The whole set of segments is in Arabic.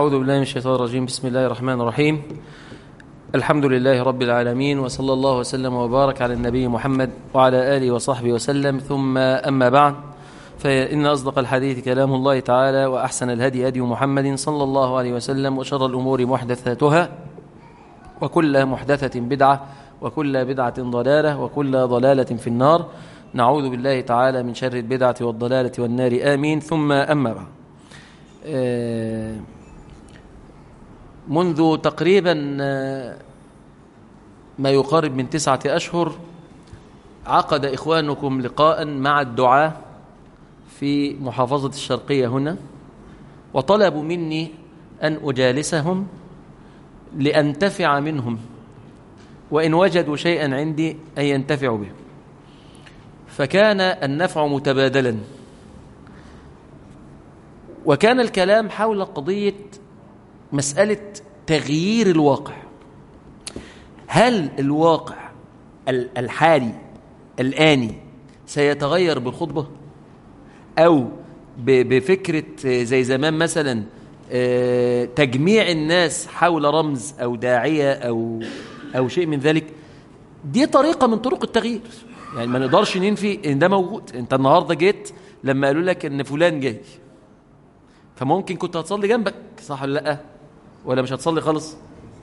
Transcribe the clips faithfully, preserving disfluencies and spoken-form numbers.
أعوذ بالله من الشيطان الرجيم. بسم الله الرحمن الرحيم. الحمد لله رب العالمين، وصلى الله وسلم وبارك على النبي محمد وعلى آله وصحبه وسلم، ثم أما بعد، فإن أصدق الحديث كلام الله تعالى، وأحسن الهدي هدي محمد صلى الله عليه وسلم، وشر الأمور محدثاتها، وكل محدثة بدعة، وكل بدعة ضلالة، وكل ضلالة في النار. نعوذ بالله تعالى من شر البدعة والضلالة والنار، آمين. ثم أما بعد، منذ تقريبا ما يقارب من تسعة أشهر عقد إخوانكم لقاء مع الدعاة في محافظة الشرقية هنا، وطلبوا مني أن أجالسهم لأنتفع منهم، وإن وجدوا شيئا عندي أن ينتفعوا به. فكان النفع متبادلا، وكان الكلام حول قضية مسألة تغيير الواقع. هل الواقع الحالي الآني سيتغير بالخطبة، أو بفكرة زي زمان مثلا تجميع الناس حول رمز أو داعية أو أو شيء من ذلك؟ دي طريقة من طرق التغيير، يعني ما نقدرش ننفي إن ده موجود. أنت النهاردة جيت لما قالوا لك إن فلان جاي، فممكن كنت هتصلي جنبك، صح ولا لأ؟ ولا مش هتصلي خالص؟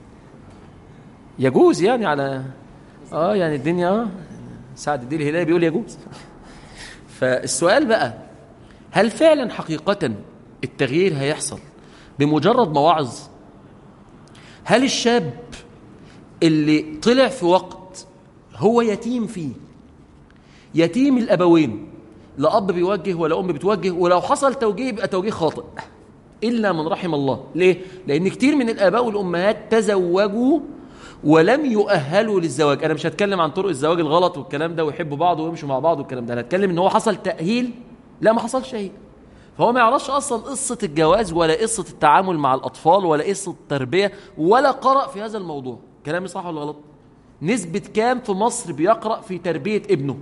يجوز يعني على اه يعني الدنيا اه سعد الدين الهلالي بيقول يجوز. فالسؤال بقى، هل فعلا حقيقة التغيير هيحصل بمجرد مواعظ؟ هل الشاب اللي طلع في وقت هو يتيم فيه، يتيم الأبوين، لا أب بيوجه ولا أم بتوجه، ولو حصل توجيه يبقى توجيه خاطئ إلا من رحم الله؟ ليه؟ لأن كتير من الآباء والأمهات تزوجوا ولم يؤهلوا للزواج. أنا مش هتكلم عن طرق الزواج الغلط والكلام ده ويحبوا بعض ويمشوا مع بعض والكلام ده، أنا هتكلم إن هو حصل تأهيل، لا ما حصلش تأهيل، فهو ما يعرفش أصلا قصة الجواز ولا قصة التعامل مع الأطفال ولا قصة التربية، ولا قرأ في هذا الموضوع. كلامي صح ولا غلط؟ نسبة كام في مصر بيقرأ في تربية ابنه؟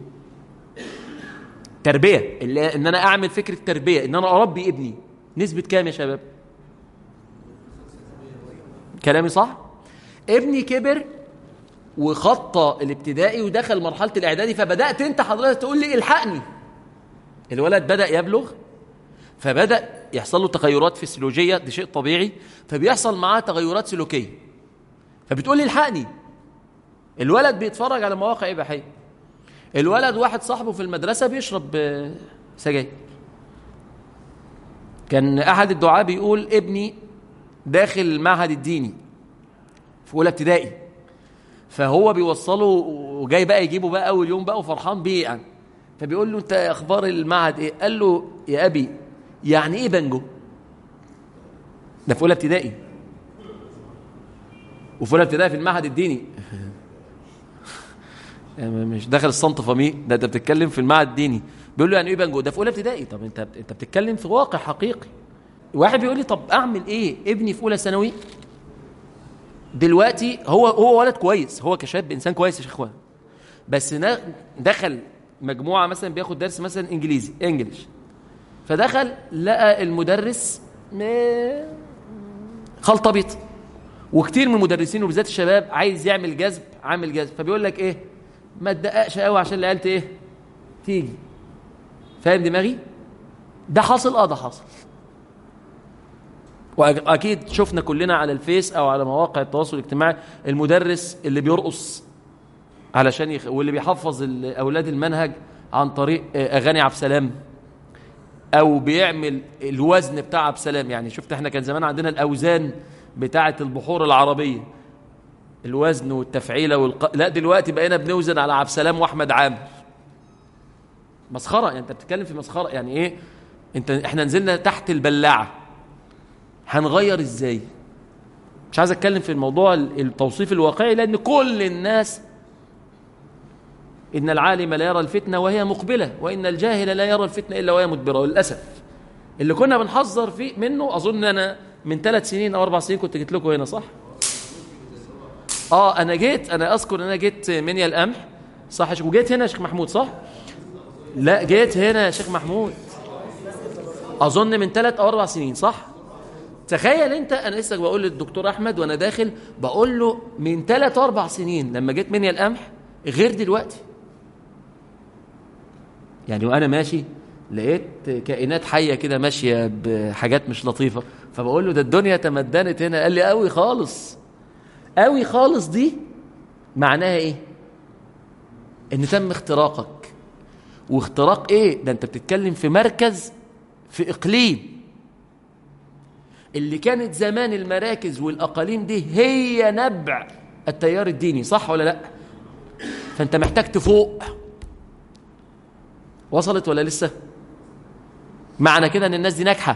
تربية، اللي إن أنا أعمل فكرة تربية، إن أنا أربي ابني، نسبة كام يا شباب؟ كلامي صح؟ ابني كبر وخطى الابتدائي ودخل مرحلة الإعدادي، فبدأت أنت حضرتك تقول لي الحقني. الولد بدأ يبلغ، فبدأ يحصل له تغيرات فسيولوجية، دي شيء طبيعي، فبيحصل معاه تغيرات سلوكية، فبتقول لي الحقني. الولد بيتفرج على مواقع إباحية، الولد واحد صاحبه في المدرسة بيشرب سجاير. كان أحد الدعاة بيقول ابني داخل المعهد الديني في أولى ابتدائي، فهو بيوصله وجاي بقى يجيبه بقى أول يوم بقى وفرحان بيه يعني، فبيقول له أنت أخبار المعهد إيه؟ قال له يا أبي يعني إيه بانجو؟ ده في أولى ابتدائي، وفي أولى ابتدائي في المعهد الديني. يعني مش داخل الصنط فمي ده، انت بتتكلم في المعهد الديني، بيقول له يعني ايه بانجو؟ ده في اولى ابتدائي. طب انت انت بتتكلم في واقع حقيقي. واحد بيقول لي طب اعمل ايه؟ ابني في اولى ثانوي دلوقتي، هو هو ولد كويس، هو كشاب انسان كويس يا اخوان، بس دخل مجموعه مثلا بياخد درس مثلا انجليزي انجليش، فدخل لقى المدرس خلطبيط، وكتير من المدرسين وبالذات الشباب عايز يعمل جذب، عامل جذب، فبيقول لك ايه؟ ما تدققش قوي عشان العيال ايه تيجي. فاهم دماغي؟ ده حاصل، اه ده حاصل، واكيد شفنا كلنا على الفيس او على مواقع التواصل الاجتماعي المدرس اللي بيرقص علشان يخ... واللي بيحفظ الاولاد المنهج عن طريق اغاني عبد السلام، او بيعمل الوزن بتاع عبد السلام. يعني شفت احنا كان زمان عندنا الاوزان بتاعه البحور العربيه، الوزن والتفعيله والق... لا دلوقتي بقينا بنوزن على عبد السلام واحمد عامر. مسخره، يعني انت بتتكلم في مسخره. يعني ايه انت؟ احنا نزلنا تحت البلاعه، هنغير ازاي؟ مش عايز اتكلم في الموضوع التوصيف الواقعي، لان كل الناس، ان العالم لا يرى الفتنه وهي مقبله، وان الجاهل لا يرى الفتنه الا وهي مدبره. وللاسف اللي كنا بنحذر فيه منه، اظن انا من ثلاث سنين او اربع سنين كنت جيت لكم هنا، صح؟ اه انا جيت، انا اذكر ان انا جيت منيا القمح، صح يا شيخ؟ وجيت هنا يا شيخ محمود، صح؟ لا جيت هنا يا شيخ محمود اظن من ثلاث او اربع سنين، صح؟ تخيل انت، انا لسه بقول للدكتور احمد وانا داخل بقول له من ثلاث اربع سنين لما جيت منيا القمح غير دلوقتي. يعني وانا ماشي لقيت كائنات حيه كده ماشيه بحاجات مش لطيفه، فبقول له ده الدنيا تمدنت هنا. قال لي قوي خالص. قوي خالص دي معناها ايه؟ ان تم اختراقك. واختراق ايه؟ ده انت بتتكلم في مركز، في اقليم. اللي كانت زمان المراكز والاقاليم دي هي نبع التيار الديني، صح ولا لا؟ فانت محتاج تفوق. وصلت ولا لسه؟ معنى كده ان الناس دي ناجحه.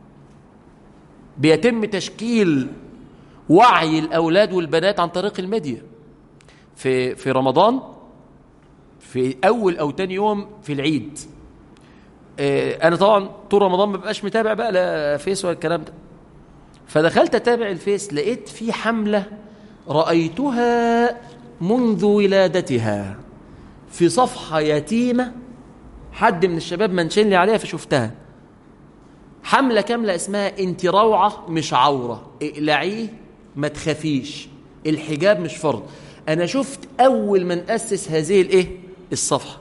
بيتم تشكيل وعي الاولاد والبنات عن طريق الميديا. في في رمضان، في اول او تاني يوم في العيد، اه انا طبعا طول رمضان ما بقاش متابع بقى لا فيس ولا الكلام ده، فدخلت اتابع الفيس لقيت في حمله رايتها منذ ولادتها في صفحه يتيمه، حد من الشباب منشن لي عليها فشفتها. حمله كامله اسمها انت روعه مش عوره، اقلعيه ما تخافيش، الحجاب مش فرض. انا شفت اول من اسس هذه الايه الصفحه،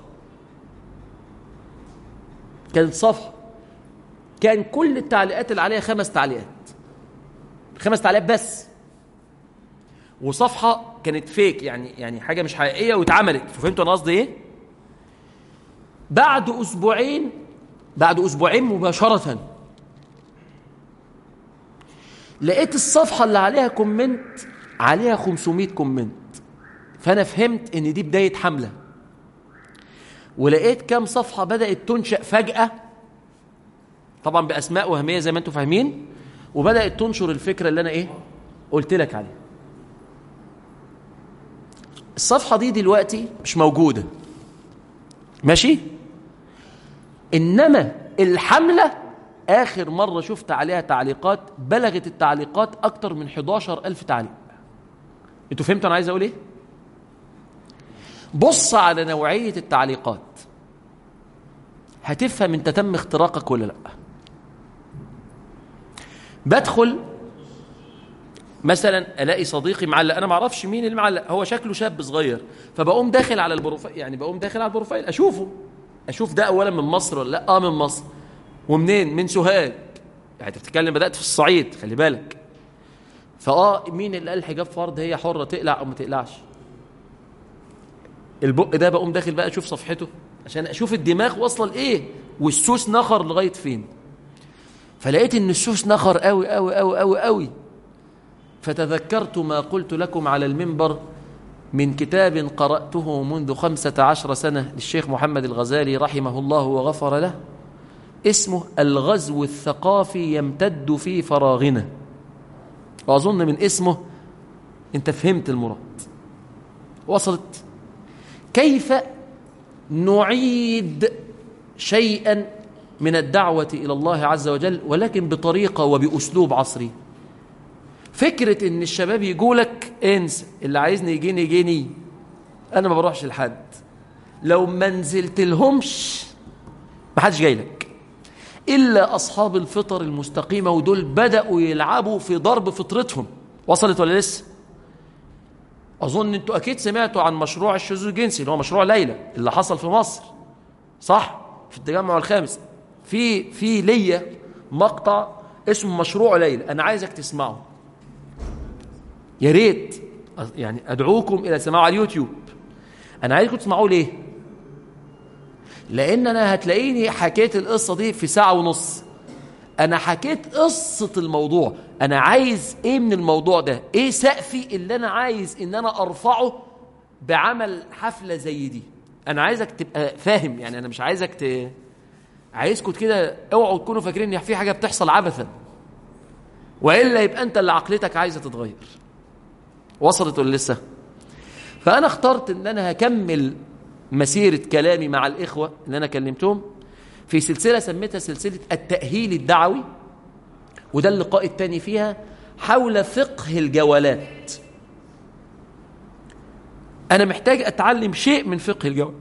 كانت صفحه كان كل التعليقات اللي عليها خمس تعليقات، خمس تعليقات بس، وصفحه كانت فيك، يعني يعني حاجه مش حقيقيه واتعملت. فهمتوا انا قصدي ايه؟ بعد اسبوعين بعد اسبوعين مباشره لقيت الصفحه اللي عليها كومنت عليها خمسمائة كومنت. فانا فهمت ان دي بدايه حمله. ولقيت كام صفحه بدات تنشا فجاه، طبعا باسماء وهميه زي ما انتم فاهمين، وبدات تنشر الفكره اللي انا ايه قلت لك عليها. الصفحه دي دلوقتي مش موجوده، ماشي؟ انما الحمله اخر مره شفت عليها تعليقات بلغت التعليقات اكتر من حداشر ألف تعليق. انتوا فهمتوا انا عايز اقول ايه؟ بص على نوعيه التعليقات هتفهم انت تم اختراقك ولا لا. بدخل مثلا الاقي صديقي معلق، انا ما اعرفش مين اللي معلق، هو شكله شاب صغير، فبقوم داخل على البروفايل، يعني بقوم داخل على البروفايل اشوفه، اشوف ده اولا من مصر ولا لا. اه من مصر. ومنين؟ من سوهاج. يعني تتكلم بدات في الصعيد، خلي بالك. فاه مين اللي قال الحجاب فرض؟ هي حره تقلع او ما تقلعش. البق ده بقوم داخل بقى اشوف صفحته عشان اشوف الدماغ واصله لايه والسوس نخر لغايه فين. فلقيت ان السوس نخر قوي قوي قوي قوي قوي. فتذكرت ما قلت لكم على المنبر من كتاب قرأته منذ خمسة عشر سنة للشيخ محمد الغزالي رحمه الله وغفر له، اسمه الغزو الثقافي يمتد في فراغنا. وأظن من اسمه أنت فهمت المراد. وصلت؟ كيف نعيد شيئا من الدعوة إلى الله عز وجل ولكن بطريقة وبأسلوب عصري. فكرة ان الشباب يقولك انسى، اللي عايزني يجيني يجيني، انا ما بروحش لحد، لو ما نزلت لهمش ما حدش جاي لك الا اصحاب الفطر المستقيمة، ودول بدأوا يلعبوا في ضرب فطرتهم. وصلت ولا لسه؟ اظن انتوا اكيد سمعتوا عن مشروع الشذوذ الجنسي اللي هو مشروع ليلى اللي حصل في مصر، صح؟ في التجمع الخامس. في في ليا مقطع اسمه مشروع ليلى، انا عايزك تسمعه، يا ريت يعني ادعوكم الى سماعه على اليوتيوب. انا عايزكم تسمعوه ليه؟ لان انا هتلاقيني حكيت القصه دي في ساعه ونص. انا حكيت قصه الموضوع، انا عايز ايه من الموضوع ده، ايه سقفي اللي انا عايز ان انا ارفعه بعمل حفله زي دي. انا عايزك تبقى فاهم، يعني انا مش عايزك ت... عايزكم كده اوعوا تكونوا فاكرين ان في حاجه بتحصل عبثا، والا يبقى انت اللي عقلتك عايزه تتغير. وصلت ولا لسه؟ فأنا اخترت أن أنا هكمل مسيرة كلامي مع الإخوة اللي أنا كلمتهم في سلسلة سميتها سلسلة التأهيل الدعوي، وده اللقاء الثاني فيها، حول فقه الجولات. أنا محتاج أتعلم شيء من فقه الجولات،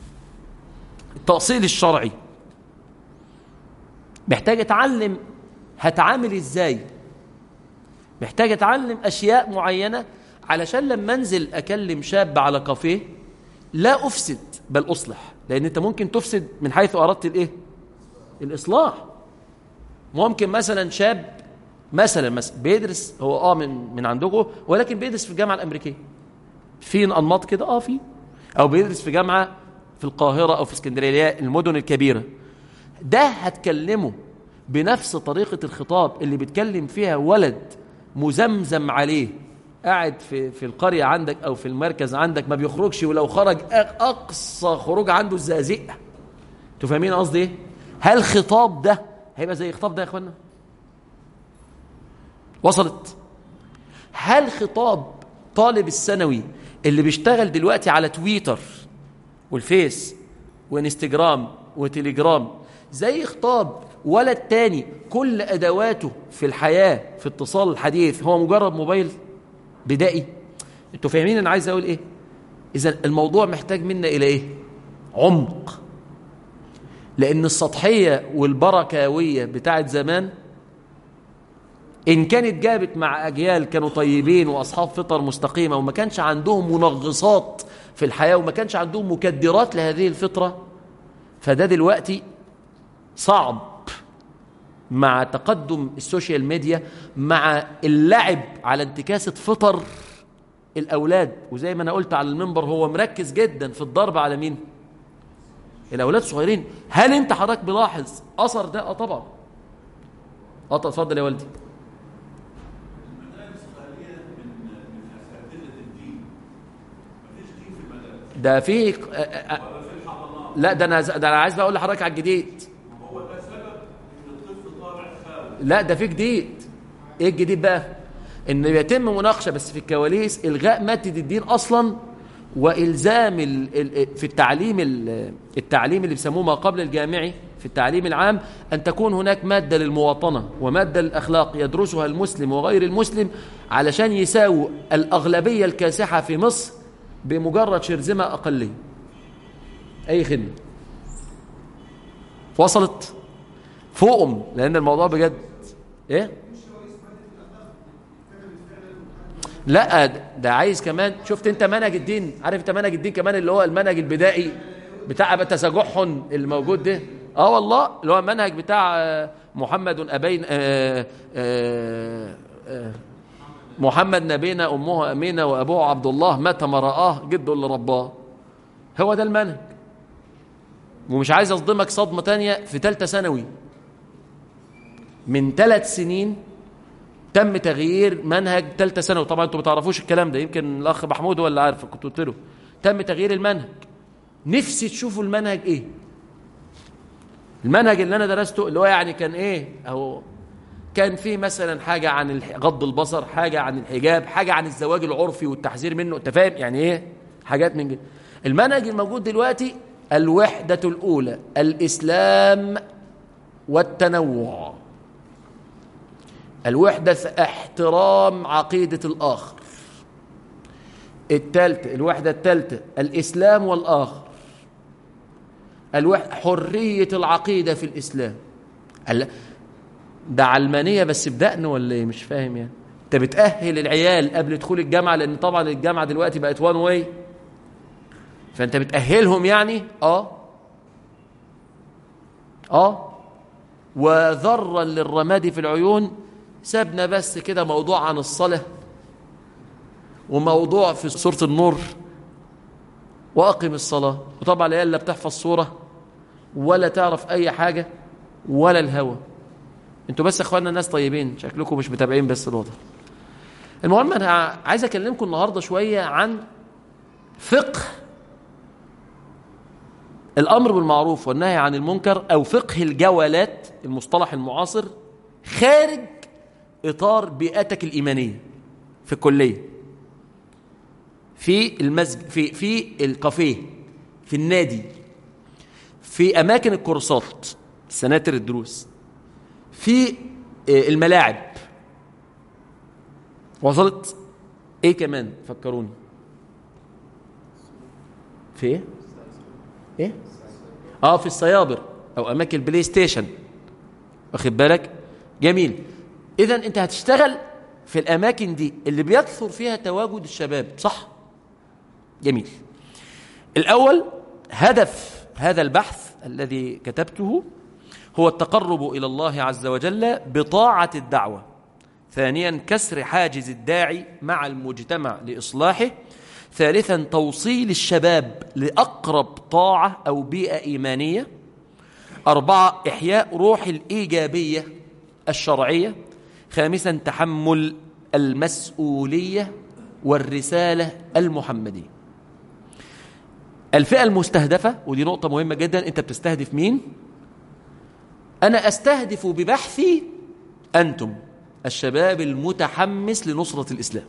التأصيل الشرعي. محتاج أتعلم هتعامل ازاي؟ محتاج اتعلم اشياء معينة علشان لما انزل اكلم شاب على كافيه لا افسد بل اصلح، لان انت ممكن تفسد من حيث اردت الايه؟ الاصلاح. ممكن مثلا شاب مثلا مثلا بيدرس هو اه من من عندكم، ولكن بيدرس في الجامعه الامريكيه. في انماط كده اه في، او بيدرس في جامعه في القاهره او في اسكندريه، المدن الكبيره. ده هتكلمه بنفس طريقه الخطاب اللي بيتكلم فيها ولد مزمزم عليه قاعد في في القريه عندك او في المركز عندك، ما بيخرجش، ولو خرج اقصى خروج عنده الزقازيق. انتوا فاهمين قصدي ايه؟ هل خطاب ده هيبقى زي خطاب ده يا اخوانا؟ وصلت؟ هل خطاب طالب الثانوي اللي بيشتغل دلوقتي على تويتر والفيس وانستجرام وتليجرام زي خطاب ولد تاني كل أدواته في الحياة في اتصال الحديث هو مجرد موبايل بدائي؟ انتوا فاهمين انا عايز اقول ايه؟ اذا الموضوع محتاج منا الى ايه؟ عمق. لان السطحية والبركاوية بتاعت زمان إن كانت جابت مع أجيال كانوا طيبين وأصحاب فطر مستقيمة وما كانش عندهم منغصات في الحياة وما كانش عندهم مكدرات لهذه الفطرة، فده دلوقتي صعب مع تقدم السوشيال ميديا، مع اللعب على انتكاسة فطر الأولاد. وزي ما أنا قلت على المنبر هو مركز جدا في الضرب على مين؟ الأولاد الصغيرين. هل أنت حضرتك بلاحظ أثر ده؟ أه طبعا. أه اتفضل يا والدي. ده فيه لا ده انا ده انا عايز بقى اقول لحضرتك على الجديد. هو ده سبب ان الطفل طالع خاوي. لا ده فيه جديد. ايه الجديد بقى؟ ان يتم مناقشه بس في الكواليس الغاء ماده الدين اصلا، والزام ال في التعليم التعليم اللي بيسموه ما قبل الجامعي في التعليم العام ان تكون هناك ماده للمواطنه وماده للاخلاق يدرسها المسلم وغير المسلم علشان يساووا الاغلبيه الكاسحه في مصر بمجرد شرذمة أقلية. أي خدمة. وصلت؟ فوقهم، لأن الموضوع بجد إيه؟ لا ده عايز كمان. شفت أنت منهج الدين؟ عارف أنت منهج الدين كمان اللي هو المنهج البدائي بتاع تسجحن اللي موجود ده؟ آه والله اللي هو المنهج بتاع محمد أبين آآ آآ آآ محمد نبينا أمه أمينة وأبوه عبد الله متى ما رآه جده اللي رباه. هو ده المنهج. ومش عايز أصدمك صدمة تانية، في ثالثة ثانوي من ثلاث سنين تم تغيير منهج ثالثة ثانوي. طبعا انتوا ما تعرفوش الكلام ده، يمكن الأخ محمود هو اللي عارف، كنت قلت له تم تغيير المنهج. نفسي تشوفوا المنهج إيه. المنهج اللي أنا درسته اللي هو يعني كان إيه أهو، كان في مثلا حاجة عن غض البصر، حاجة عن الحجاب، حاجة عن الزواج العرفي والتحذير منه. انت فاهم يعني ايه؟ حاجات من كده. المنهج الموجود دلوقتي الوحدة الأولى الإسلام والتنوع. الوحدة احترام عقيدة الآخر. الثالثة الوحدة الثالثة الإسلام والآخر. الوحدة حرية العقيدة في الإسلام. ده علمانية بس بدقن ولا ايه؟ مش فاهم يعني. انت بتأهل العيال قبل دخول الجامعة، لأن طبعا الجامعة دلوقتي بقت وان واي، فانت بتأهلهم يعني. اه اه وذرا للرماد في العيون. سابنا بس كده موضوع عن الصلاة وموضوع في سورة النور وأقم الصلاة، وطبعا العيال لا بتحفظ صورة ولا تعرف أي حاجة ولا الهوى. انتوا بس اخواننا ناس طيبين، شكلكم مش متابعين بس الوضع. المهم انا عايز اكلمكم النهارده شويه عن فقه الامر بالمعروف والنهي عن المنكر، او فقه الجولات المصطلح المعاصر خارج اطار بيئتك الايمانيه في الكليه، في المسجد، في في الكافيه، في النادي، في اماكن الكورسات، سناتر الدروس، في الملاعب. وصلت؟ ايه كمان؟ فكروني. في ايه؟ ايه؟ اه في السيابر او اماكن البلاي ستيشن، واخد بالك؟ جميل. إذن أنت هتشتغل في الأماكن دي اللي بيكثر فيها تواجد الشباب، صح؟ جميل. الأول، هدف هذا البحث الذي كتبته هو التقرب إلى الله عز وجل بطاعة الدعوة. ثانيا، كسر حاجز الداعي مع المجتمع لإصلاحه. ثالثا، توصيل الشباب لأقرب طاعة أو بيئة إيمانية. أربعة، إحياء روح الإيجابية الشرعية. خامسا، تحمل المسؤولية والرسالة المحمدية. الفئة المستهدفة، ودي نقطة مهمة جدا، أنت بتستهدف مين؟ أنا أستهدف ببحثي أنتم الشباب المتحمس لنصرة الإسلام،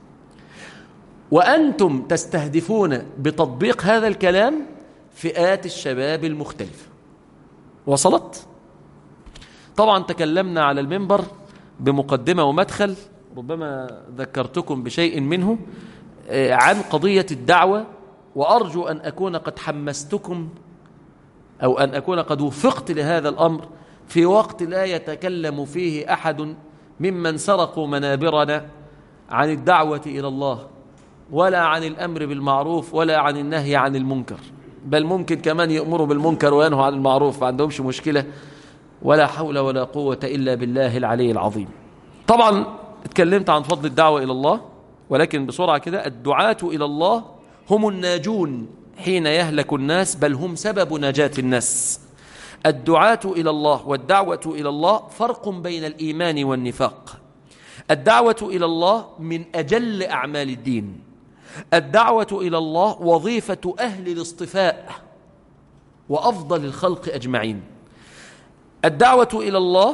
وأنتم تستهدفون بتطبيق هذا الكلام فئات الشباب المختلفة. وصلت؟ طبعا تكلمنا على المنبر بمقدمة ومدخل، ربما ذكرتكم بشيء منه عن قضية الدعوة، وأرجو أن أكون قد حمستكم أو أن أكون قد وفقت لهذا الأمر في وقت لا يتكلم فيه أحد ممن سرقوا منابرنا عن الدعوة إلى الله، ولا عن الأمر بالمعروف، ولا عن النهي عن المنكر، بل ممكن كمان يأمروا بالمنكر وينهوا عن المعروف، ما عندهمش مشكلة. ولا حول ولا قوة إلا بالله العلي العظيم. طبعا اتكلمت عن فضل الدعوة إلى الله، ولكن بسرعة كده، الدعاة إلى الله هم الناجون حين يهلك الناس، بل هم سبب نجاة الناس. الدعاة إلى الله والدعوة إلى الله فرق بين الإيمان والنفاق. الدعوة إلى الله من أجل أعمال الدين. الدعوة إلى الله وظيفة أهل الاصطفاء وأفضل الخلق أجمعين. الدعوة إلى الله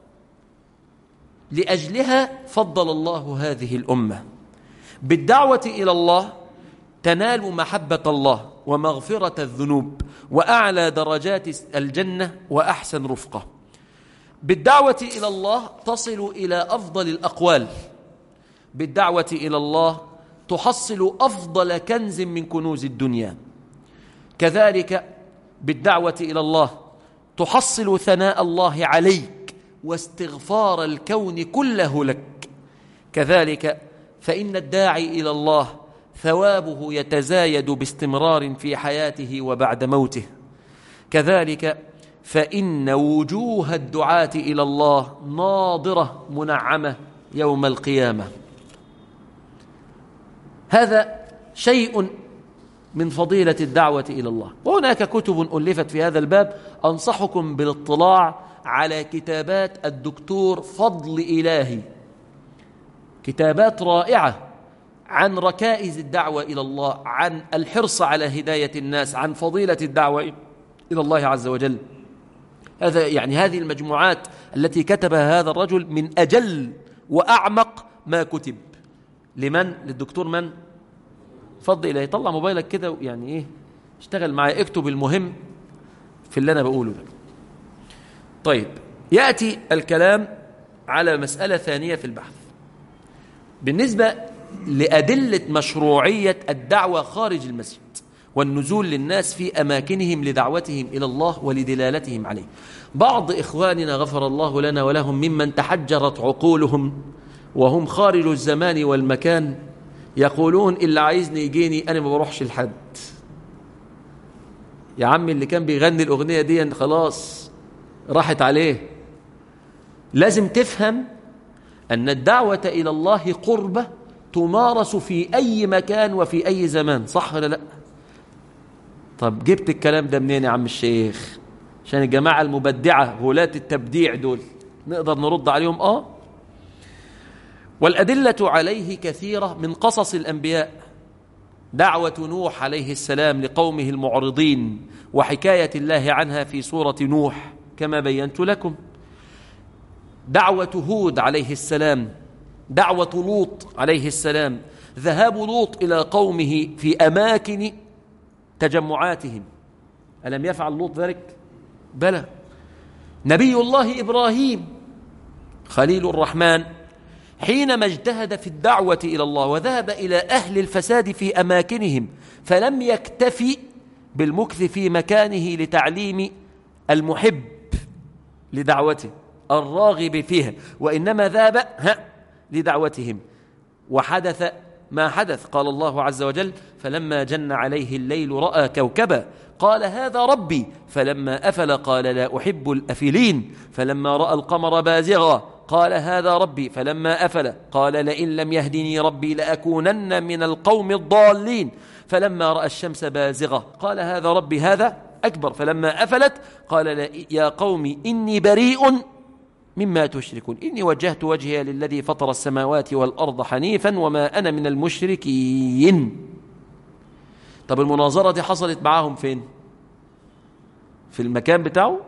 لأجلها فضل الله هذه الأمة. بالدعوة إلى الله تنال محبة الله ومغفرة الذنوب وأعلى درجات الجنة وأحسن رفقة. بالدعوة إلى الله تصل إلى أفضل الأقوال. بالدعوة إلى الله تحصل أفضل كنز من كنوز الدنيا. كذلك بالدعوة إلى الله تحصل ثناء الله عليك واستغفار الكون كله لك. كذلك فإن الداعي إلى الله ثوابه يتزايد باستمرار في حياته وبعد موته. كذلك فإن وجوه الدعاة إلى الله ناضرة منعمة يوم القيامة. هذا شيء من فضيلة الدعوة إلى الله. وهناك كتب ألفت في هذا الباب، أنصحكم بالاطلاع على كتابات الدكتور فضل إلهي، كتابات رائعة عن ركائز الدعوة إلى الله، عن الحرص على هداية الناس، عن فضيلة الدعوة إلى الله عز وجل. هذا يعني هذه المجموعات التي كتبها هذا الرجل من أجل وأعمق ما كتب. لمن؟ للدكتور من؟ فضل إلهي. طلع موبايلك كده يعني إيه، اشتغل معي، اكتب المهم في اللي أنا بقوله ده. طيب، يأتي الكلام على مسألة ثانية في البحث بالنسبة لأدلة مشروعية الدعوة خارج المسجد والنزول للناس في أماكنهم لدعوتهم إلى الله ولدلالتهم عليه. بعض إخواننا غفر الله لنا ولهم ممن تحجرت عقولهم وهم خارج الزمان والمكان يقولون اللي عايزني يجيني، أنا ما بروحش لحد. يا عم اللي كان بيغني الأغنية دي خلاص راحت عليه. لازم تفهم أن الدعوة إلى الله قربة تمارس في أي مكان وفي أي زمان، صح ولا لا؟ طب جبت الكلام ده منين يا عم الشيخ؟ عشان الجماعة المبدعة غلاة التبديع دول نقدر نرد عليهم. آه والأدلة عليه كثيرة من قصص الأنبياء. دعوة نوح عليه السلام لقومه المعرضين وحكاية الله عنها في سورة نوح كما بينت لكم. دعوة هود عليه السلام، دعوة لوط عليه السلام، ذهاب لوط إلى قومه في أماكن تجمعاتهم. ألم يفعل لوط ذلك؟ بلى. نبي الله إبراهيم خليل الرحمن حينما اجتهد في الدعوة إلى الله وذهب إلى أهل الفساد في أماكنهم فلم يكتفي بالمكث في مكانه لتعليم المحب لدعوته، الراغب فيها، وإنما ذهب ها لدعوتهم. وحدث ما حدث. قال الله عز وجل: فلما جن عليه الليل رأى كوكبا قال هذا ربي، فلما أفل قال لا أحب الأفلين، فلما رأى القمر بازغا قال هذا ربي، فلما أفل قال لئن لم يهدني ربي لأكونن من القوم الضالين، فلما رأى الشمس بازغة قال هذا ربي هذا أكبر، فلما أفلت قال يا قوم إني بريء مما تشركون إني وجهت وجهي للذي فطر السماوات والأرض حنيفا وما أنا من المشركين. طب المناظرة دي حصلت معاهم فين؟ في المكان بتاعه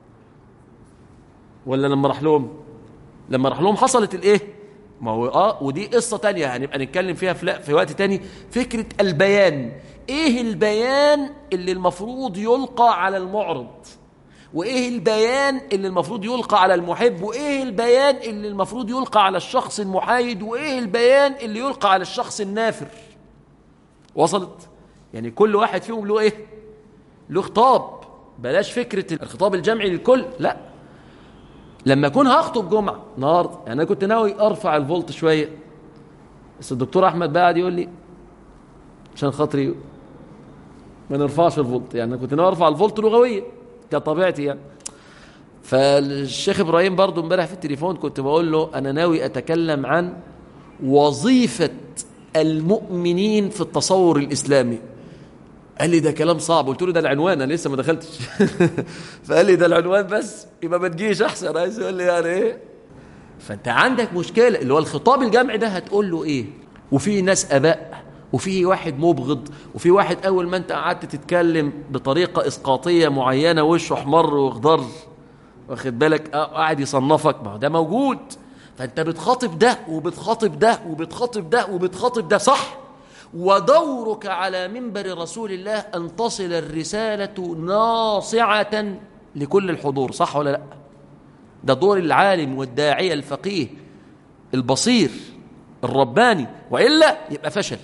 ولا لما راح لهم؟ لما راح لهم حصلت الايه؟ ما هو اه ودي قصة تانية هنبقى نتكلم فيها في, في وقت تاني. فكرة البيان، ايه البيان اللي المفروض يلقى على المعرض، وايه البيان اللي المفروض يلقى على المحب، وايه البيان اللي المفروض يلقى على الشخص المحايد، وايه البيان اللي يلقى على الشخص النافر. وصلت؟ يعني كل واحد فيهم له ايه؟ له خطاب. بلاش فكرة الخطاب الجمعي للكل، لا. لما اكون هخطب جمعة النهارده، يعني انا كنت ناوي ارفع الفولت شوية، بس الدكتور احمد بقى قاعد يقول لي عشان خاطري ما نرفعش الفولت، يعني انا كنت ناوي ارفع الفولت لغوية كطبيعتي يعني. فالشيخ ابراهيم برضو امبارح في التليفون كنت بقول له انا ناوي اتكلم عن وظيفة المؤمنين في التصور الاسلامي. قال لي ده كلام صعب. قلت له ده العنوان، انا لسه ما دخلتش. فقال لي ده العنوان بس، يبقى ما تجيش احسن. عايز يقول لي يعني ايه؟ فانت عندك مشكله اللي هو الخطاب الجمعي ده هتقول له ايه؟ وفي ناس اباء، وفي واحد مبغض، وفي واحد اول ما انت قعدت تتكلم بطريقه اسقاطيه معينه وشه احمر واخضر، واخد بالك، قاعد يصنفك. ما هو ده موجود. فانت بتخاطب ده وبتخاطب ده وبتخاطب ده وبتخاطب ده، صح؟ ودورك على منبر رسول الله أن تصل الرسالة ناصعة لكل الحضور، صح ولا لا؟ ده دور العالم والداعية الفقيه البصير الرباني، وإلا يبقى فشل.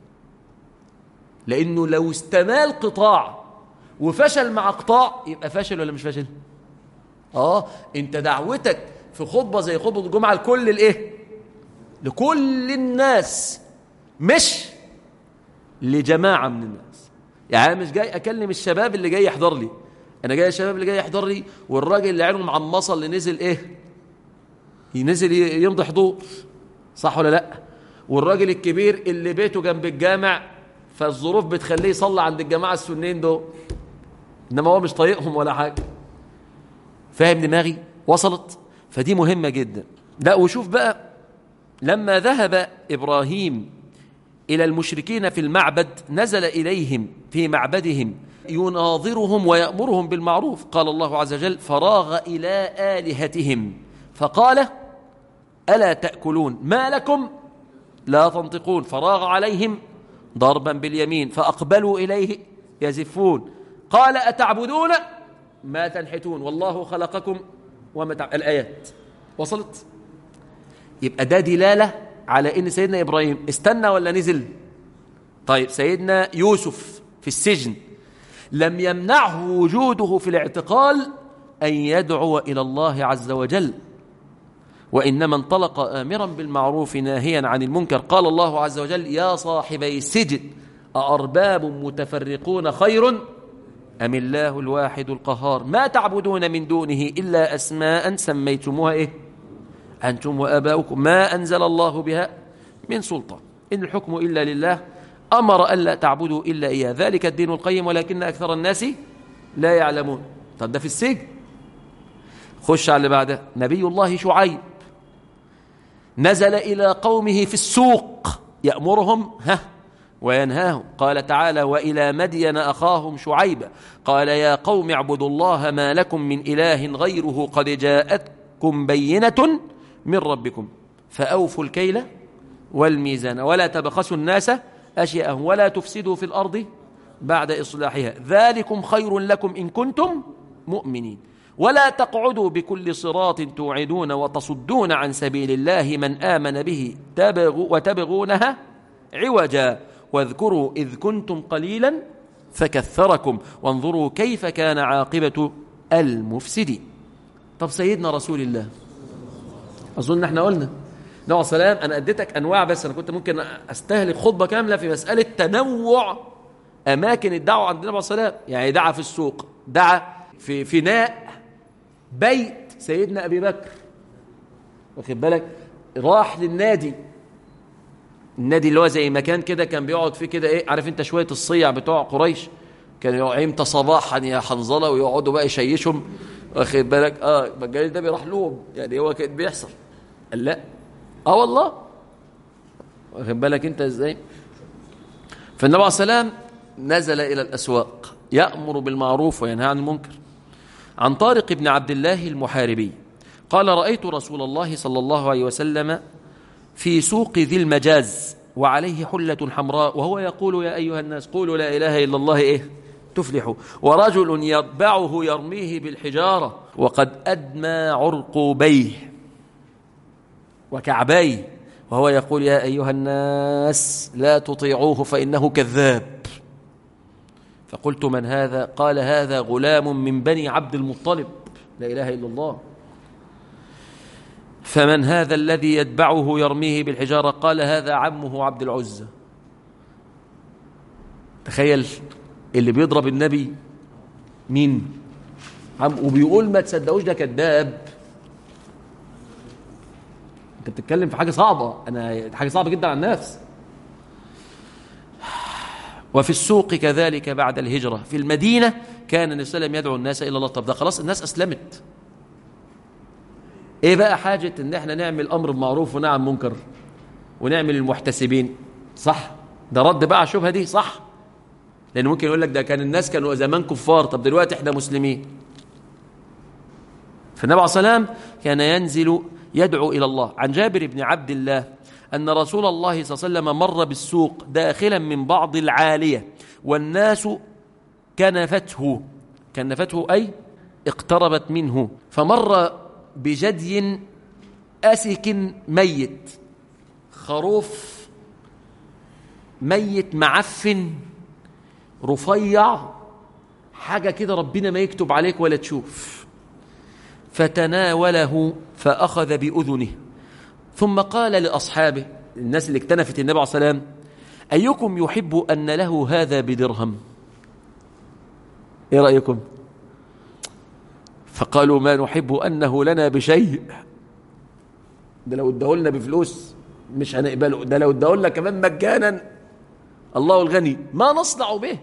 لأنه لو استمال قطاع وفشل مع قطاع يبقى فشل ولا مش فشل؟ آه أنت دعوتك في خطبة زي خطبة الجمعة لكل الإيه؟ لكل الناس، مش لجماعة من الناس. يعني أنا مش جاي أكلم الشباب اللي جاي يحضر لي، أنا جاي الشباب اللي جاي يحضر لي والراجل اللي عينه معمصة اللي نزل إيه؟ ينزل يمضي حضور، صح ولا لأ؟ والراجل الكبير اللي بيته جنب الجامع فالظروف بتخليه يصلي عند الجماعة السنين دول، إنما هو مش طايقهم ولا حاجة. فاهم دماغي؟ وصلت؟ فدي مهمة جدا. لا وشوف بقى لما ذهب إبراهيم إلى المشركين في المعبد نزل إليهم في معبدهم يناظرهم ويأمرهم بالمعروف. قال الله عز وجل: فراغ إلى آلهتهم فقال ألا تأكلون ما لكم لا تنطقون. فراغ عليهم ضربا باليمين فأقبلوا إليه يزفون. قال أتعبدون ما تنحتون والله خلقكم وما تعبدون. الآيات وصلت؟ يبقى ده دلالة على إن سيدنا إبراهيم استنى ولا نزل؟ طيب سيدنا يوسف في السجن لم يمنعه وجوده في الاعتقال أن يدعو إلى الله عز وجل، وإنما انطلق آمرا بالمعروف ناهيا عن المنكر. قال الله عز وجل: يا صاحبي السجن أأرباب متفرقون خير أم الله الواحد القهار ما تعبدون من دونه إلا أسماء سميتموها إيه؟ أنتم وآباؤكم ما أنزل الله بها من سلطان إن الحكم إلا لله أمر ألا تعبدوا إلا إياه ذلك الدين القيم ولكن أكثر الناس لا يعلمون. طب ده في السجن. خش على اللي بعده. نبي الله شعيب نزل إلى قومه في السوق يأمرهم ها وينهاهم. قال تعالى: وإلى مدين أخاهم شعيبا قال يا قوم اعبدوا الله ما لكم من إله غيره قد جاءتكم بينة من ربكم فأوفوا الكيل والميزان ولا تبخسوا الناس أشياءهم ولا تفسدوا في الأرض بعد إصلاحها ذلكم خير لكم إن كنتم مؤمنين ولا تقعدوا بكل صراط توعدون وتصدون عن سبيل الله من آمن به تبغوا وتبغونها عوجا واذكروا إذ كنتم قليلا فكثركم وانظروا كيف كان عاقبة المفسدين. طب سيدنا رسول الله، أظن احنا قلنا نوع سلام. أنا أديتك أنواع، بس أنا كنت ممكن أستهلك خطبة كاملة في مسألة تنوع أماكن الدعوة عند النبي صلى الله عليه وسلم. يعني دعا في السوق، دعا في فناء بيت سيدنا أبي بكر، واخد بالك، راح للنادي، النادي اللي هو زي مكان كده كان بيقعد فيه كده ايه، عارف انت شويه الصيع بتوع قريش كانوا يقعدوا امتى صباحا يا حنظله ويقعدوا بقى يشيشهم، واخد بالك. اه الجليل ده بيروح لهم، يعني هو كان بيحصل. قال لا، اه والله، واخد بالك انت ازاي. فالنبي عليه السلام نزل الى الاسواق يأمر بالمعروف وينهى عن المنكر. عن طارق بن عبد الله المحاربي قال: رأيت رسول الله صلى الله عليه وسلم في سوق ذي المجاز وعليه حلة حمراء وهو يقول: يا أيها الناس قولوا لا إله إلا الله إيه تفلحوا، ورجل يتبعه يرميه بالحجارة وقد أدمى عرقوبيه وكعبيه وهو يقول: يا أيها الناس لا تطيعوه فإنه كذاب. فقلت: من هذا؟ قال: هذا غلام من بني عبد المطلب، لا إله إلا الله. فمن هذا الذي يتبعه يرميه بالحجارة؟ قال: هذا عمه عبد العزى. تخيل اللي بيضرب النبي مين؟ عم، وبيقول ما تصدقوش ده كذاب. انت بتتكلم في حاجة صعبة، انا حاجة صعبة جدا على الناس. وفي السوق كذلك بعد الهجرة. في المدينة كان النبي صلى الله عليه وسلم يدعو الناس إلى الله. طب ده خلاص الناس أسلمت، ايه بقى حاجة ان احنا نعمل امر بالمعروف ونهي عن المنكر ونعمل المحتسبين؟ صح، ده رد بقى على الشبهة دي، صح، لان ممكن يقول لك ده كان الناس كانوا زمان كفار، طب دلوقتي احنا مسلمين. فالنبي عليه الصلاة والسلام كان ينزل يدعو إلى الله. عن جابر بن عبد الله أن رسول الله صلى الله عليه وسلم مر بالسوق داخلا من بعض العالية والناس كنفته، كنفته أي اقتربت منه، فمر بجدي أسك ميت، خروف ميت معفن رفيع، حاجة كده ربنا ما يكتب عليك ولا تشوف. فتناوله فأخذ بأذنه ثم قال لأصحابه، الناس اللي اكتنفت النبي عليه الصلاة والسلام: أيكم يحب أن له هذا بدرهم؟ إيه رأيكم؟ فقالوا: ما نحب أنه لنا بشيء، ده لو اداه لنا بفلوس مش هنقبله، ده لو اداه لنا كمان مجانا الله الغني ما نصنع به.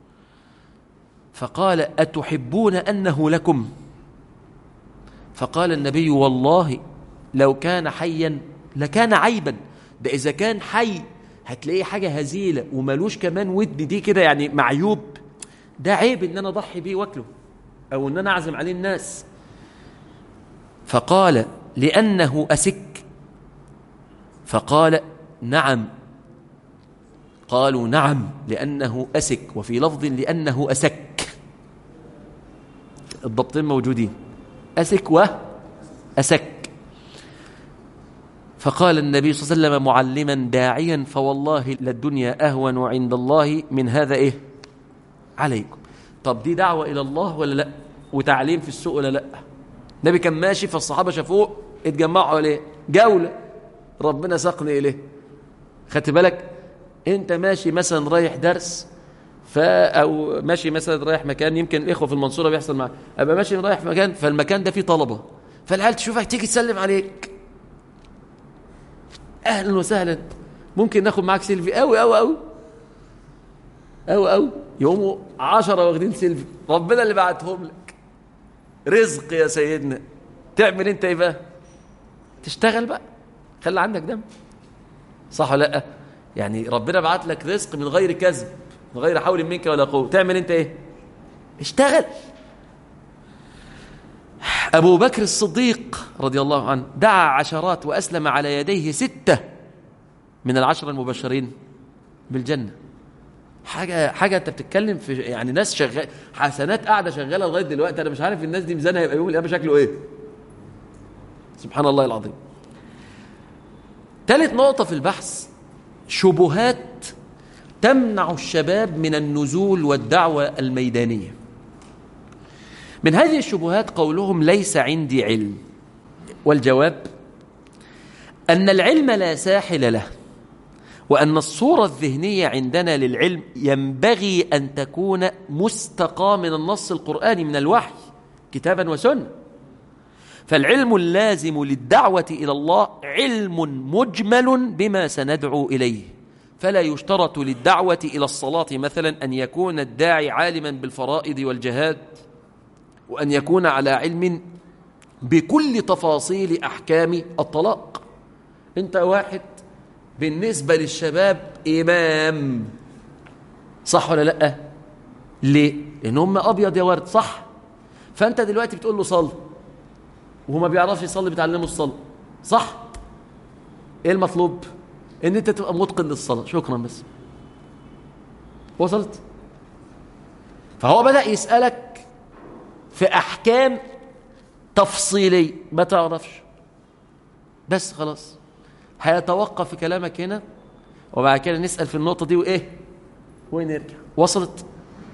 فقال: أتحبون أنه لكم؟ فقال النبي: والله لو كان حيا لكان عيبا، ده إذا كان حي هتلاقيه حاجة هزيلة ومالوش كمان ود دي كده يعني معيوب، ده عيب إن أنا أضحي بيه واكله أو إن أنا أعزم عليه الناس. فقال: لأنه أسك؟ فقال: نعم. قالوا: نعم لأنه أسك، وفي لفظ لأنه أسك، الضبطين موجودين، أسك وأسك. فقال النبي صلى الله عليه وسلم معلما داعيا: فوالله للدنيا أهون عند الله من هذا إيه عليكم. طب دي دعوة إلى الله ولا لا؟ وتعليم في السوق ولا لا؟ النبي كان ماشي فالصحابة شافوه اتجمعوا عليه جولة، ربنا ساقني إليه. خدت بالك انت ماشي مثلا رايح درس ف او ماشي مثلا رايح مكان، يمكن الاخوه في المنصوره بيحصل معايا، ابقى ماشي رايح في مكان فالمكان ده فيه طلبه، فالعيال تشوفك تيجي تسلم عليك، اهلا وسهلا، ممكن ناخد معاك سيلفي، قوي قوي قوي قوي قوي، يقوموا عشرة واخدين سيلفي، ربنا اللي بعتهم لك، رزق يا سيدنا. تعمل انت ايه بقى؟ تشتغل بقى، خلي عندك دم، صح ولا لا؟ يعني ربنا بعت لك رزق من غير كذب، من غير حول منك ولا قوه، تعمل انت ايه؟ اشتغل. ابو بكر الصديق رضي الله عنه دعا عشرات واسلم على يديه سته من العشره المبشرين بالجنه. حاجه حاجه انت بتتكلم في يعني ناس شغال حسنات قاعده شغاله لغايه دلوقتي، انا مش عارف الناس دي ميزانها هيبقى يوم القيامه شكله ايه. سبحان الله العظيم. ثالث نقطه في البحث: شبهات تمنع الشباب من النزول والدعوة الميدانية. من هذه الشبهات قولهم ليس عندي علم، والجواب أن العلم لا ساحل له، وأن الصورة الذهنية عندنا للعلم ينبغي أن تكون مستقاة من النص القرآني من الوحي كتابا وسنة. فالعلم اللازم للدعوة إلى الله علم مجمل بما سندعو إليه، فلا يشترط للدعوة إلى الصلاة مثلا أن يكون الداعي عالما بالفرائض والجهاد، وأن يكون على علم بكل تفاصيل أحكام الطلاق. أنت واحد بالنسبة للشباب إمام، صح ولا لأ؟ ليه؟ لأن هم أبيض يا ورد، صح؟ فأنت دلوقتي بتقول له صل، وهو ما بيعرفش يصلي بتعلمه الصلاة، صح؟ إيه المطلوب؟ إن أنت تبقى متقن للصلاة، شكرا بس. وصلت؟ فهو بدأ يسألك في أحكام تفصيلية ما تعرفش، بس خلاص هيتوقف في كلامك هنا، وبعد كده نسأل في النقطة دي وإيه ونرجع. وصلت؟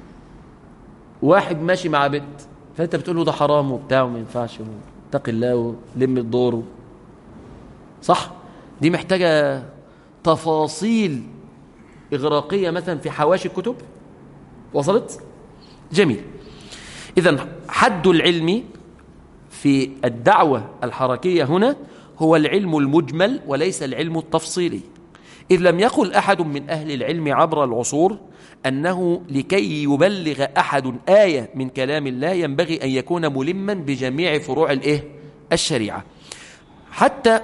واحد ماشي مع بنت، فأنت بتقول له ده حرام وبتاع وما ينفعش، اتق الله ولم الدور، صح؟ دي محتاجة تفاصيل إغراقية مثلا في حواشي الكتب. وصلت؟ جميل. إذن حد العلم في الدعوة الحركية هنا هو العلم المجمل وليس العلم التفصيلي، إذ لم يقل أحد من أهل العلم عبر العصور أنه لكي يبلغ أحد آية من كلام الله ينبغي أن يكون ملما بجميع فروع الإيه؟ الشريعة. حتى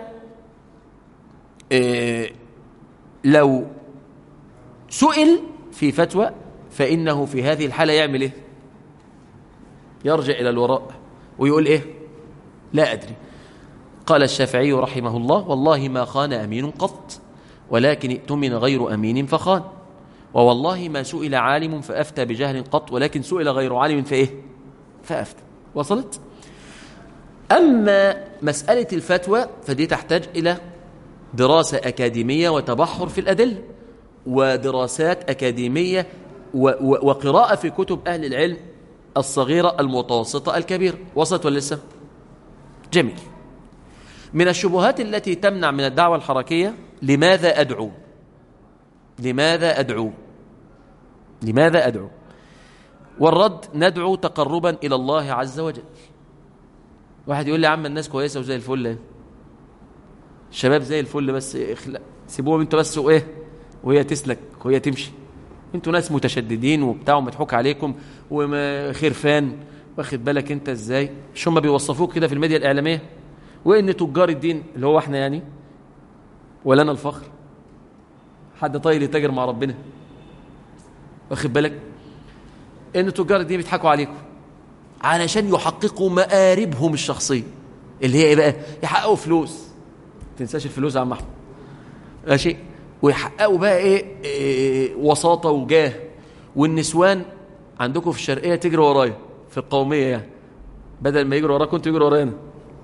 إيه لو سئل في فتوى فإنه في هذه الحالة يعمل إيه؟ يرجع إلى الوراء ويقول إيه؟ لا أدري. قال الشافعي رحمه الله: والله ما خان أمين قط، ولكن ائتمن غير أمين فخان، ووالله ما سئل عالم فأفتى بجهل قط، ولكن سئل غير عالم فإيه؟ فأفتى. وصلت؟ أما مسألة الفتوى فدي تحتاج إلى دراسة أكاديمية وتبحر في الأدلة، ودراسات أكاديمية وقراءة في كتب أهل العلم الصغيرة المتوسطة الكبيرة. وصلت ولا لسه؟ جميل. من الشبهات التي تمنع من الدعوة الحركية: لماذا أدعو؟ لماذا أدعو؟ لماذا أدعو؟ والرد: ندعو تقربا إلى الله عز وجل. واحد يقول لي: يا عم الناس كويسة وزي الفل، الشباب زي الفل، بس اخلق سيبوهم انتوا بس، وايه وهي تسلك وهي تمشي، انتوا ناس متشددين وبتاع ومضحوك عليكم وخرفان، واخد بالك انت ازاي؟ مش هم بيوصفوك كده في الميديا الإعلامية؟ وإن تجار الدين اللي هو احنا يعني ولنا الفخر، حد طايل يتاجر مع ربنا، واخد بالك؟ إن تجار الدين بيضحكوا عليكم علشان يحققوا مآربهم الشخصية اللي هي ايه بقى؟ يحققوا فلوس، تنساش الفلوس يا عم احمد، ماشي؟ ويحققوا بقى إيه, ايه وساطة وجاه، والنسوان عندكم في الشرقية تجري ورايا في القومية، يعني بدل ما يجروا وراكم انتوا يجروا ورانا.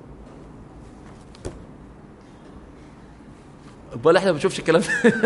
بقول احنا ما بنشوفش الكلام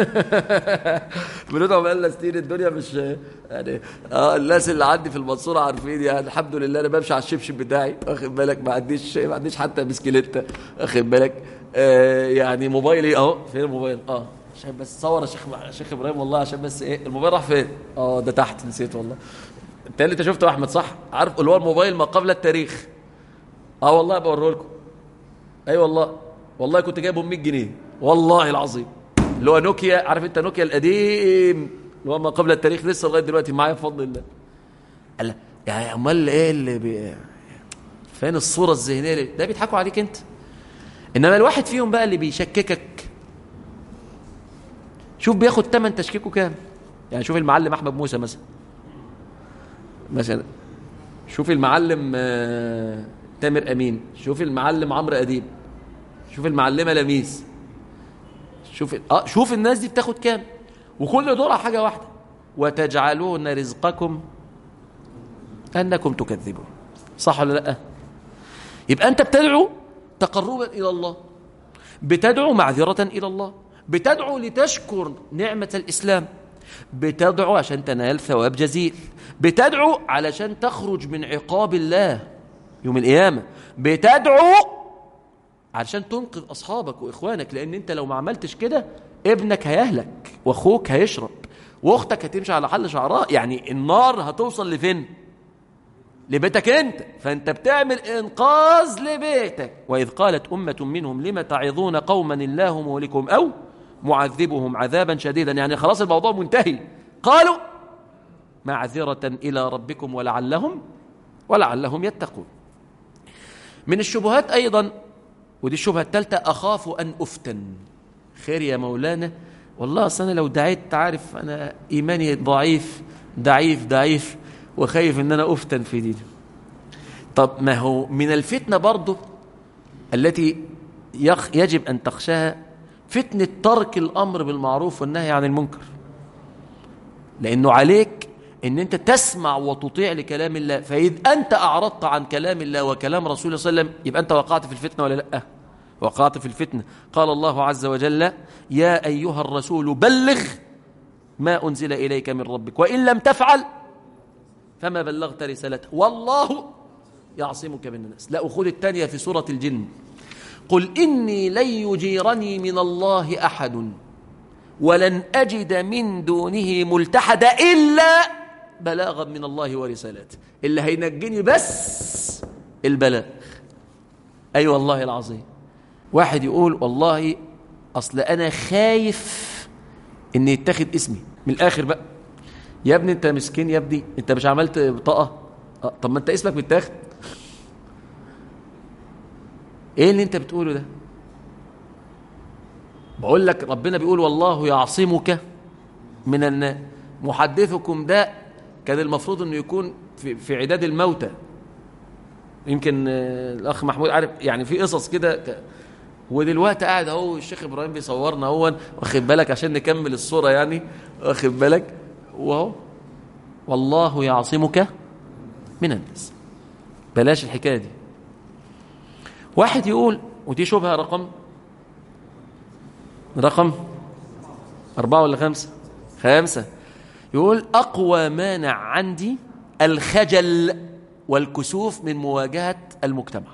بندعو بقالنا سنين، الدنيا مش يعني اه الناس اللي عندي في المنصوره عارفين، يعني الحمد لله انا بمشي على الشبشب بتاعي، واخد بالك؟ ما عنديش ما عنديش حتى بسكليته، واخد بالك؟ آه يعني موبايلي اهو، فين الموبايل؟ اه عشان بس صور يا شيخ شيخ ابراهيم، والله عشان بس ايه الموبايل راح فين؟ اه ده تحت، نسيت والله. انت اللي انت شفته احمد، صح؟ عارف اللي هو الموبايل ما قبل التاريخ؟ اه والله بوريه لكم. اي أيوة والله، والله كنت جايبه ب مية جنيه والله العظيم، اللي هو نوكيا، عارف انت نوكيا القديم اللي هو ما قبل التاريخ، لسه لغايه دلوقتي معايا بفضل الله. قال يعني امال ايه اللي بي... فين الصوره الذهنيه اللي... ده بيضحكوا عليك انت. انما الواحد فيهم بقى اللي بيشككك، شوف بياخد ثمن تشكيكه كام. يعني شوف المعلم احمد موسى مثلا مثلا شوف المعلم آه... تامر امين، شوف المعلم عمرو اديب، شوف المعلمه لميس، شوف اه شوف الناس دي بتاخد كام، وكل دورها حاجه واحده: وتجعلون رزقكم انكم تكذبون. صح ولا لا؟ يبقى انت بتدعو تقربا الى الله، بتدعو معذره الى الله، بتدعو لتشكر نعمه الاسلام، بتدعو عشان تنال ثواب جزيل، بتدعو علشان تخرج من عقاب الله يوم القيامة، بتدعو علشان تنقذ أصحابك وإخوانك، لأن أنت لو ما عملتش كده ابنك هيهلك وأخوك هيشرب وأختك هتمشي على حل شعراء، يعني النار هتوصل لفين؟ لبيتك أنت، فأنت بتعمل إنقاذ لبيتك. وإذ قالت أمة منهم لم تعظون قوما الله مهلكهم أو معذبهم عذابا شديدا، يعني خلاص الموضوع منتهي، قالوا معذرة إلى ربكم ولعلهم ولعلهم يتقون. من الشبهات أيضا، ودي الشبهة الثالثة، أخاف أن أفتن. خير يا مولانا، والله أصلا لو دعيت تعرف أنا إيماني ضعيف ضعيف ضعيف وخايف أن أنا أفتن في ديني. طب ما هو من الفتنة برضه التي يجب أن تخشاها فتنة ترك الأمر بالمعروف والنهي عن المنكر، لأنه عليك أن أنت تسمع وتطيع لكلام الله، فإذ أنت أعرضت عن كلام الله وكلام رسول الله صلى الله عليه وسلم يبقى أنت وقعت في الفتنة ولا لأ؟ وقعت في الفتنة. قال الله عز وجل يا أيها الرسول بلغ ما أنزل إليك من ربك وإن لم تفعل فما بلغت رسالته والله يعصمك من الناس. لا، أخذ الثانية في سورة الجن، قل إني لن يجيرني من الله أحد ولن أجد من دونه ملتحدا إلا بلاغا من الله ورسالاته. اللي هينجني بس البلاغ. أي أيوة والله العظيم. واحد يقول والله أصل أنا خايف إن يتاخد اسمي، من الآخر بقى يا ابني أنت مسكين، يا ابني أنت مش عملت بطاقة؟ أه طب ما أنت اسمك متاخد. إيه اللي أنت بتقوله ده؟ بقول لك ربنا بيقول والله يعصمك من الناس. محدثكم ده كان المفروض انه يكون في, في عداد الموتى. يمكن الاخ محمود عارف يعني في قصص كده، ودلوقتي قاعد اهو الشيخ ابراهيم بيصورنا اهو، واخد بالك عشان نكمل الصوره يعني، واخد بالك، واهو والله يعصمك من الناس. بلاش الحكايه دي. واحد يقول، ودي شبهه رقم رقم أربعة ولا خمسة؟ خمسة. يقول أقوى مانع عندي الخجل والكسوف من مواجهة المجتمع.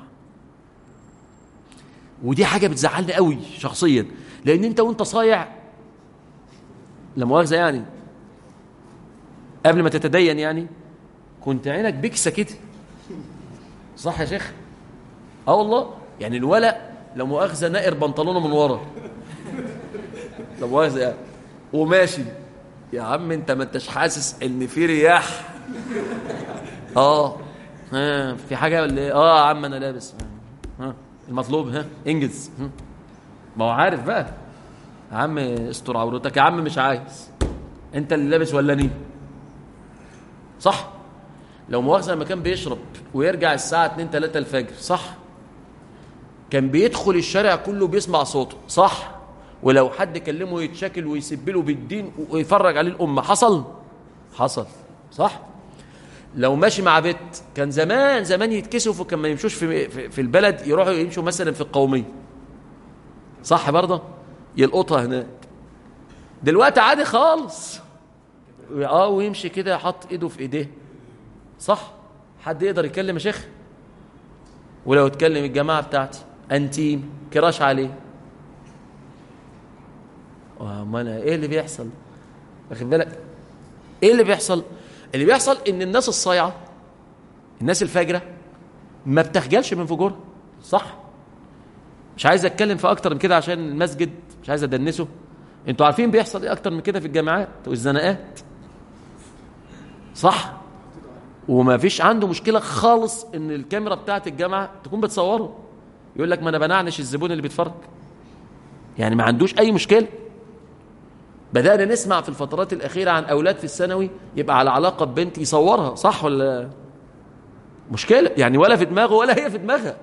ودي حاجة بتزعلني قوي شخصيا، لأن أنت وأنت صايع لا مؤاخذة يعني قبل ما تتدين يعني كنت عينك بكسة كده، صح يا شيخ؟ اه والله، يعني الولد لو مؤاخذة نائر بنطلونه من ورا لو مؤاخذة يعني وماشي، يا عم انت ما انتش حاسس ان في رياح؟ اه ها في حاجه ولا ايه؟ اه يا عم انا لابس، ها المطلوب، ها انجز، ها. ما هو عارف بقى يا عم استر عورتك، يا عم مش عايز، انت اللي لابس ولا ني؟ صح؟ لو مؤاخذه لما كان بيشرب ويرجع الساعه اتنين تلاتة الفجر، صح؟ كان بيدخل الشارع كله بيسمع صوته، صح؟ ولو حد كلمه يتشكل ويسبله بالدين ويفرج عليه الأمة، حصل؟ حصل، صح؟ لو ماشي مع بيت كان زمان زمان يتكسفوا، كان ما يمشوش في, في, في البلد، يروحوا يمشوا مثلا في القومية، صح برضه؟ يلقطها هناك. دلوقتي عادي خالص، اه ويمشي كده حط ايده في ايديه، صح؟ حد يقدر يكلم يا شيخ؟ ولو اتكلم الجماعة بتاعتي انتيم كراش عليه، وامال ايه اللي بيحصل؟ واخد بالك ايه اللي بيحصل؟ اللي بيحصل ان الناس الصايعه، الناس الفاجره ما بتخجلش من فجورها، صح؟ مش عايز اتكلم في اكتر من كده عشان المسجد مش عايز ادنسه. انتوا عارفين بيحصل ايه اكتر من كده في الجامعات والزناقات، صح؟ وما فيش عنده مشكله خالص ان الكاميرا بتاعه الجامعه تكون بتصوره، يقول لك ما انا بنعنش الزبون اللي بيتفرج، يعني ما عندوش اي مشكله. بدأنا نسمع في الفترات الأخيرة عن أولاد في الثانوي يبقى على علاقة ببنت يصورها، صح ولا مشكلة؟ يعني ولا في دماغه ولا هي في دماغها.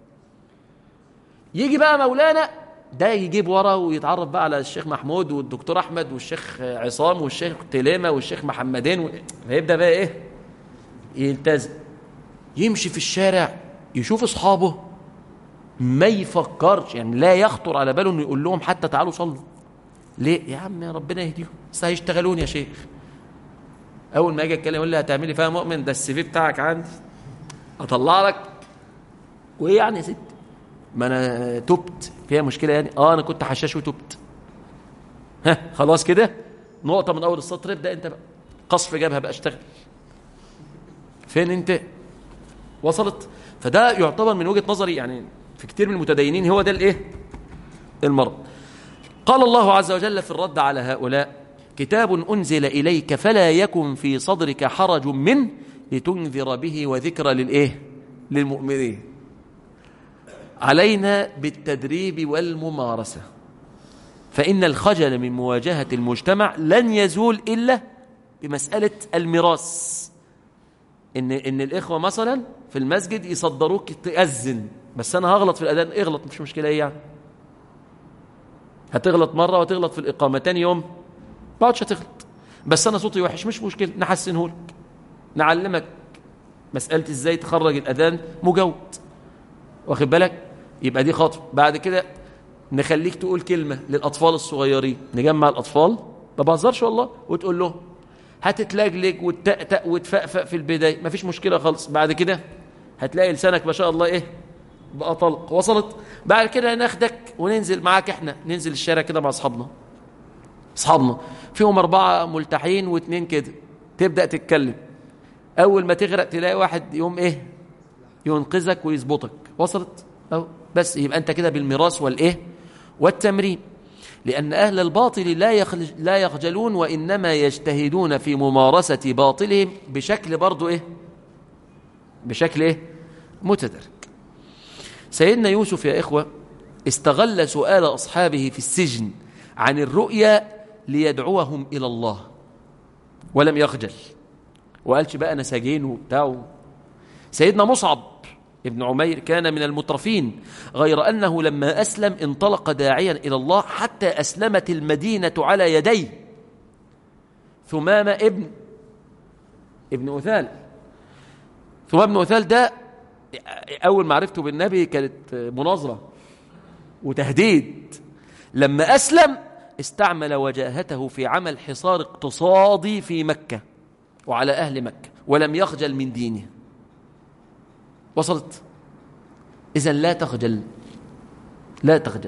يجي بقى مولانا ده يجيب ورا ويتعرف بقى على الشيخ محمود والدكتور أحمد والشيخ عصام والشيخ تليمة والشيخ محمدين و... فيبدأ بقى إيه؟ يلتزم، يمشي في الشارع يشوف أصحابه ما يفكرش، يعني لا يخطر على باله إنه يقول لهم حتى تعالوا صلوا، ليه يا عم؟ ربنا يهديهم، بس هيشتغلون يا شيخ. اول ما اجي اتكلم يقول لي هتعملي فيها مؤمن؟ ده السي في بتاعك عندي، اطلع لك. وايه يعني يا ست؟ ما انا تبت، فيها مشكله يعني؟ اه انا كنت حشاش وتبت. ها خلاص كده، نقطه من اول السطر، ابدا انت بقى قصف جبهه بقى، اشتغل. فين انت؟ وصلت؟ فده يعتبر من وجهه نظري يعني في كتير من المتدينين هو ده الايه؟ المرض. قال الله عز وجل في الرد على هؤلاء: كتاب أنزل إليك فلا يكن في صدرك حرج منه لتنذر به وذكرى للإيه؟ للمؤمنين. علينا بالتدريب والممارسة، فإن الخجل من مواجهة المجتمع لن يزول إلا بمسألة الميراث. إن, إن الإخوة مثلا في المسجد يصدروك تأذن، بس أنا هغلط في الأذان، اغلط مش مشكلة. إيه يعني؟ هتغلط مرة وتغلط في الإقامة، تاني يوم ما عادش هتغلط، بس أنا صوتي وحش مش مشكلة، نحسنه لك، نعلمك مسألة إزاي تخرج الأذان مجود، واخد بالك؟ يبقى دي خطوة. بعد كده نخليك تقول كلمة للأطفال الصغيرين، نجمع الأطفال ما بهزرش والله، وتقول لهم هتتلجلج وتتأتأ وتفقفق في البداية، ما فيش مشكلة خالص. بعد كده هتلاقي لسانك ما شاء الله إيه بقى طلق. وصلت؟ بعد كده ناخدك وننزل معاك، احنا ننزل الشارع كده مع اصحابنا، اصحابنا فيهم اربعه ملتحين واثنين كده، تبدا تتكلم، اول ما تغرق تلاقي واحد يوم ايه ينقذك ويظبطك. وصلت؟ أو بس يبقى انت كده بالميراث والايه والتمرين. لان اهل الباطل لا يخلج لا يخجلون، وانما يجتهدون في ممارسه باطلهم بشكل برضو ايه بشكل ايه متدرج. سيدنا يوسف يا إخوة استغل سؤال أصحابه في السجن عن الرؤيا ليدعوهم إلى الله، ولم يخجل وقالش بقى أنا سجين وبتاع. سيدنا مصعب ابن عمير كان من المترفين، غير أنه لما أسلم انطلق داعيا إلى الله حتى أسلمت المدينة على يديه. ثمامة ابن ابن أثال ثمامة ابن أثال ده أول معرفته بالنبي كانت مناظرة وتهديد. لما أسلم استعمل وجاهته في عمل حصار اقتصادي في مكة وعلى أهل مكة، ولم يخجل من دينه. وصلت؟ إذن لا تخجل، لا تخجل.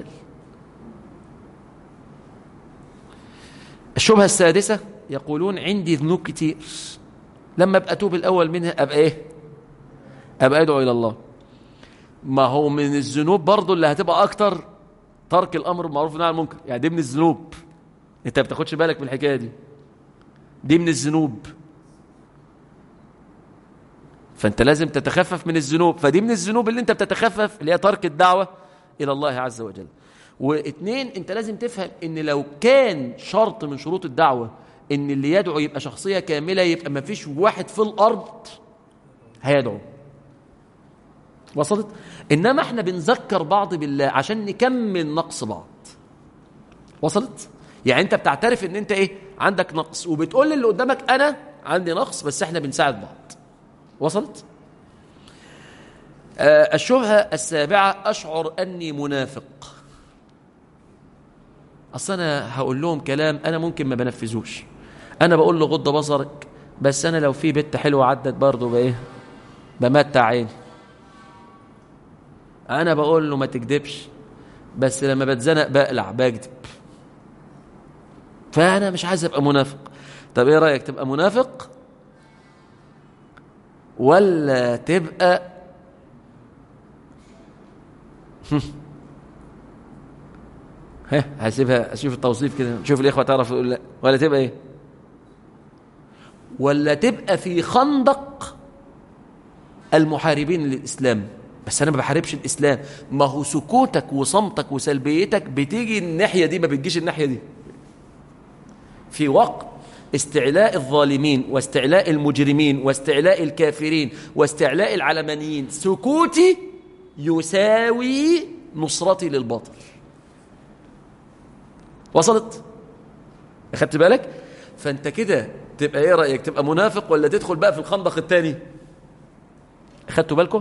الشبهة السادسة، يقولون عندي ذنوب كتير، لما أبقى أتوب الأول منها أبقى إيه؟ أبقى أدعو إلى الله. ما هو من الذنوب برضو اللي هتبقى أكتر ترك الأمر بالمعروف والنهي عن المنكر، يعني دي من الذنوب. أنت ما بتاخدش بالك من الحكاية دي، دي من الذنوب، فأنت لازم تتخفف من الذنوب. فدي من الذنوب اللي أنت بتتخفف، اللي هي ترك الدعوة إلى الله عز وجل. واثنين، أنت لازم تفهم إن لو كان شرط من شروط الدعوة إن اللي يدعو يبقى شخصية كاملة، يبقى ما فيش واحد في الأرض هيدعو. وصلت؟ إنما احنا بنذكر بعض بالله عشان نكمل نقص بعض. وصلت؟ يعني انت بتعترف ان انت ايه عندك نقص، وبتقول للي قدامك انا عندي نقص، بس احنا بنساعد بعض. وصلت؟ آه الشبهة السابعة، أشعر أني منافق. أصل أنا هقول لهم كلام أنا ممكن ما بنفذوش، أنا بقول له غض بصرك، بس أنا لو في بنت حلوة عدت برضه بإيه بمتع عيني. أنا بقول له ما تكذبش، بس لما بتزنق بقلع بكذب. فأنا مش عايز أبقى منافق. طب إيه رأيك، تبقى منافق ولا تبقى ها هسيبها أشوف التوصيف كده، نشوف الإخوة تعرف يقول لا، ولا تبقى إيه، ولا تبقى في خندق المحاربين للإسلام؟ بس أنا ما بحاربش الإسلام. ما هو سكوتك وصمتك وسلبيتك بتيجي الناحية دي، ما بتجيش الناحية دي. في وقت استعلاء الظالمين واستعلاء المجرمين واستعلاء الكافرين واستعلاء العلمانيين، سكوتي يساوي نصرتي للباطل. وصلت؟ أخدت بالك؟ فأنت كده تبقى إيه رأيك، تبقى منافق ولا تدخل بقى في الخندق الثاني؟ أخدتوا بالكم؟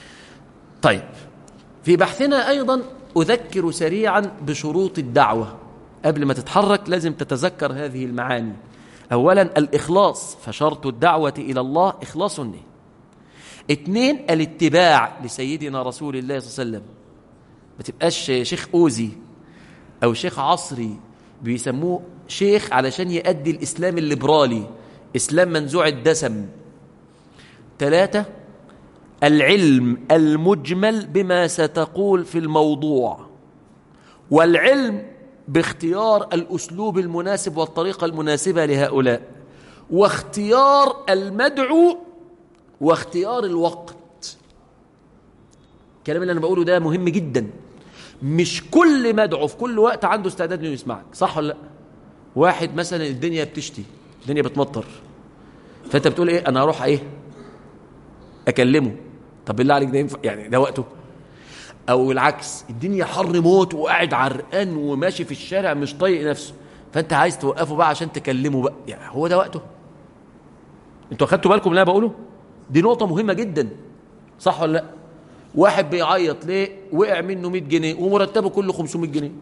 طيب، في بحثنا أيضا أذكر سريعا بشروط الدعوة. قبل ما تتحرك لازم تتذكر هذه المعاني. أولا الإخلاص، فشرط الدعوة إلى الله إخلاص النية. اثنين الاتباع لسيدنا رسول الله صلى الله عليه وسلم، ما تبقاش شيخ أوزي أو شيخ عصري بيسموه شيخ علشان يؤدي الإسلام الليبرالي، إسلام منزوع الدسم. ثلاثة العلم المجمل بما ستقول في الموضوع، والعلم باختيار الأسلوب المناسب والطريقة المناسبة لهؤلاء، واختيار المدعو، واختيار الوقت. الكلام اللي أنا بقوله ده مهم جدا. مش كل مدعو في كل وقت عنده استعداد انه يسمعك، صح ولا لا؟ واحد مثلا الدنيا بتشتي، الدنيا بتمطر، فانت بتقول ايه؟ انا هروح ايه اكلمه. طب بالله عليك ده ينفع؟ يعني ده وقته؟ او العكس، الدنيا حر موت وقاعد عرقان وماشي في الشارع مش طايق نفسه، فانت عايز توقفه بقى عشان تكلمه بقى، يعني هو ده وقته؟ انتوا اخدتوا بالكم اللي انا بقوله؟ دي نقطة مهمة جدا، صح ولا لا؟ واحد بيعيط ليه؟ وقع منه مئة جنيه ومرتبه كله خمسمائة جنيه،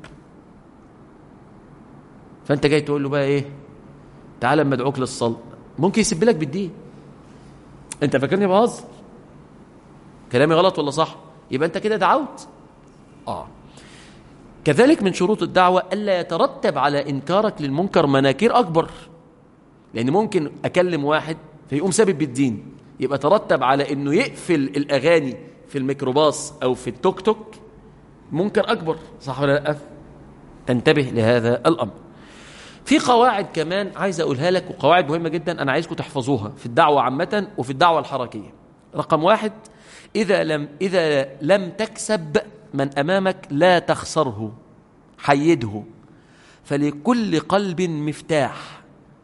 فانت جاي تقول له بقى ايه؟ تعالى اما ادعوك للصلاة. ممكن يسب لك بالدين. انت فاكرني بهزر؟ كلامي غلط ولا صح؟ يبقى انت كده دعوت. اه كذلك من شروط الدعوة الا يترتب على انكارك للمنكر مناكير اكبر، لان ممكن اكلم واحد فيقوم سابب بالدين، يبقى ترتب على انه يقفل الاغاني في الميكروباص او في التوك توك منكر اكبر، صح ولا لا؟ تنتبه لهذا الامر. في قواعد كمان عايز اقولها لك، وقواعد مهمه جدا انا عايزكم تحفظوها في الدعوه عامه وفي الدعوه الحركيه. رقم واحد، اذا لم اذا لم تكسب من امامك لا تخسره، حيده، فلكل قلب مفتاح،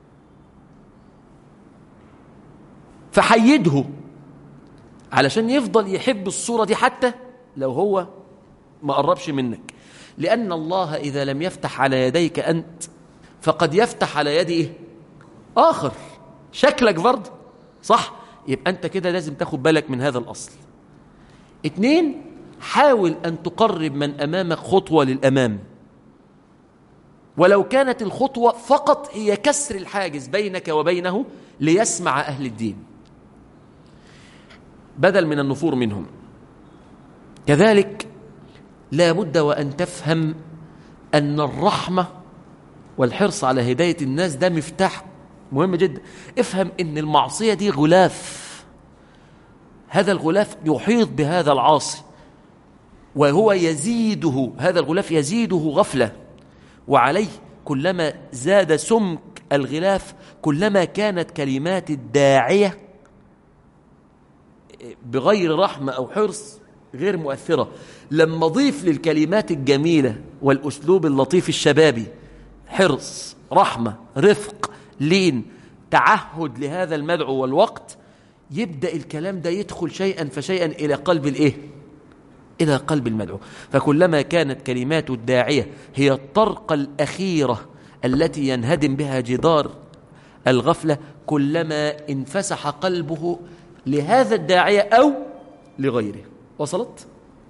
فحيده علشان يفضل يحب الصورة دي حتى لو هو ما قربش منك، لأن الله إذا لم يفتح على يديك أنت فقد يفتح على يد إيه؟ آخر شكلك برضه، صح؟ يبقى أنت كده لازم تاخد بالك من هذا الأصل. اتنين، حاول أن تقرب من أمامك خطوة للأمام، ولو كانت الخطوة فقط هي كسر الحاجز بينك وبينه ليسمع أهل الدين بدل من النفور منهم. كذلك لا بد وأن تفهم أن الرحمة والحرص على هداية الناس ده مفتاح مهم جدا. افهم أن المعصية دي غلاف، هذا الغلاف يحيط بهذا العاصي وهو يزيده، هذا الغلاف يزيده غفلة، وعليه كلما زاد سمك الغلاف كلما كانت كلمات الداعية بغير رحمة أو حرص غير مؤثرة. لما ضيف للكلمات الجميلة والأسلوب اللطيف الشبابي حرص، رحمة، رفق، لين، تعهد لهذا المدعو والوقت، يبدأ الكلام ده يدخل شيئا فشيئا إلى قلب الإيه؟ إلى قلب المدعو. فكلما كانت كلمات الداعية هي الطرقة الأخيرة التي ينهدم بها جدار الغفلة كلما انفسح قلبه لهذا الداعية أو لغيره. وصلت؟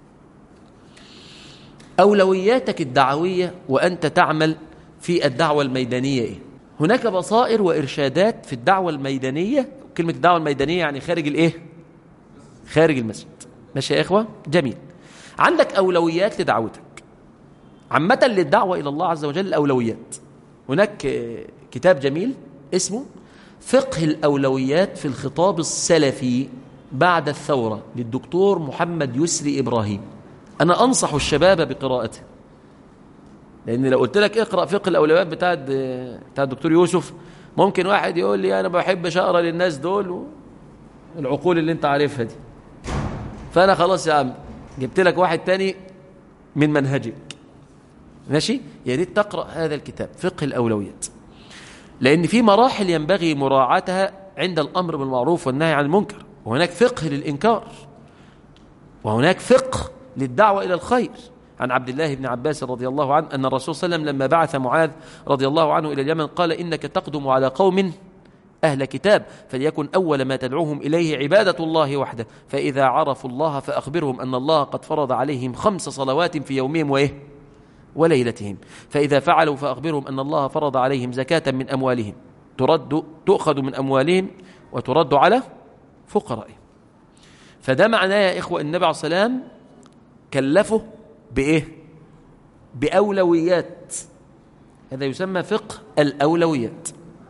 أولوياتك الدعوية وأنت تعمل في الدعوة الميدانية إيه؟ هناك بصائر وإرشادات في الدعوة الميدانية. كلمة الدعوة الميدانية يعني خارج الإيه؟ خارج المسجد. ماشي يا إخوة؟ جميل. عندك أولويات لدعوتك عامة للدعوة إلى الله عز وجل. أولويات، هناك كتاب جميل اسمه فقه الأولويات في الخطاب السلفي بعد الثورة للدكتور محمد يسري إبراهيم. أنا أنصح الشباب بقراءته، لأن لو قلت لك اقرأ فقه الأولويات بتاع بتاع الدكتور يوسف ممكن واحد يقول لي أنا بحبش أقرأ للناس دول العقول اللي أنت عارفها دي، فأنا خلاص يا عم جبت لك واحد تاني من منهجك. ماشي؟ يا ريت تقرأ هذا الكتاب فقه الأولويات، لأن في مراحل ينبغي مراعاتها عند الأمر بالمعروف والنهي عن المنكر، وهناك فقه للإنكار، وهناك فقه للدعوة إلى الخير. عن عبد الله بن عباس رضي الله عنه أن الرسول صلى الله عليه وسلم لما بعث معاذ رضي الله عنه إلى اليمن قال إنك تقدم على قوم أهل كتاب فليكن أول ما تدعوهم إليه عبادة الله وحده، فإذا عرفوا الله فأخبرهم أن الله قد فرض عليهم خمس صلوات في يومهم وإيه وليلتهم. فإذا فعلوا فأخبرهم أن الله فرض عليهم زكاة من أموالهم ترد تؤخذ من أموالهم وترد على فقرائهم. فده معناه يا إخوة النبي عليه الصلاة والسلام كلفه بإيه؟ بأولويات. هذا يسمى فقه الأولويات.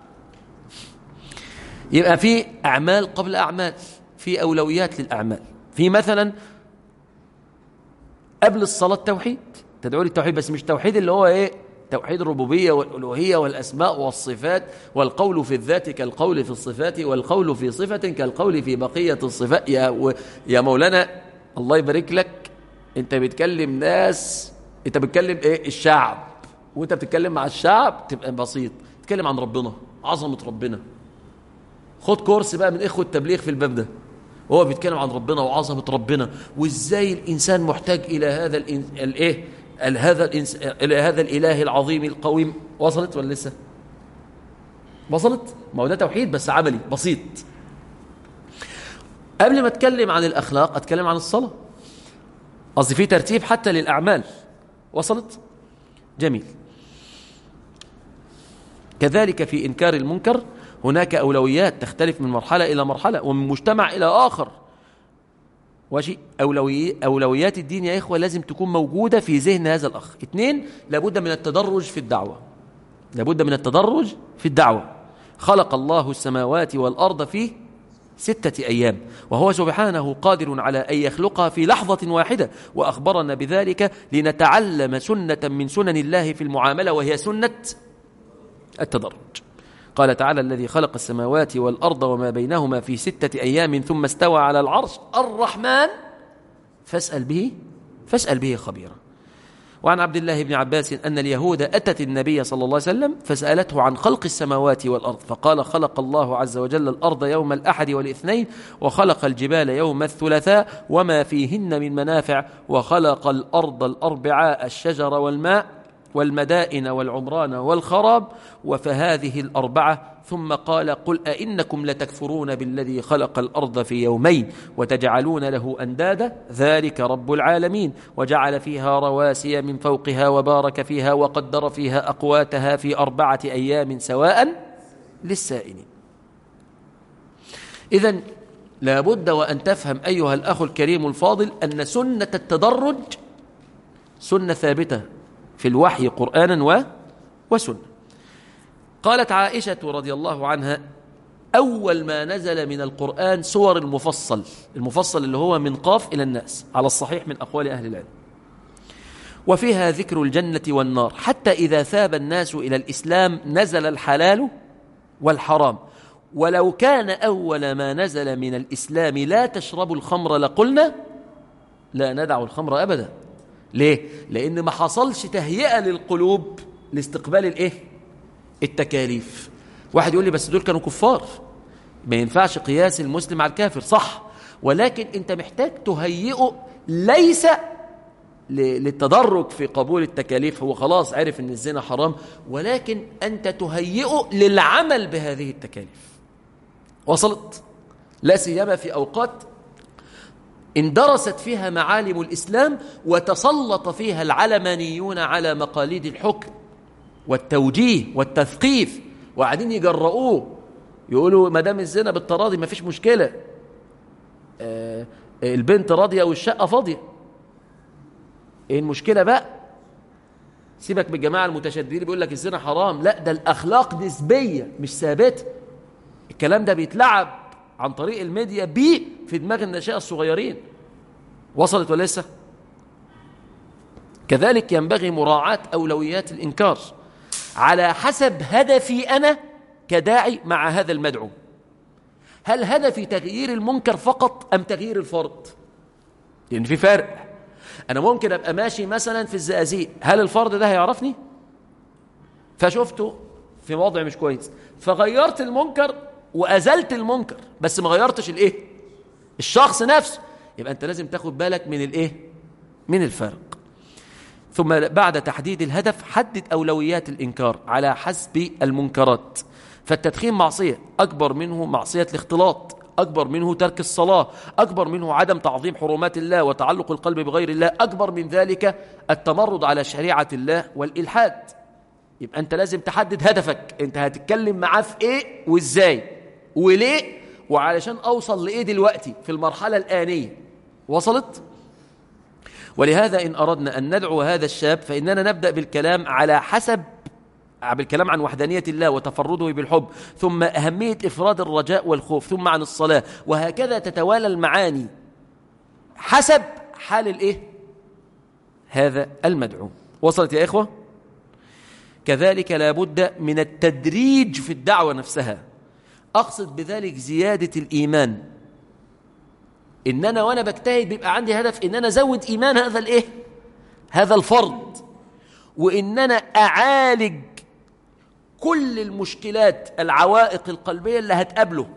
يبقى في أعمال قبل أعمال، في أولويات للأعمال. في مثلا قبل الصلاة توحيد، تدعو للتوحيد، بس مش توحيد اللي هو إيه؟ توحيد الربوبية والألوهية والأسماء والصفات، والقول في الذات كالقول في الصفات، والقول في صفة كالقول في بقية الصفات. يا, و... يا مولانا الله يبارك لك، أنت بتكلم ناس، أنت بتكلم إيه؟ الشعب، وأنت بتتكلم مع الشعب تبقى بسيط، تتكلم عن ربنا، عظمة ربنا. خد كورس بقى من إخوة التبليغ في الباب ده، وهو بيتكلم عن ربنا وعظمة ربنا، وإزاي الإنسان محتاج إلى هذا الإيه؟ هذا الإنس... إلى هذا الإله العظيم القويم. وصلت ولا لسه؟ وصلت؟ ما هو ده توحيد بس عملي بسيط. قبل ما أتكلم عن الأخلاق أتكلم عن الصلاة، قصدي في ترتيب حتى للأعمال. وصلت؟ جميل. كذلك في إنكار المنكر هناك أولويات تختلف من مرحلة إلى مرحلة ومن مجتمع إلى آخر. وشيء أولوي أولويات الدين يا إخوة لازم تكون موجودة في ذهن هذا الأخ. اثنين، لابد من التدرج في الدعوة، لابد من التدرج في الدعوة. خلق الله السماوات والأرض في ستة أيام، وهو سبحانه قادر على أن يخلقها في لحظة واحدة، وأخبرنا بذلك لنتعلم سنة من سنن الله في المعاملة، وهي سنة التدرج. قال تعالى: الذي خلق السماوات والأرض وما بينهما في ستة أيام ثم استوى على العرش الرحمن فاسأل به فاسأل به خبيرا. وعن عبد الله بن عباس أن اليهود أتت النبي صلى الله عليه وسلم فسألته عن خلق السماوات والأرض، فقال: خلق الله عز وجل الأرض يوم الأحد والاثنين، وخلق الجبال يوم الثلاثاء وما فيهن من منافع، وخلق الأرض الأربعاء الشجر والماء والمدائن والعمران والخراب، وفهذه الأربعة. ثم قال: قل أئنكم لتكفرون بالذي خلق الأرض في يومين وتجعلون له أندادا ذلك رب العالمين، وجعل فيها رواسي من فوقها وبارك فيها وقدر فيها أقواتها في أربعة أيام سواء للسائلين. إذن لابد وأن تفهم أيها الأخ الكريم الفاضل أن سنة التدرج سنة ثابتة في الوحي قرآنا و... وسنة. قالت عائشة رضي الله عنها: أول ما نزل من القرآن سور المفصل، المفصل اللي هو من قاف إلى الناس على الصحيح من أقوال أهل العلم، وفيها ذكر الجنة والنار، حتى إذا ثاب الناس إلى الإسلام نزل الحلال والحرام. ولو كان أول ما نزل من الإسلام لا تشربوا الخمر لقلنا لا ندع الخمر أبدا. ليه؟ لأن ما حصلش تهيئة للقلوب لاستقبال الإيه؟ التكاليف. واحد يقول لي: بس دول كانوا كفار، ما ينفعش قياس المسلم على الكافر. صح، ولكن أنت محتاج تهيئه ليس للتدرج في قبول التكاليف، هو خلاص عرف أن الزنا حرام، ولكن أنت تهيئه للعمل بهذه التكاليف. وصلت؟ لا سيما في أوقات اندرست فيها معالم الإسلام وتسلط فيها العلمانيون على مقاليد الحكم والتوجيه والتثقيف، وقاعدين يجرؤوه، يقولوا ما دام الزنا بالتراضي ما فيش مشكلة، آه البنت راضية والشقة فاضية، ايه المشكلة بقى؟ سيبك من الجماعة المتشددين بيقول لك الزنا حرام. لا، ده الأخلاق نسبية مش ثابتة. الكلام ده بيتلعب عن طريق الميديا بيه في دماغ الناشئة الصغيرين. وصلت ولا لسه؟ كذلك ينبغي مراعاة أولويات الإنكار على حسب هدفي أنا كداعي مع هذا المدعو. هل هدفي تغيير المنكر فقط أم تغيير الفرد؟ لأن في فرق. أنا ممكن أبقى ماشي مثلا في الزقازيق، هل الفرد ده هيعرفني؟ فشفته في وضع مش كويس فغيرت المنكر وأزلت المنكر، بس ما غيرتش الإيه؟ الشخص نفسه. يبقى أنت لازم تاخد بالك من الإيه؟ من الفرق. ثم بعد تحديد الهدف حدد أولويات الإنكار على حسب المنكرات. فالتدخين معصية، أكبر منه معصية الاختلاط، أكبر منه ترك الصلاة، أكبر منه عدم تعظيم حرمات الله وتعلق القلب بغير الله، أكبر من ذلك التمرد على شريعة الله والإلحاد. يبقى أنت لازم تحدد هدفك، أنت هتتكلم معاه في إيه وإزاي وليه، وعلشان أوصل لإيه دلوقتي في المرحلة الآنية. وصلت؟ ولهذا إن أردنا أن ندعو هذا الشاب فإننا نبدأ بالكلام على حسب بالكلام عن وحدانية الله وتفرده بالحب، ثم أهمية إفراد الرجاء والخوف، ثم عن الصلاة، وهكذا تتوالى المعاني حسب حال الإيه؟ هذا المدعو. وصلت يا إخوة؟ كذلك لا بد من التدريج في الدعوة نفسها. أقصد بذلك زيادة الإيمان، إن أنا وأنا بجتهد بيبقى عندي هدف إن أنا أزود إيمان هذا الإيه؟ هذا الفرد، وإن أنا أعالج كل المشكلات العوائق القلبية اللي هتقابله،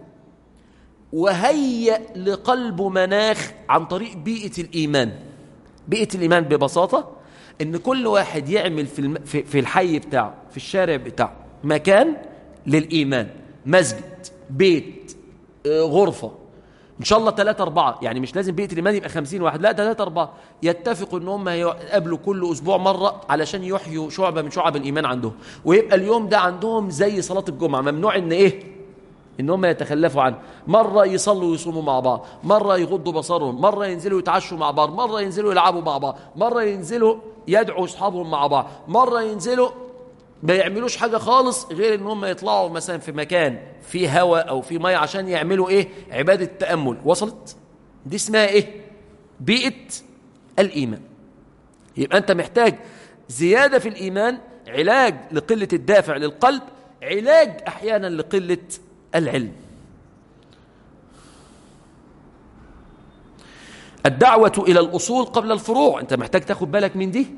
وهيئ لقلبه مناخ عن طريق بيئة الإيمان. بيئة الإيمان ببساطة إن كل واحد يعمل في الم... في في الحي بتاعه، في الشارع بتاعه، مكان للإيمان، مسجد، بيت، غرفة، إن شاء الله ثلاثة أربعة، يعني مش لازم بيئة الإيمان يبقى خمسين واحد، لا ثلاثة أربعة يتفقوا إن هم يقابلوا كل أسبوع مرة علشان يحيوا شعبة من شعب الإيمان عندهم، ويبقى اليوم ده عندهم زي صلاة الجمعة، ممنوع إن إيه؟ إن هم يتخلفوا عنه. مرة يصلوا ويصوموا مع بعض، مرة يغضوا بصرهم، مرة ينزلوا يتعشوا مع بعض، مرة ينزلوا يلعبوا مع بعض، مرة ينزلوا يدعوا أصحابهم مع بعض، مرة ينزلوا ما يعملوش حاجة خالص غير ان هم يطلعوا مثلا في مكان فيه هواء او فيه ميه عشان يعملوا ايه؟ عبادة تأمل. وصلت؟ دي اسمها ايه؟ بيئة الإيمان. يبقى انت محتاج زيادة في الإيمان، علاج لقلة الدافع للقلب، علاج احيانا لقلة العلم. الدعوة إلى الأصول قبل الفروع، انت محتاج تاخد بالك من دي.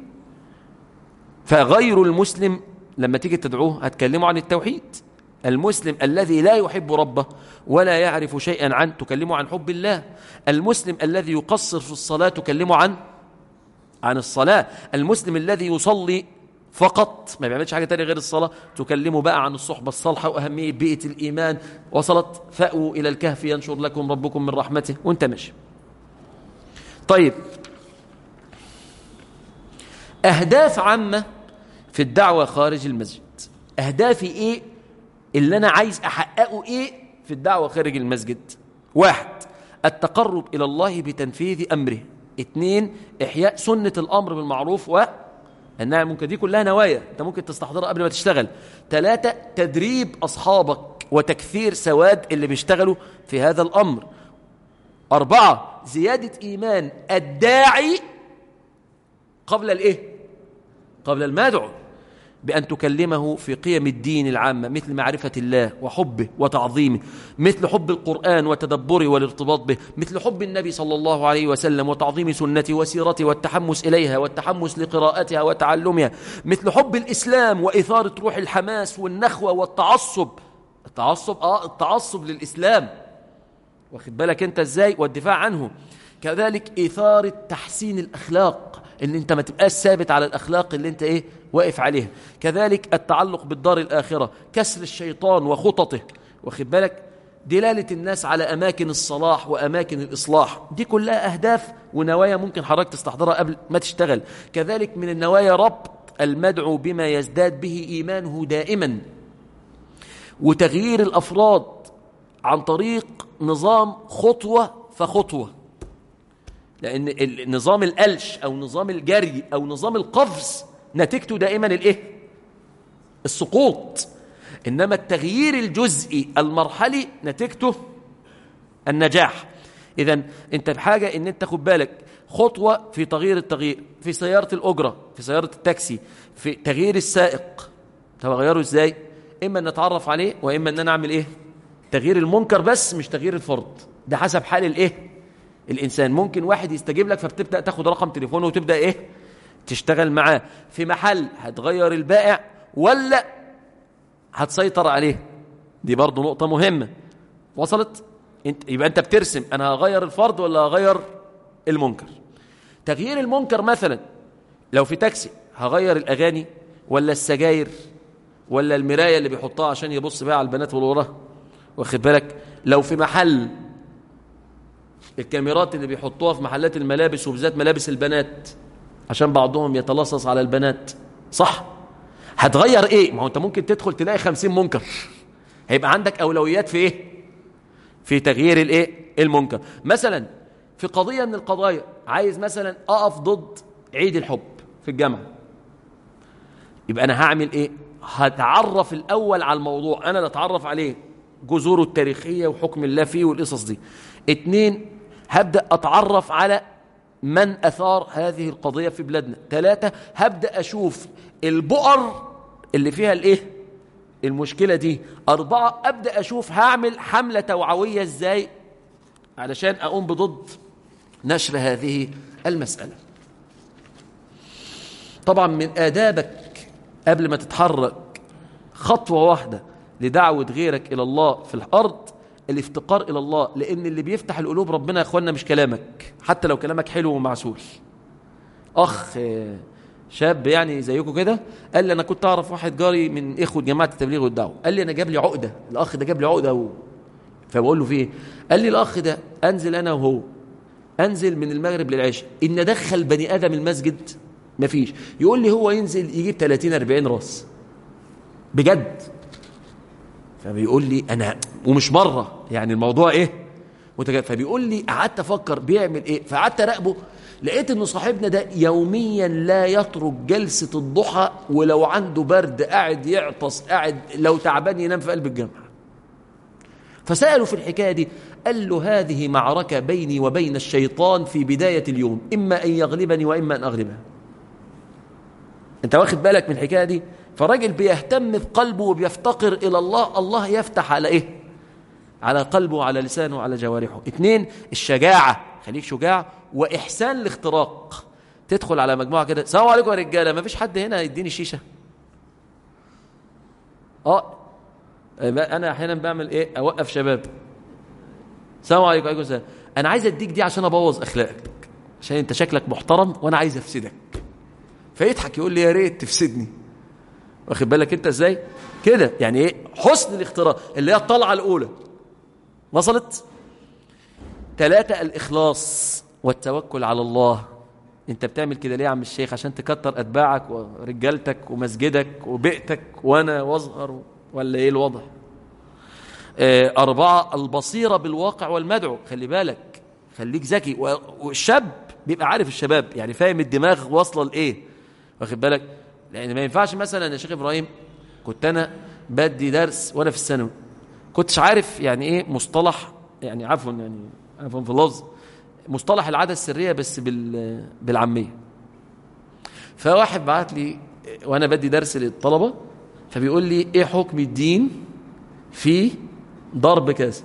فغير المسلم لما تيجي تدعوه هتكلمه عن التوحيد. المسلم الذي لا يحب ربه ولا يعرف شيئا عنه تكلمه عن حب الله. المسلم الذي يقصر في الصلاة تكلمه عن عن الصلاة. المسلم الذي يصلي فقط ما بيعملش حاجة تانية غير الصلاة تكلمه بقى عن الصحبة الصالحة وأهمية بيئة الإيمان. وصلت؟ فأووا إلى الكهف ينشر لكم ربكم من رحمته، وانت ماشي. طيب، أهداف عامة في الدعوة خارج المسجد. أهدافي إيه اللي أنا عايز أحققه إيه في الدعوة خارج المسجد؟ واحد، التقرب إلى الله بتنفيذ أمره. اثنين، إحياء سنة الأمر بالمعروف والنهي عن المنكر. دي كلها نوايا أنت ممكن تستحضرها قبل ما تشتغل. ثلاثة، تدريب أصحابك وتكثير سواد اللي بيشتغلوا في هذا الأمر. أربعة، زيادة إيمان الداعي قبل الإيه؟ قبل المدعو، بأن تكلمه في قيم الدين العامة مثل معرفة الله وحبه وتعظيمه، مثل حب القرآن وتدبره والارتباط به، مثل حب النبي صلى الله عليه وسلم وتعظيم سنته وسيرته والتحمس إليها والتحمس لقراءتها وتعلمها، مثل حب الإسلام وإثارة روح الحماس والنخوة والتعصب. التعصب آه التعصب للإسلام، واخد بالك أنت إزاي؟ والدفاع عنه. كذلك إثارة تحسين الأخلاق، ان انت ما تبقاش ثابت على الاخلاق اللي انت ايه واقف عليها. كذلك التعلق بالدار الاخره، كسر الشيطان وخططه، واخد بالك؟ دلاله الناس على اماكن الصلاح واماكن الاصلاح. دي كلها اهداف ونوايا ممكن حضرتك تستحضرها قبل ما تشتغل. كذلك من النوايا ربط المدعو بما يزداد به ايمانه دائما، وتغيير الافراد عن طريق نظام خطوه فخطوه، لأن نظام القلش أو نظام الجري أو نظام القفز نتيجته دائما الإيه؟ السقوط. إنما التغيير الجزئي المرحلي نتيجته النجاح. إذن أنت بحاجة إن أنت خد بالك خطوة في تغيير التغيير، في سيارة الأجرة، في سيارة التاكسي، في تغيير السائق. طب أغيره إزاي؟ إما أن نتعرف عليه، وإما أن نعمل إيه؟ تغيير المنكر بس مش تغيير الفرد. ده حسب حال الإيه؟ الإنسان. ممكن واحد يستجيب لك فبتبدأ تاخد رقم تليفونه وتبدأ إيه؟ تشتغل معاه. في محل هتغير البائع ولا هتسيطر عليه؟ دي برضو نقطة مهمة. وصلت؟ انت يبقى أنت بترسم أنا هغير الفرد ولا هغير المنكر. تغيير المنكر مثلا لو في تاكسي هغير الأغاني ولا السجاير ولا المراية اللي بيحطها عشان يبص بقى على البنات والوراه، واخد بالك؟ لو في محل الكاميرات اللي بيحطوها في محلات الملابس وبالذات ملابس البنات عشان بعضهم يتلصص على البنات، صح؟ هتغير ايه؟ ما هو انت ممكن تدخل تلاقي خمسين منكر، هيبقى عندك اولويات في ايه؟ في تغيير الايه؟ المنكر. مثلا في قضية من القضايا عايز مثلا اقف ضد عيد الحب في الجامعة، يبقى انا هعمل ايه؟ هتعرف الاول على الموضوع، انا اللي اتعرف عليه جذوره التاريخية وحكم الله فيه والقصص دي. اتنين، هبدأ اتعرف على من اثار هذه القضية في بلادنا. ثلاثة، هبدأ اشوف البؤر اللي فيها الايه؟ المشكلة دي. أربعة، أبدأ أشوف هعمل حملة توعوية إزاي علشان أقوم بضد نشر هذه المسألة. طبعا من آدابك قبل ما تتحرك خطوة واحدة لدعوة غيرك إلى الله في الأرض الافتقار إلى الله، لأن اللي بيفتح القلوب ربنا يا أخوانا مش كلامك، حتى لو كلامك حلو ومعسول. أخ شاب يعني زيكم كده قال لي انا كنت اعرف واحد جاري من اخوه جماعه التبليغ والدعوه، قال لي انا جاب لي عقده، الاخ ده جاب لي عقده و... فبقول له في ايه؟ قال لي الاخ ده انزل انا وهو، انزل من المغرب للعشاء، ان ادخل بني ادم المسجد مفيش، يقول لي هو ينزل يجيب ثلاثين أربعين راس بجد. فبيقول لي انا ومش مره يعني الموضوع ايه متجد. فبيقول لي قعدت افكر بيعمل ايه، فقعدت اراقبه، لقيت انه صاحبنا ده يوميا لا يترك جلسة الضحى، ولو عنده برد قاعد يعطس، قاعد لو تعبان ينام في قلب الجامعة. فسألوا في الحكاية دي، قال له هذه معركة بيني وبين الشيطان في بداية اليوم، إما أن يغلبني وإما أن أغلبه. أنت واخد بالك من الحكاية دي؟ فالراجل بيهتم بقلبه وبيفتقر إلى الله، الله يفتح على إيه؟ على قلبه وعلى لسانه وعلى جوارحه. اثنين، الشجاعة، خليك شجاع، وإحسان الاختراق. تدخل على مجموعة كده، السلام عليكم يا رجالة، ما فيش حد هنا يديني شيشة؟ اه انا احيانا بعمل ايه؟ اوقف شباب، السلام عليكم. وعليكم السلام. انا عايز اديك دي عشان ابوظ اخلاقك، عشان انت شكلك محترم وانا عايز افسدك. فيضحك يقول لي يا ريت تفسدني. واخد بالك انت ازاي كده؟ يعني ايه حسن الاختراق اللي هي الطلعة الاولى. وصلت؟ ثلاثة، الإخلاص والتوكل على الله. انت بتعمل كده ليه يا عم الشيخ؟ عشان تكتر أتباعك ورجالتك ومسجدك وبيئتك وانا واظهر، ولا ايه الوضع؟ اه أربعة، البصيرة بالواقع والمدعو. خلي بالك، خليك ذكي. والشاب بيبقى عارف، الشباب يعني فاهم الدماغ واصلة لإيه. واخد بالك؟ لأن ما ينفعش مثلا يا شيخ إبراهيم، كنت أنا بدي درس وأنا في الثانوي، كنتش عارف يعني ايه مصطلح، يعني عفوا يعني عفوا في اللفظ، مصطلح العادة السرية بس بال بالعامية. فواحد بعت لي وانا بدي درس للطلبة، فبيقول لي ايه حكم الدين في ضرب كذا.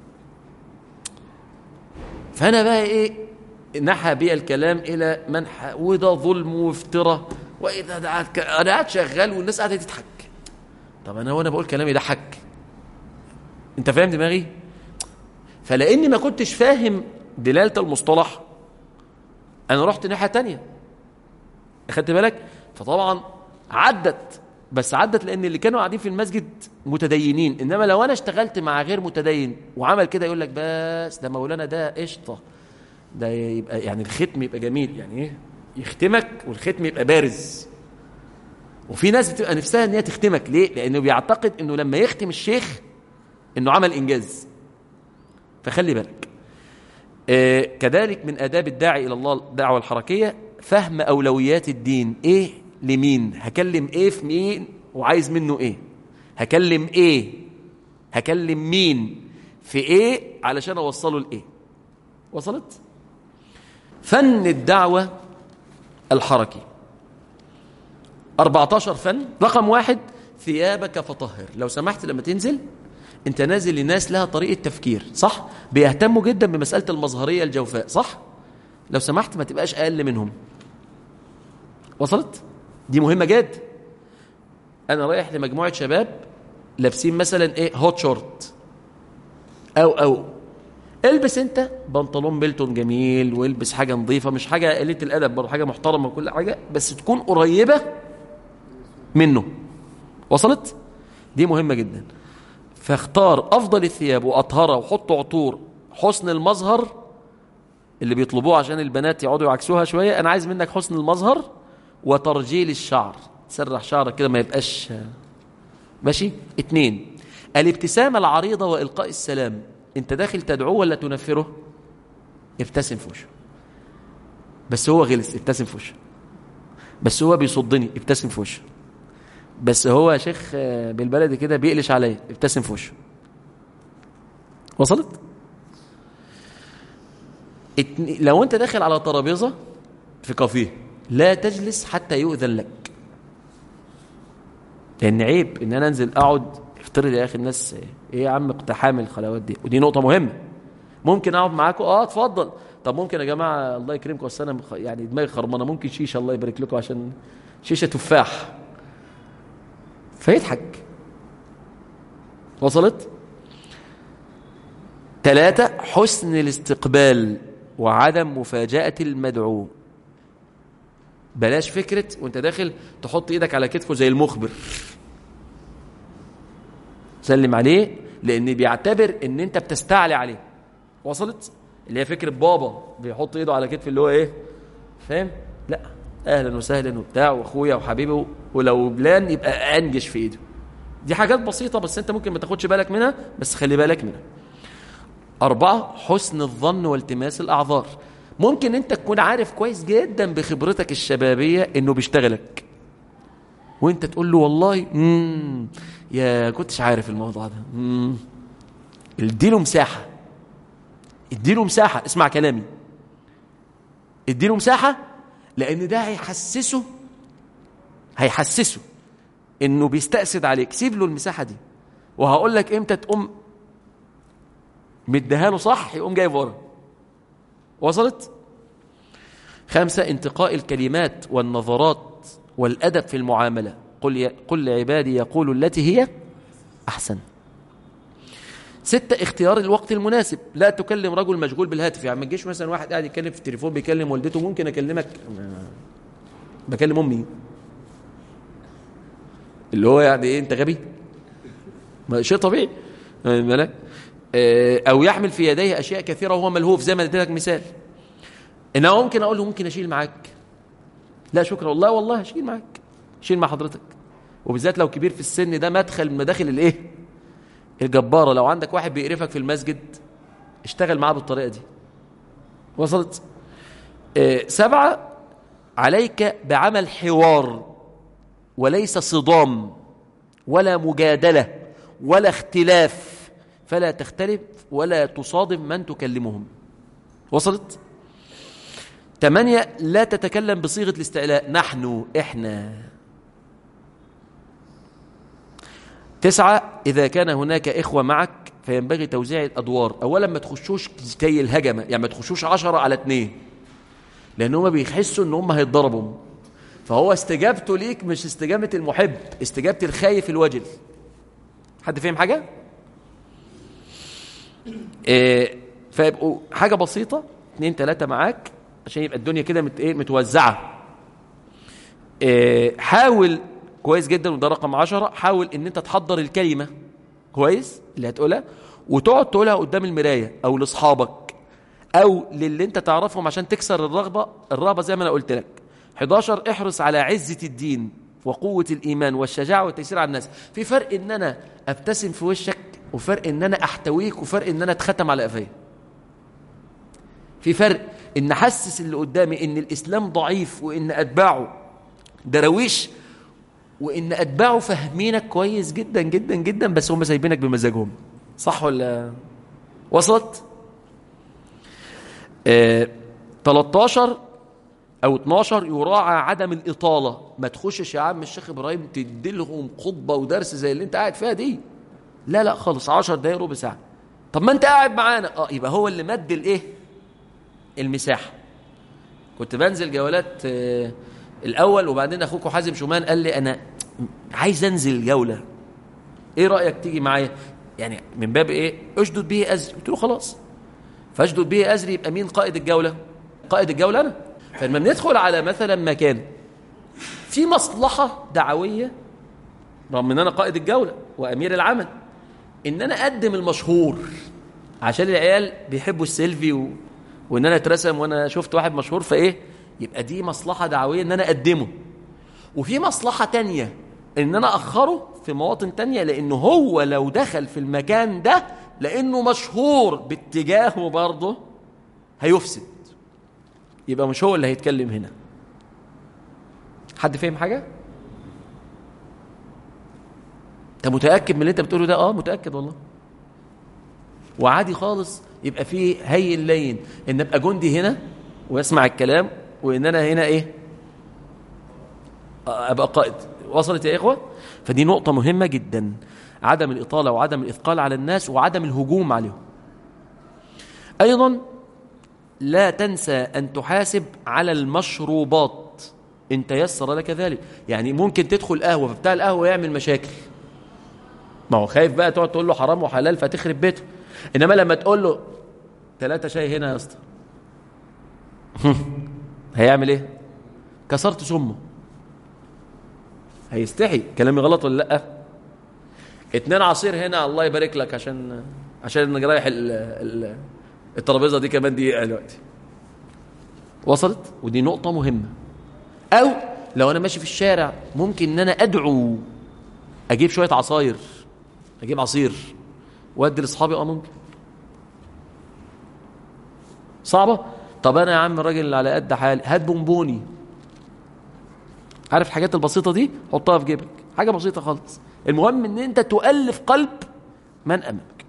فانا بقى ايه نحى بي الكلام الى منحى، وده ظلم وافتراء، واذا ده انا قاعد شغال والناس قاعده تضحك. طب انا وانا بقول كلامي يضحك؟ انت فاهم دماغي؟ فلاني ما كنتش فاهم دلالة المصطلح انا رحت ناحية تانية. اخدت بالك؟ فطبعا عدت، بس عدت لان اللي كانوا قاعدين في المسجد متدينين، انما لو انا اشتغلت مع غير متدين وعمل كده يقول لك بس ده مولانا ده قشطه، ده يبقى يعني الختم يبقى جميل، يعني ايه يختمك والختم يبقى بارز. وفي ناس بتبقى نفسها ان هي تختمك، ليه؟ لانه بيعتقد انه لما يختم الشيخ انه عمل انجاز. فخلي بالك. آه كذلك من آداب الداعي إلى الله الدعوة الحركية فهم أولويات الدين، إيه لمين، هكلم إيه في مين وعايز منه إيه، هكلم إيه هكلم مين في إيه علشان أوصله لإيه. وصلت؟ فن الدعوة الحركي أربعة عشر فن. رقم واحد، ثيابك فطهر. لو سمحت لما تنزل انت نازل لناس لها طريقة تفكير، صح؟ بيهتموا جدا بمسألة المظهرية الجوفاء، صح؟ لو سمحت ما تبقاش أقل منهم. وصلت؟ دي مهمة جدا. أنا رايح لمجموعة شباب لابسين مثلا إيه هوت شورت أو أو البس أنت بنطلون بيلتون جميل، والبس حاجة نظيفة، مش حاجة قليلة الأدب برضه، حاجة محترمة وكل حاجة، بس تكون قريبة منه. وصلت؟ دي مهمة جدا. فاختار أفضل الثياب وأطهرها وحط عطور، حسن المظهر اللي بيطلبوه عشان البنات يقعدوا يعكسوها شوية، أنا عايز منك حسن المظهر وترجيل الشعر، تسرح شعرك كده ما يبقاش ماشي. اتنين، الابتسامة العريضة وإلقاء السلام. انت داخل تدعوه ولا تنفره؟ ابتسم في وشه. بس هو غلس، ابتسم في وشه. بس هو بيصدني، ابتسم في وشه. بس هو يا شيخ بالبلدي كده بيقلش عليا، ابتسم في وشه. وصلت؟ اتن... لو انت داخل على ترابيزه في كافيه لا تجلس حتى يؤذن لك، لان عيب ان انا انزل اقعد. افترض يا اخي الناس ايه يا عم اقتحام الخلوات دي، ودي نقطه مهمه. ممكن اقعد معاكم اه اتفضل. طب ممكن يا جماعه الله يكرمكم، بس انا يعني دماغي خرمانه، ممكن شيشه الله يبارك لكم عشان شيشه تفاح، فيضحك. وصلت؟ ثلاثة، حسن الاستقبال وعدم مفاجأة المدعو. بلاش فكرة وانت داخل تحط ايدك على كتفه زي المخبر سلم عليه، لان بيعتبر ان انت بتستعلي عليه. وصلت؟ اللي هي فكرة بابا بيحط ايده على كتف اللي هو ايه، فاهم؟ لا، اهلا وسهلا وبتاع واخويا وحبيبي، ولو بلان يبقى انجش في ايده. دي حاجات بسيطة بس انت ممكن ما تاخدش بالك منها، بس خلي بالك منها. أربعة، حسن الظن والتماس الأعذار. ممكن انت تكون عارف كويس جدا بخبرتك الشبابية انه بيشتغلك، وانت تقول له والله امم يا كنتش عارف الموضوع ده. امم اديله مساحة، اديله مساحة، اسمع كلامي، اديله مساحة، لان ده هيحسسه هيحسسه انه بيستأسد عليك. سيب له المساحة دي، وهقول لك امتى تقوم مديها له صح، يقوم جايب ورا. وصلت؟ خمسة، انتقاء الكلمات والنظرات والأدب في المعاملة. قل, ي... قل لعبادي يقولوا التي هي أحسن. ستة، اختيار الوقت المناسب. لا تكلم رجل مشغول بالهاتف. يعني ما تجيش مثلا واحد قاعد يتكلم في التليفون بيكلم والدته، ممكن أكلمك بكلم أمي، اللي هو يعني إيه، أنت غبي؟ شيء طبيعي. مالك؟ أو يحمل في يديه أشياء كثيرة وهو ملهوف، زي ما اديتك مثال. إنه ممكن أقول له ممكن أشيل معاك؟ لا شكرا، والله والله هشيل معاك، شيل مع حضرتك. وبالذات لو كبير في السن، ده مدخل من مداخل الايه الجبارة. لو عندك واحد بيقرفك في المسجد اشتغل معاه بالطريقة دي. وصلت؟ اه سبعة، عليك بعمل حوار وليس صدام ولا مجادلة ولا اختلاف، فلا تختلف ولا تصادم من تكلمهم. وصلت؟ ثمانية، لا تتكلم بصيغة الاستعلاء، نحن، إحنا. تسعة، إذا كان هناك إخوة معك فينبغي توزيع الأدوار. أولا ما تخشوش كي الهجمة، يعني ما تخشوش عشرة على اتنين، لأن هم بيحسوا أن هم هيتضربوا. فهو استجابته ليك مش استجابة المحب، استجابة الخايف الوجل. حد فهم حاجة؟ إيه، فيبقوا حاجة بسيطة، اتنين تلاتة معاك عشان يبقى الدنيا كده مت ايه متوزعة. إيه، حاول كويس جدا، وده رقم عشرة، حاول ان انت تحضر الكلمة كويس اللي هتقولها، وتقعد تقولها قدام المراية او لاصحابك او للي انت تعرفهم عشان تكسر الرغبة الرهبة زي ما انا قلت لك. حداشر، احرص على عزة الدين وقوة الإيمان والشجاعة والتيسير على الناس. في فرق ان انا ابتسم في وشك، وفرق ان انا احتويك، وفرق ان انا اتختم على قفايا. في فرق ان احسس اللي قدامي ان الاسلام ضعيف، وان اتباعه درويش، وان اتباعه فاهمينك كويس جدا جدا جدا، بس هم سايبينك بمزاجهم. صح ولا؟ وصلت؟ آه، تلتاشر او اتناشر، يراعى عدم الاطاله. ما تخشش يا عم الشيخ ابراهيم تديلهم خطبه ودرس زي اللي انت قاعد فيها دي، لا لا خالص، عشر دقايق ربع ساعه. طب ما انت قاعد معانا، اه يبقى هو اللي مد الايه المساحه. كنت بنزل جولات آه الاول، وبعدين اخوكم حازم شومان قال لي انا عايز انزل جوله، ايه رايك تيجي معايا؟ يعني من باب ايه، اشدد به ازري. قلت له خلاص، فاشدد به ازري. يبقى مين قائد الجوله؟ قائد الجوله انا. فلما بندخل على مثلا مكان في مصلحه دعويه، رغم ان انا قائد الجوله وامير العمل، ان انا اقدم المشهور عشان العيال بيحبوا السيلفي و... وان انا اترسم وانا شفت واحد مشهور فايه، يبقى دي مصلحة دعوية ان انا اقدمه. وفي مصلحة تانية ان انا اخره في مواطن تانية، لانه هو لو دخل في المكان ده لانه مشهور باتجاهه برضه هيفسد، يبقى مش هو اللي هيتكلم هنا. حد فاهم حاجة؟ انت متأكد من اللي انت بتقوله ده؟ اه متأكد والله. وعادي خالص يبقى فيه هين لين ان ابقى جندي هنا واسمع الكلام، وان انا هنا ايه ابقى قائد. وصلت يا اخوة؟ فدي نقطة مهمة جدا، عدم الإطالة وعدم الإثقال على الناس وعدم الهجوم عليهم. أيضا لا تنسى أن تحاسب على المشروبات إن تيسر لك ذلك. يعني ممكن تدخل قهوة فبتاع القهوة يعمل مشاكل، ما هو خايف بقى تقعد تقول له حرام وحلال فتخرب بيته. إنما لما تقول له ثلاثة شاي هنا يا اسطى هيعمل إيه؟ كسرت سمه، هيستحي. كلامي غلط ولا لأ؟ اتنين عصير هنا الله يبارك لك، عشان عشان رايح الترابيزه دي كمان دقيقه دلوقتي. وصلت؟ ودي نقطه مهمه. او لو انا ماشي في الشارع ممكن ان انا ادعو اجيب شويه عصاير، اجيب عصير وادي لاصحابي. اه ممكن. صعبه؟ طب انا يا عم الراجل اللي على قد حالي هات بونبوني. عارف الحاجات البسيطه دي حطها في جيبك، حاجه بسيطه خالص. المهم ان انت تؤلف قلب من امامك.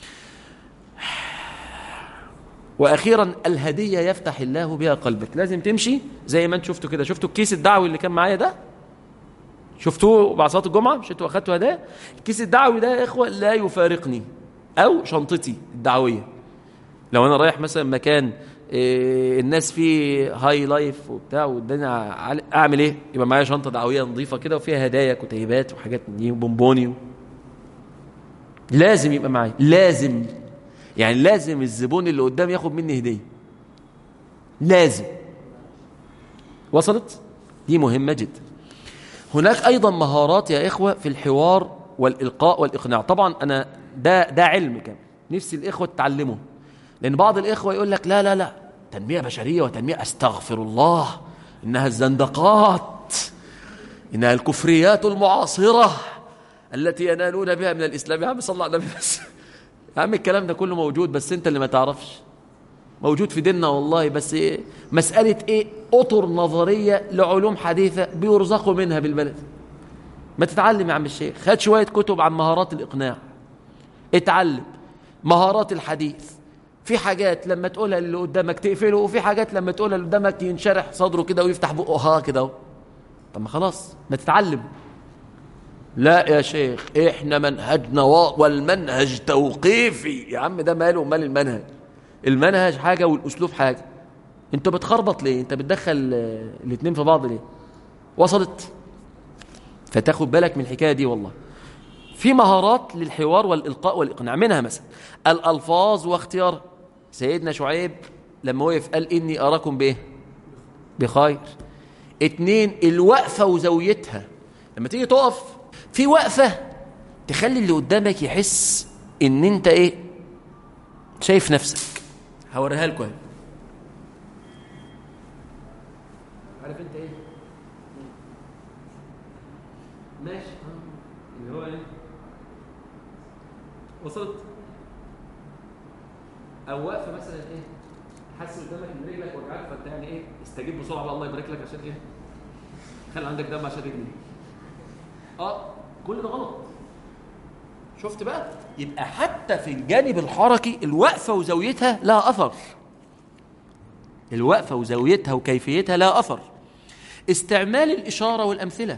واخيرا الهديه يفتح الله بها قلبك. لازم تمشي زي ما انت شفتوا كده. شفتوا الكيس الدعوي اللي كان معايا ده؟ شفتوه بعد صلاه الجمعه؟ مش انتوا اخدتوا هدايا؟ الكيس الدعوي ده يا اخوه لا يفارقني، او شنطتي الدعويه. لو انا رايح مثلا مكان إيه الناس فيه هاي لايف وبتاع والدنيا، اعمل ايه؟ يبقى معايا شنطه دعويه نظيفه كده وفيها هدايا كتيبات وحاجات من دي وبونبوني و... لازم يبقى معايا، لازم. يعني لازم الزبون اللي قدام ياخد مني هديه، لازم. وصلت؟ دي مهمه جدا. هناك ايضا مهارات يا اخوه في الحوار والالقاء والاقناع. طبعا انا ده ده علم كامل نفسي الاخوه تتعلمه، لأن بعض الإخوة يقول لك لا لا لا تنمية بشرية وتنمية، أستغفر الله، إنها الزندقات، إنها الكفريات المعاصرة التي ينالون بها من الإسلام. يا عم صلى الله عليه وسلم بس. يا عم الكلام ده كله موجود بس أنت اللي ما تعرفش. موجود في ديننا والله، بس إيه مسألة إيه؟ أطر نظرية لعلوم حديثة بيرزقوا منها بالبلد. ما تتعلم يا عم الشيخ، خد شوية كتب عن مهارات الإقناع، اتعلم مهارات الحديث. في حاجات لما تقولها اللي قدامك تقفله، وفي حاجات لما تقولها اللي قدامك ينشرح صدره كده ويفتح بقه ها كده. طب ما خلاص ما تتعلم. لا يا شيخ احنا منهجنا والمنهج توقيفي. يا عم ده ماله ومال المنهج؟ المنهج حاجة والأسلوب حاجة. انت بتخربط ليه؟ انت بتدخل الاثنين في بعض ليه؟ وصلت؟ فتاخد بالك من الحكاية دي. والله في مهارات للحوار والإلقاء والإقناع، منها مثلا الألفاظ واختيار. سيدنا شعيب لما وقف قال إني أراكم بإيه؟ بخير. اتنين الوقفة وزاويتها. لما تيجي تقف في وقفة تخلي اللي قدامك يحس إن أنت إيه؟ شايف نفسك. هوريها لكم. عارف أنت إيه؟ ماشي اللي هو إيه؟ وصلت؟ او واقفه مثلا ايه حاسس قدامك ان رجلك وجعك، فانت يعني ايه استجيب بسرعه بقى الله يبارك لك عشان ايه خلي عندك دم عشان رجلي. اه كل ده غلط. شفت بقى؟ يبقى حتى في الجانب الحركي الوقفه وزاويتها لها اثر. الوقفه وزاويتها وكيفيتها لها اثر. استعمال الاشاره والامثله.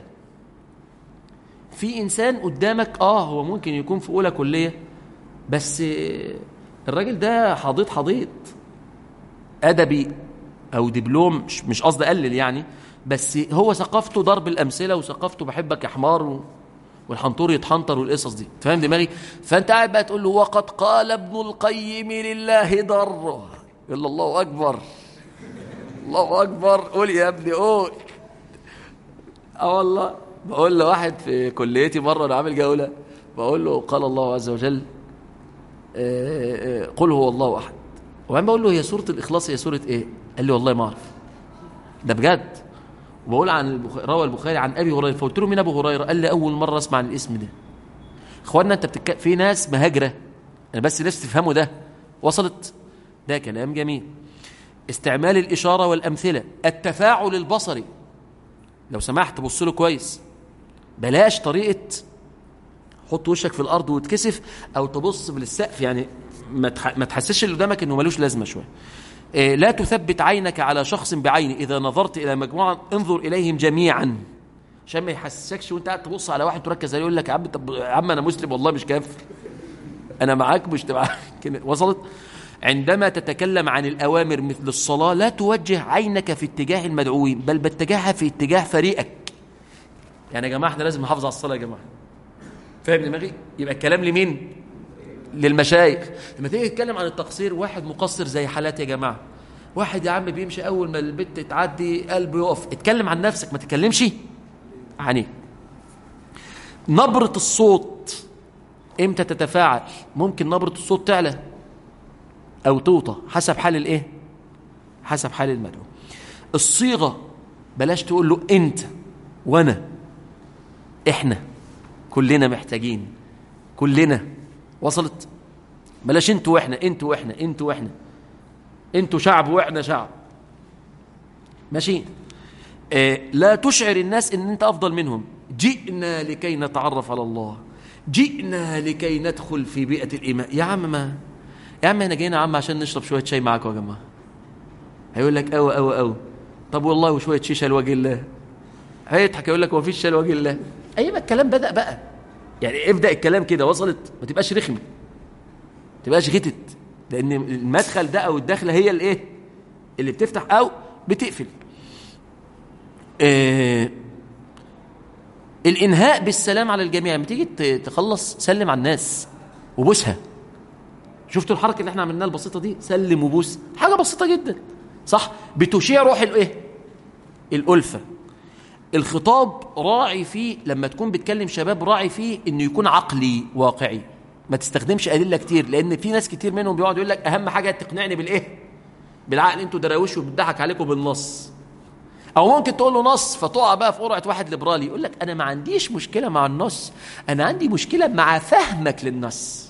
في انسان قدامك اه هو ممكن يكون في اولى كليه، بس الراجل ده حضيض حضيض ادبي او دبلوم، مش مش قصدي اقلل يعني، بس هو ثقافته ضرب الامثله وثقافته بحبك يا حمار والحنطور يتحنطر والقصص دي. فاهم دماغي؟ فانت قاعد بقى تقول له وقد قال ابن القيم لله ضره. يقول الله اكبر الله اكبر. قول يا ابني قول. اه والله بقول له واحد في كليتي مره انا عامل جوله، بقول له قال الله عز وجل قل هو الله احد. وبعدين بقول له هي سورة الإخلاص هي سورة إيه؟ قال لي والله ما أعرف. ده بجد. وبقول عن البخاري، روى البخاري عن أبي هريرة، فقلت له مين أبو هريرة؟ قال لي أول مرة أسمع عن الاسم ده. إخواننا أنت بتك... في ناس مهاجرة، أنا بس نفسي تفهموا ده. وصلت؟ ده كلام جميل. استعمال الإشارة والأمثلة، التفاعل البصري، لو سمحت بص له كويس، بلاش طريقة حط وشك في الأرض وتكسف أو تبص بالسقف، يعني ما ما تحسسش اللي قدامك إنه ملوش لازمة شوية. إيه، لا تثبت عينك على شخص بعينه، إذا نظرت إلى مجموعة انظر إليهم جميعا، عشان ما يحسسكش وأنت قاعد تبص على واحد تركز عليه يقول لك يا عم طب يا عم أنا مسلم والله مش كافر، أنا معاك مش معاك. وصلت؟ عندما تتكلم عن الأوامر مثل الصلاة لا توجه عينك في اتجاه المدعوين، بل باتجاهها في اتجاه فريقك. يعني يا جماعة احنا لازم نحافظ على الصلاة يا جماعة. فاهم دماغي؟ يبقى الكلام لمين؟ للمشايخ. لما تيجي تتكلم عن التقصير، واحد مقصر زي حالاتي يا جماعة، واحد يا عم بيمشي أول ما البت تعدي قلبه يقف، اتكلم عن نفسك ما تتكلمش عنيه. نبرة الصوت امتى تتفاعل؟ ممكن نبرة الصوت تعلى أو توطى حسب حال الإيه؟ حسب حال المدعو. الصيغة بلاش تقول له أنت وأنا، إحنا كلنا محتاجين، كلنا. وصلت؟ بلاش أنتوا وإحنا، أنتوا وإحنا، أنتوا وإحنا، أنتوا شعب وإحنا شعب. ماشي؟ آه لا تشعر الناس إن أنت أفضل منهم. جئنا لكي نتعرف على الله، جئنا لكي ندخل في بيئة الإيمان. يا عم ما يا عم احنا جايين يا عم عشان نشرب شويه شاي معاكم يا جماعه. هيقول لك أو أو أو طب والله وشويه شيشه لوجه الله. هيضحك يقول لك هو فيش شاي لوجه الله. ايوه الكلام بدأ بقى، يعني ابدأ الكلام كده. وصلت؟ ما تبقاش رخم، ما تبقاش غتت، لان المدخل ده او الدخله هي الايه اللي بتفتح او بتقفل. آه الانهاء بالسلام على الجميع، لما تيجي تخلص سلم على الناس وبوسها. شفتوا الحركه اللي احنا عملناها البسيطه دي؟ سلم وبوس، حاجه بسيطه جدا صح، بتشيع روح الايه الالفه. الخطاب راعي فيه لما تكون بتكلم شباب، راعي فيه انه يكون عقلي واقعي، ما تستخدمش ادله كتير، لان في ناس كتير منهم بيقعد يقول لك اهم حاجه تقنعني بالايه بالعقل، انتوا دراويش وبتضحك عليكم بالنص. او ممكن تقول له نص فتقع بقى في قرعه واحد ليبرالي يقول لك انا ما عنديش مشكله مع النص، انا عندي مشكله مع فهمك للنص.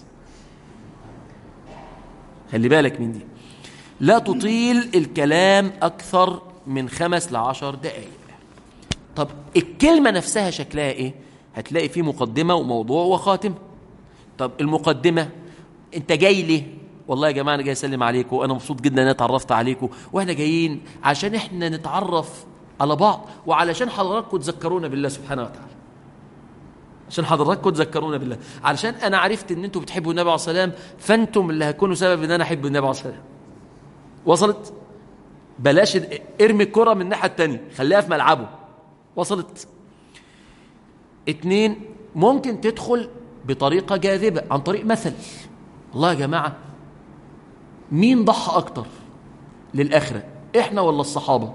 خلي بالك من دي. لا تطيل الكلام أكثر من خمس لعشر دقائق. طب الكلمة نفسها شكلها إيه؟ هتلاقي فيه مقدمة وموضوع وخاتم. طب المقدمة أنت جاي ليه؟ والله يا جماعة أنا جاي أسلم عليكم، وأنا مبسوط جدا أن أنا اتعرفت عليكم، وإحنا جايين عشان إحنا نتعرف على بعض، وعلشان حضراتكم تذكرونا بالله سبحانه وتعالى، عشان حضراتكم تذكرونا بالله، علشان أنا عرفت أن أنتم بتحبوا النبي عليه الصلاة والسلام، فأنتم اللي هتكونوا سبب أن أنا أحب النبي عليه الصلاة والسلام. وصلت؟ بلاش ارمي الكرة من الناحية التانية، خليها في ملعبه. وصلت؟ اتنين، ممكن تدخل بطريقة جاذبة عن طريق مثل. الله يا جماعة مين ضحى أكتر للآخرة، إحنا ولا الصحابة؟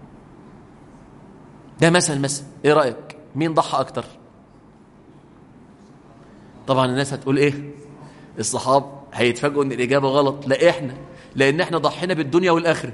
ده مثل مثل، إيه رأيك؟ مين ضحى أكتر؟ طبعا الناس هتقول إيه؟ الصحابة. هيتفاجئوا إن الإجابة غلط. لا إحنا، لأن إحنا ضحينا بالدنيا والآخرة.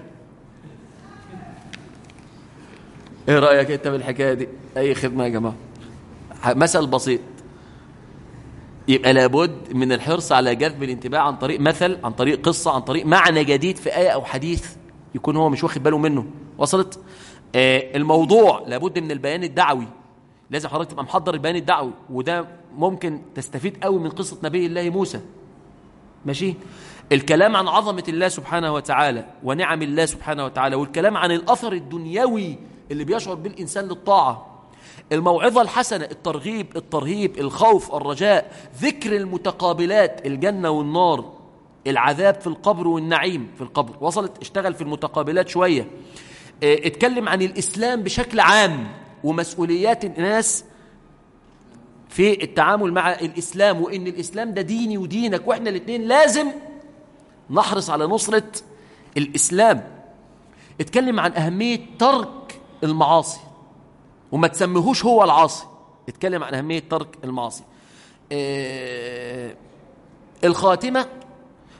إيه رأيك أنت بالحكاية دي؟ أي خدمة يا جماعة. مثل بسيط. يبقى لابد من الحرص على جذب الانتباه عن طريق مثل، عن طريق قصة، عن طريق معنى جديد في آية أو حديث يكون هو مش واخد باله منه. وصلت؟ آه الموضوع لابد من البيان الدعوي، لازم حضرتك تبقى محضر البيان الدعوي، وده ممكن تستفيد قوي من قصة نبي الله موسى. ماشي؟ الكلام عن عظمة الله سبحانه وتعالى ونعم الله سبحانه وتعالى، والكلام عن الأثر الدنيوي اللي بيشعر بالإنسان للطاعة. الموعظة الحسنة، الترغيب الترهيب، الخوف الرجاء، ذكر المتقابلات، الجنة والنار، العذاب في القبر والنعيم في القبر. وصلت؟ اشتغل في المتقابلات شوية. اه اتكلم عن الإسلام بشكل عام ومسؤوليات الناس في التعامل مع الإسلام، وإن الإسلام ده ديني ودينك، وإحنا الاثنين لازم نحرص على نصرة الإسلام. اتكلم عن أهمية ترك المعاصي وما تسميهوش هو العاصي، اتكلم عن أهمية ترك المعاصي. اه الخاتمة،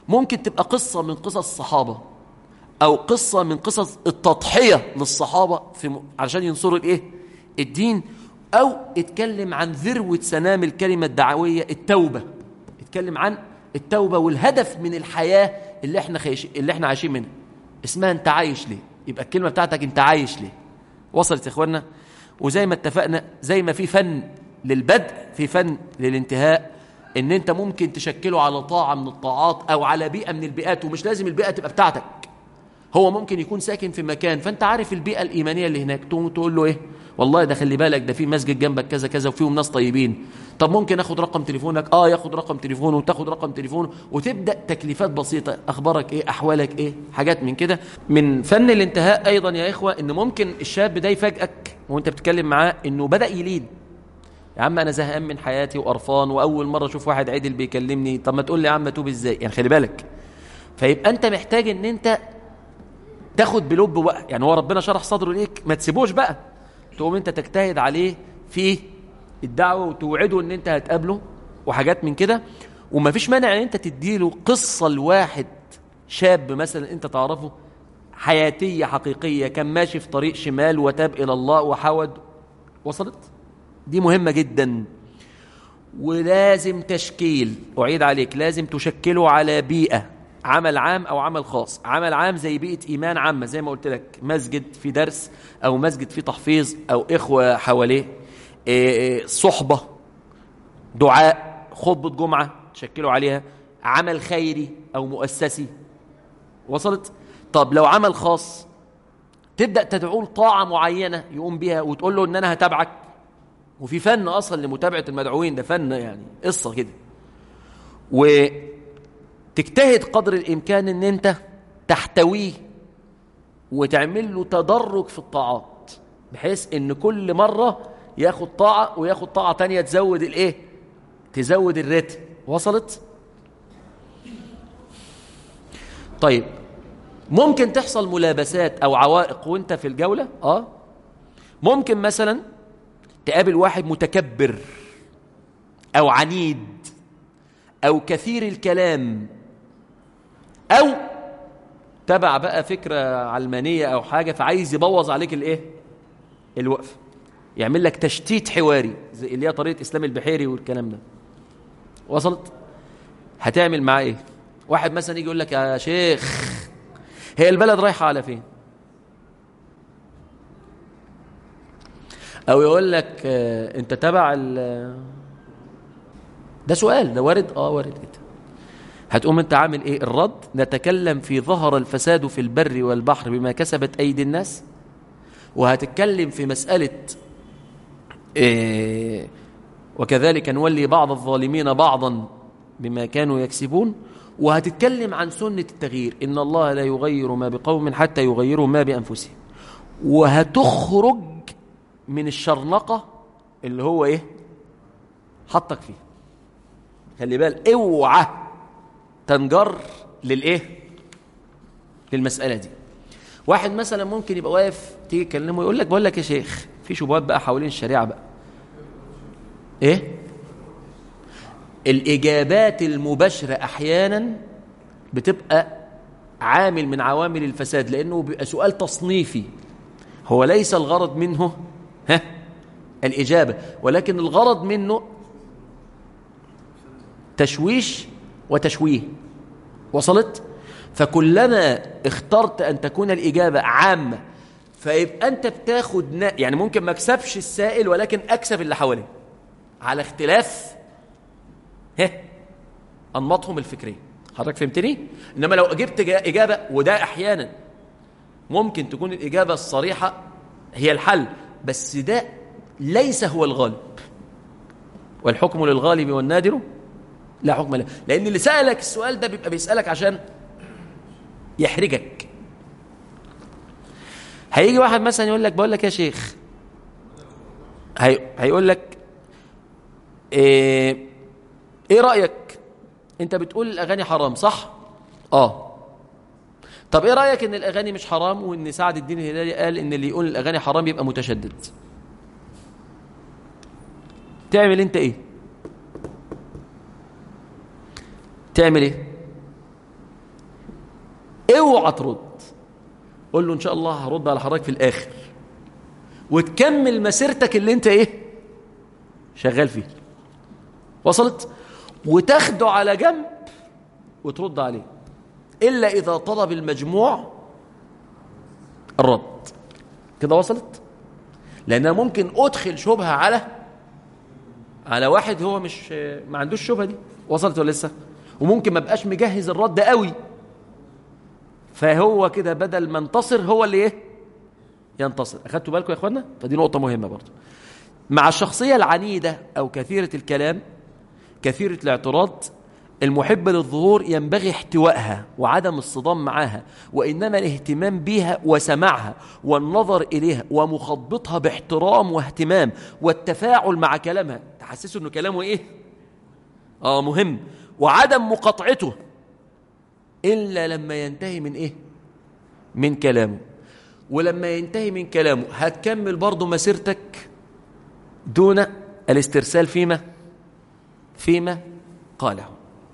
ممكن تبقى قصة من قصص الصحابة أو قصة من قصص التضحية للصحابة في م... علشان ينصروا الإيه؟ الدين، أو اتكلم عن ذروة سنام الكلمة الدعوية التوبة، اتكلم عن التوبة والهدف من الحياة اللي احنا خيش... اللي احنا عايشين منها، اسمها انت عايش ليه، يبقى الكلمة بتاعتك انت عايش ليه. وصلت يا اخوانا؟ وزي ما اتفقنا، زي ما في فن للبدء في فن للانتهاء، ان انت ممكن تشكله على طاعة من الطاعات او على بيئة من البيئات، ومش لازم البيئة تبقى بتاعتك، هو ممكن يكون ساكن في مكان فانت عارف البيئة الإيمانية اللي هناك، تقوم تقول له ايه، والله ده خلي بالك ده في مسجد جنبك كذا كذا وفيهم ناس طيبين، طب ممكن اخد رقم تليفونك؟ اه ياخد رقم تليفونه وتاخد رقم تليفونه، وتبدا تكليفات بسيطه، اخبارك ايه، احوالك ايه، حاجات من كده. من فن الانتهاء ايضا يا اخوه ان ممكن الشاب ده يفاجئك وانت بتتكلم معاه انه بدا يلين، يا عم انا زهقان من حياتي وقرفان واول مره اشوف واحد عدل بيكلمني، طب ما تقول لي يا عم اتوب ازاي، يعني خلي بالك. فيبقى انت محتاج ان انت تاخد بلب بقى، يعني هو ربنا شرح صدره ليك، ما تسيبوش بقى، تقوم انت تجتهد عليه في الدعوة وتوعده ان انت هتقابله وحاجات من كده. وما فيش مانع ان انت تديله قصة لواحد شاب مثلا انت تعرفه حياتية حقيقية، كان ماشي في طريق شمال وتاب الى الله وحود. وصلت؟ دي مهمة جدا. ولازم تشكيل، اعيد عليك، لازم تشكله على بيئة، عمل عام او عمل خاص. عمل عام زي بيئة ايمان عامة، زي ما قلت لك، مسجد في درس او مسجد في تحفيظ او اخوة حواليه، صحبة، دعاء، خطبة جمعة تشكلوا عليها، عمل خيري او مؤسسي. وصلت؟ طب لو عمل خاص تبدأ تدعوه لطاعة معينة يقوم بها وتقول له ان انا هتابعك، وفي فن اصلا لمتابعة المدعوين، ده فن يعني قصة كده. وتجتهد قدر الامكان ان انت تحتويه وتعمل له تدرج في الطاعات، بحيث ان كل مرة ياخد طاعة وياخد طاعة تانية تزود الايه، تزود الرتم. وصلت؟ طيب ممكن تحصل ملابسات او عوائق وانت في الجولة. اه ممكن مثلا تقابل واحد متكبر او عنيد او كثير الكلام، او تبع بقى فكرة علمانية او حاجة فعايز يبوظ عليك الايه، الوقف، يعمل لك تشتيت حواري زي اللي هي طريقة اسلام البحيري والكلام ده. وصلت؟ هتعمل معاه ايه؟ واحد مثلا يجي يقول لك يا شيخ هي البلد رايحة على فين، او يقول لك اه انت تبع ال، ده سؤال، ده وارد، اه وارد جدا. هتقوم انت عامل ايه الرد؟ نتكلم في ظهر الفساد في البر والبحر بما كسبت ايدي الناس، وهتتكلم في مسألة إيه وكذلك نولي بعض الظالمين بعضا بما كانوا يكسبون، وهتتكلم عن سنة التغيير، إن الله لا يغير ما بقوم حتى يغيروا ما بأنفسهم، وهتخرج من الشرنقة اللي هو إيه حطك فيه. خلي بالك اوعى تنجر للإيه، للمسألة دي. واحد مثلا ممكن يبقى واقف تيجي تكلمه يقول لك بقول لك يا شيخ في شبهات بقى حوالين الشريعة بقى ايه. الإجابات المباشرة أحيانا بتبقى عامل من عوامل الفساد، لأنه بيبقى سؤال تصنيفي، هو ليس الغرض منه ها الإجابة، ولكن الغرض منه تشويش وتشويه. وصلت؟ فكلما اخترت أن تكون الإجابة عامة فيبقى أنت بتاخد نا... يعني ممكن ما اكسبش السائل ولكن أكسب اللي حواليه على اختلاف ها أنماطهم الفكرية. حضرتك فهمتني؟ إنما لو أجبت إجابة، وده أحيانا ممكن تكون الإجابة الصريحة هي الحل، بس ده ليس هو الغالب، والحكم للغالب والنادر لا حكم له، لأن اللي سألك السؤال ده بيبقى بيسألك عشان يحرجك. هيجي واحد مثلا يقول لك بقول لك يا شيخ، هي... هيقول لك ايه ايه رأيك انت بتقول الاغاني حرام صح؟ اه طب ايه رأيك ان الاغاني مش حرام، وان سعد الدين الهلالي قال ان اللي يقول الاغاني حرام يبقى متشدد؟ تعمل انت ايه؟ تعمل ايه؟ اوعى ترد، قول له ان شاء الله هرد على حضرتك في الاخر، وتكمل مسيرتك اللي انت ايه شغال فيه. وصلت؟ وتاخده على جنب وترد عليه، الا اذا طلب المجموع الرد. كده وصلت؟ لأنها ممكن أدخل شبهة على على واحد هو مش ما عندوش شبهة دي. وصلت ولا لسه؟ وممكن ما بقاش مجهز الرد قوي، فهو كده بدل ما انتصر هو اللي ايه ينتصر. أخدتوا بالكم يا إخوانا؟ فدي نقطة مهمة برضو. مع الشخصية العنيدة أو كثيرة الكلام كثيرة الاعتراض، المحب للظهور ينبغي احتوائها وعدم الصدام معها، وإنما الاهتمام بها وسماعها والنظر إليها ومخاطبتها باحترام واهتمام والتفاعل مع كلامها، تحسسه إنه كلامه إيه؟ آه مهم، وعدم مقاطعته إلا لما ينتهي من إيه؟ من كلامه. ولما ينتهي من كلامه هتكمل برضو مسيرتك دون الاسترسال فيما فيما قاله.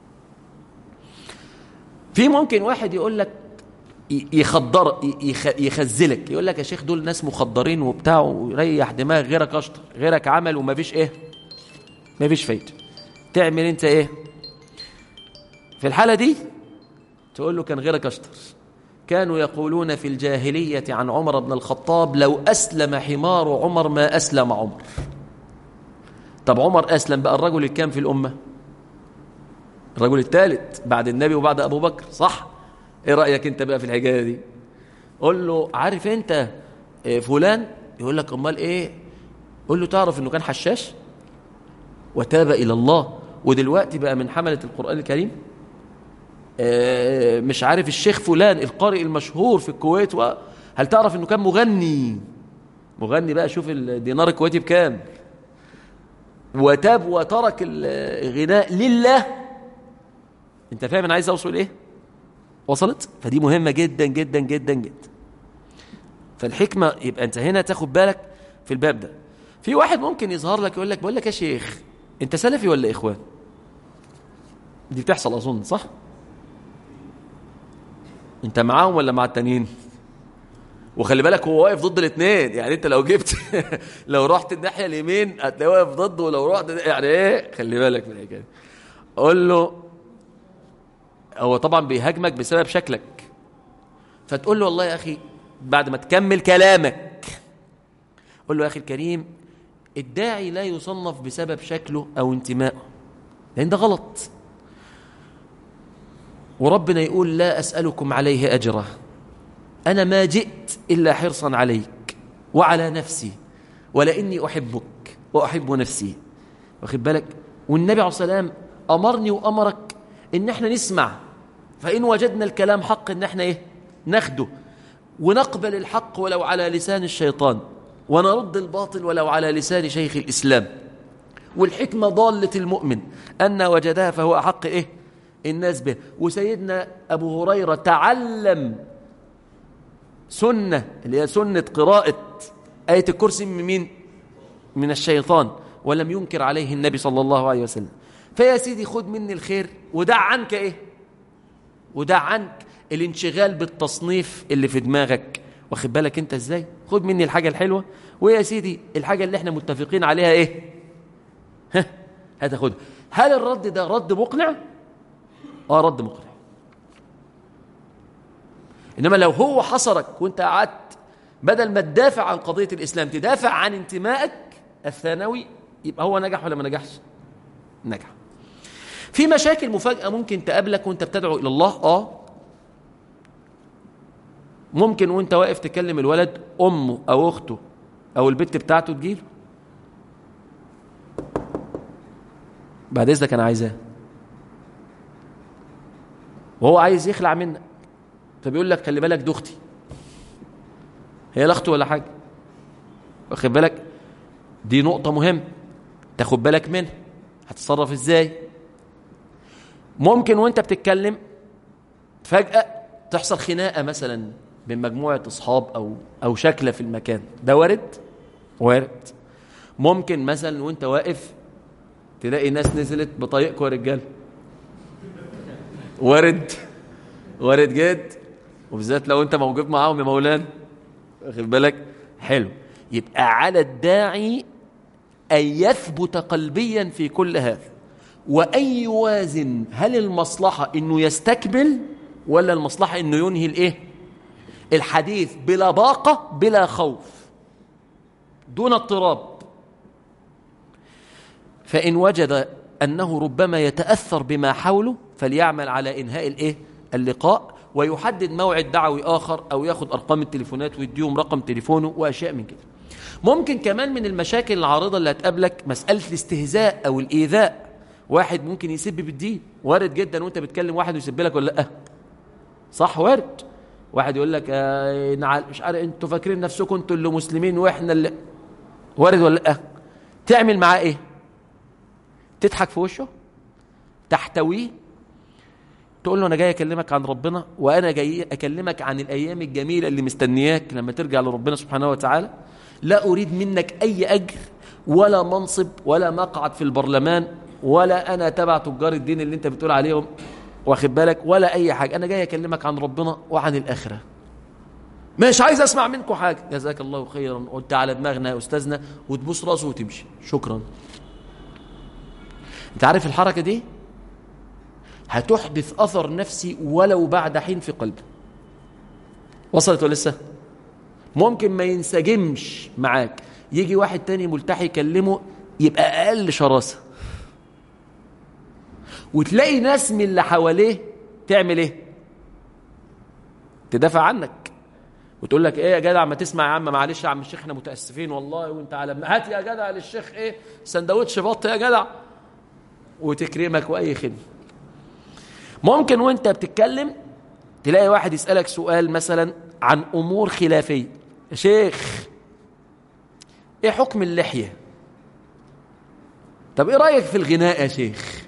في ممكن واحد يقول لك يخدر يخزلك، يقول لك يا شيخ دول ناس مخدرين وبتاع وريح دماغ، غيرك اشطر، غيرك عمل وما فيش ايه ما فيش فايده. تعمل انت ايه في الحاله دي؟ تقول له كان غيرك اشطر. كانوا يقولون في الجاهليه عن عمر بن الخطاب لو اسلم حمار عمر ما اسلم عمر. طب عمر اسلم بقى الرجل الكام في الامه؟ الرجل الثالث بعد النبي وبعد أبو بكر، صح؟ إيه رأيك أنت بقى في الحكاية دي؟ قول له عارف أنت فلان؟ يقول لك أمال إيه؟ قول له تعرف أنه كان حشاش وتاب إلى الله ودلوقتي بقى من حملة القرآن الكريم؟ آه مش عارف الشيخ فلان القارئ المشهور في الكويت، هل تعرف أنه كان مغني؟ مغني بقى، شوف الدينار الكويتي بكام، وتاب وترك الغناء لله. انت فاهم انا عايز اوصل ايه؟ وصلت؟ فدي مهمه جدا جدا جدا جدا. فالحكمه يبقى انت هنا تاخد بالك في الباب ده. في واحد ممكن يظهر لك يقول لك بقول لك يا شيخ انت سلفي ولا اخوان؟ دي بتحصل اظن، صح؟ انت معاهم ولا مع التانيين؟ وخلي بالك هو واقف ضد الاثنين، يعني انت لو جبت لو رحت الناحيه اليمين هتلاقيه واقف ضده، ولو رحت يعني ايه، خلي بالك من الحكايه. قول له، هو طبعا بيهاجمك بسبب شكلك، فتقول له والله يا أخي بعد ما تكمل كلامك قول له يا أخي الكريم الداعي لا يصنف بسبب شكله أو انتمائه، لأن ده غلط. وربنا يقول لا أسألكم عليه أجرا أنا ما جئت إلا حرصا عليك وعلى نفسي ولإني أحبك وأحب نفسي. واخد بالك؟ والنبي عليه الصلاة والسلام أمرني وأمرك إن احنا نسمع، فإن وجدنا الكلام حق إن احنا إيه ناخده ونقبل الحق ولو على لسان الشيطان، ونرد الباطل ولو على لسان شيخ الإسلام. والحكمة ضالة المؤمن أن وجدها فهو أحق إيه الناس به. وسيدنا أبو هريرة تعلم سنة اللي هي سنة قراءة آية الكرسي من مين؟ من الشيطان، ولم ينكر عليه النبي صلى الله عليه وسلم. فيا سيدي خد مني الخير ودع عنك ايه ودع عنك الانشغال بالتصنيف اللي في دماغك. واخد بالك انت ازاي؟ خد مني الحاجة الحلوة، ويا سيدي الحاجة اللي احنا متفقين عليها ايه ها هتاخدها. هل الرد ده رد مقنع؟ اه رد مقنع. انما لو هو حصرك وانت قعدت بدل ما تدافع عن قضية الاسلام تدافع عن انتمائك الثانوي، يبقى هو نجح ولا ما نجحش؟ نجح. في مشاكل مفاجأة ممكن تقابلك وانت بتدعو إلى الله. آه ممكن وانت واقف تكلم الولد أمه أو أخته أو البت بتاعته تجيله بعد إذنك أنا عايزاه، وهو عايز يخلع منك، فبيقول لك خلي بالك دي أختي. هي لا أخته ولا حاجة. واخد بالك؟ دي نقطة مهمة تاخد بالك منها. هتتصرف ازاي؟ ممكن وانت بتتكلم فجأة تحصل خناقة مثلا بين مجموعة اصحاب او او شكلة في المكان، ده وارد؟ وارد. ممكن مثلا وانت واقف تلاقي ناس نزلت بطايقكم يا رجال، وارد؟ وارد جد. وبالذات لو انت موجود معاهم يا مولانا، واخد بالك؟ حلو. يبقى على الداعي أن يثبت قلبيا في كل هذا، وأن يوازن هل المصلحة إنه يستكمل ولا المصلحة إنه ينهي الإيه؟ الحديث بلا باقة بلا خوف دون اضطراب. فإن وجد أنه ربما يتأثر بما حوله فليعمل على إنهاء الإيه؟ اللقاء، ويحدد موعد دعوي آخر أو ياخد أرقام التليفونات ويديهم رقم تليفونه وأشياء من كده. ممكن كمان من المشاكل العارضة اللي هتقابلك مسألة الاستهزاء أو الإيذاء. واحد ممكن يسب بالدين، وارد جدا وانت بتكلم واحد ويسب لك ولا لا؟ صح، وارد. واحد يقول لك آه مش عارف انتوا فاكرين نفسكم انتوا اللي مسلمين واحنا اللي، وارد ولا لا؟ تعمل معاه ايه؟ تضحك في وشه؟ تحتويه؟ تقول له انا جاي اكلمك عن ربنا، وانا جاي اكلمك عن الايام الجميله اللي مستنياك لما ترجع لربنا سبحانه وتعالى. لا اريد منك اي اجر ولا منصب ولا مقعد في البرلمان، ولا انا تبع تجار الدين اللي انت بتقول عليهم، واخد بالك، ولا اي حاجه. انا جاي اكلمك عن ربنا وعن الاخره، مش عايز اسمع منكم حاجه. جزاك الله خيرا، قلت على دماغنا يا استاذنا، وتبوس راسه وتمشي، شكرا. انت عارف الحركه دي هتحدث اثر نفسي ولو بعد حين في قلبه. وصلت ولا لسه؟ ممكن ما ينسجمش معاك، يجي واحد تاني ملتحي يكلمه يبقى اقل شراسه، وتلاقي ناس من اللي حواليه تعمل ايه؟ تدافع عنك وتقول لك ايه يا جدع ما تسمع يا عم، معلش يا عم الشيخ احنا متاسفين والله، وانت على هات يا جدع للشيخ ايه سندوتش بط يا جدع، وتكرمك واي خدمه. ممكن وانت بتتكلم تلاقي واحد يسالك سؤال مثلا عن امور خلافيه، يا شيخ ايه حكم اللحيه؟ طب ايه رايك في الغناء يا شيخ؟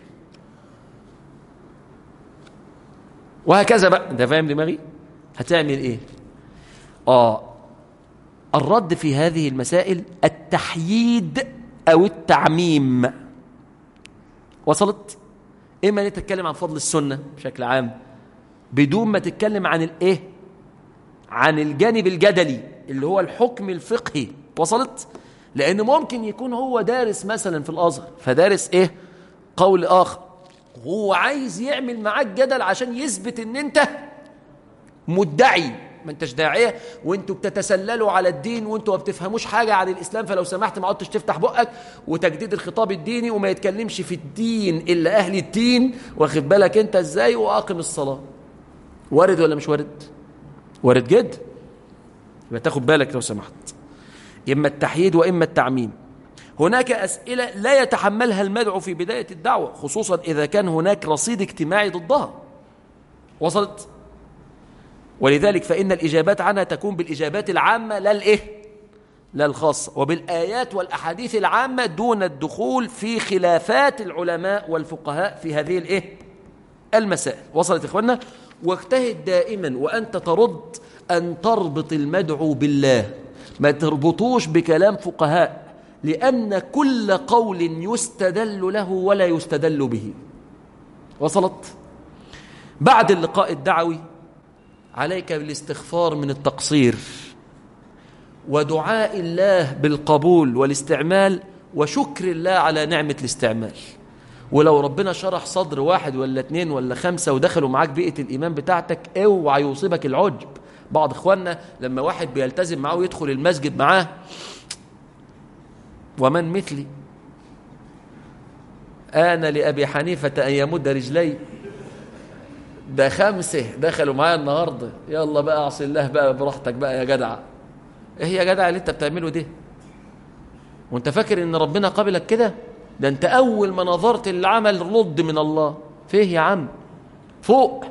وهكذا بقى. انت فاهم دماغي؟ هتعمل ايه؟ اه الرد في هذه المسائل التحييد او التعميم. وصلت؟ اما ان تتكلم عن فضل السنه بشكل عام بدون ما تتكلم عن الايه؟ عن الجانب الجدلي اللي هو الحكم الفقهي. وصلت؟ لان ممكن يكون هو دارس مثلا في الازهر، فدارس ايه؟ قول اخر، هو عايز يعمل معاك جدل عشان يثبت ان انت مدعي، ما انتش داعيه، وانتوا بتتسللوا على الدين، وانتوا ما بتفهموش حاجه عن الاسلام، فلو سمحت ما عدتش تفتح بقك، وتجديد الخطاب الديني، وما يتكلمش في الدين الا اهل الدين، واخد بالك انت ازاي، واقم الصلاه. وارد ولا مش وارد؟ وارد جدا. يبقى تاخد بالك لو سمحت، اما التحييد واما التعميم. هناك أسئلة لا يتحملها المدعو في بداية الدعوة، خصوصا إذا كان هناك رصيد اجتماعي ضدها. وصلت؟ ولذلك فإن الإجابات عنها تكون بالإجابات العامة لا الإيه؟ لا الخاصة، وبالآيات والأحاديث العامة دون الدخول في خلافات العلماء والفقهاء في هذه الإيه؟ المسائل. وصلت إخواننا؟ واجتهد دائما وأنت ترد أن تربط المدعو بالله، ما تربطوش بكلام فقهاء، لأن كل قول يستدل له ولا يستدل به. وصلت؟ بعد اللقاء الدعوي عليك بالاستغفار من التقصير، ودعاء الله بالقبول والاستعمال، وشكر الله على نعمة الاستعمال. ولو ربنا شرح صدر واحد ولا اتنين ولا خمسة ودخلوا معاك بيئة الإيمان بتاعتك، اوعى يصيبك العجب. بعض إخواننا لما واحد بيلتزم معاه ويدخل المسجد معاه، ومن مثلي أنا لأبي حنيفة أن يمد رجلي، ده خمسة دخلوا معايا النهاردة، يلا بقى أعصي الله بقى براحتك بقى يا جدع. إيه يا جدع اللي أنت بتعمله ده؟ وأنت فاكر إن ربنا قبلك كده؟ ده أنت أول ما نظرت للعمل رد من الله. فيه يا عم؟ فوق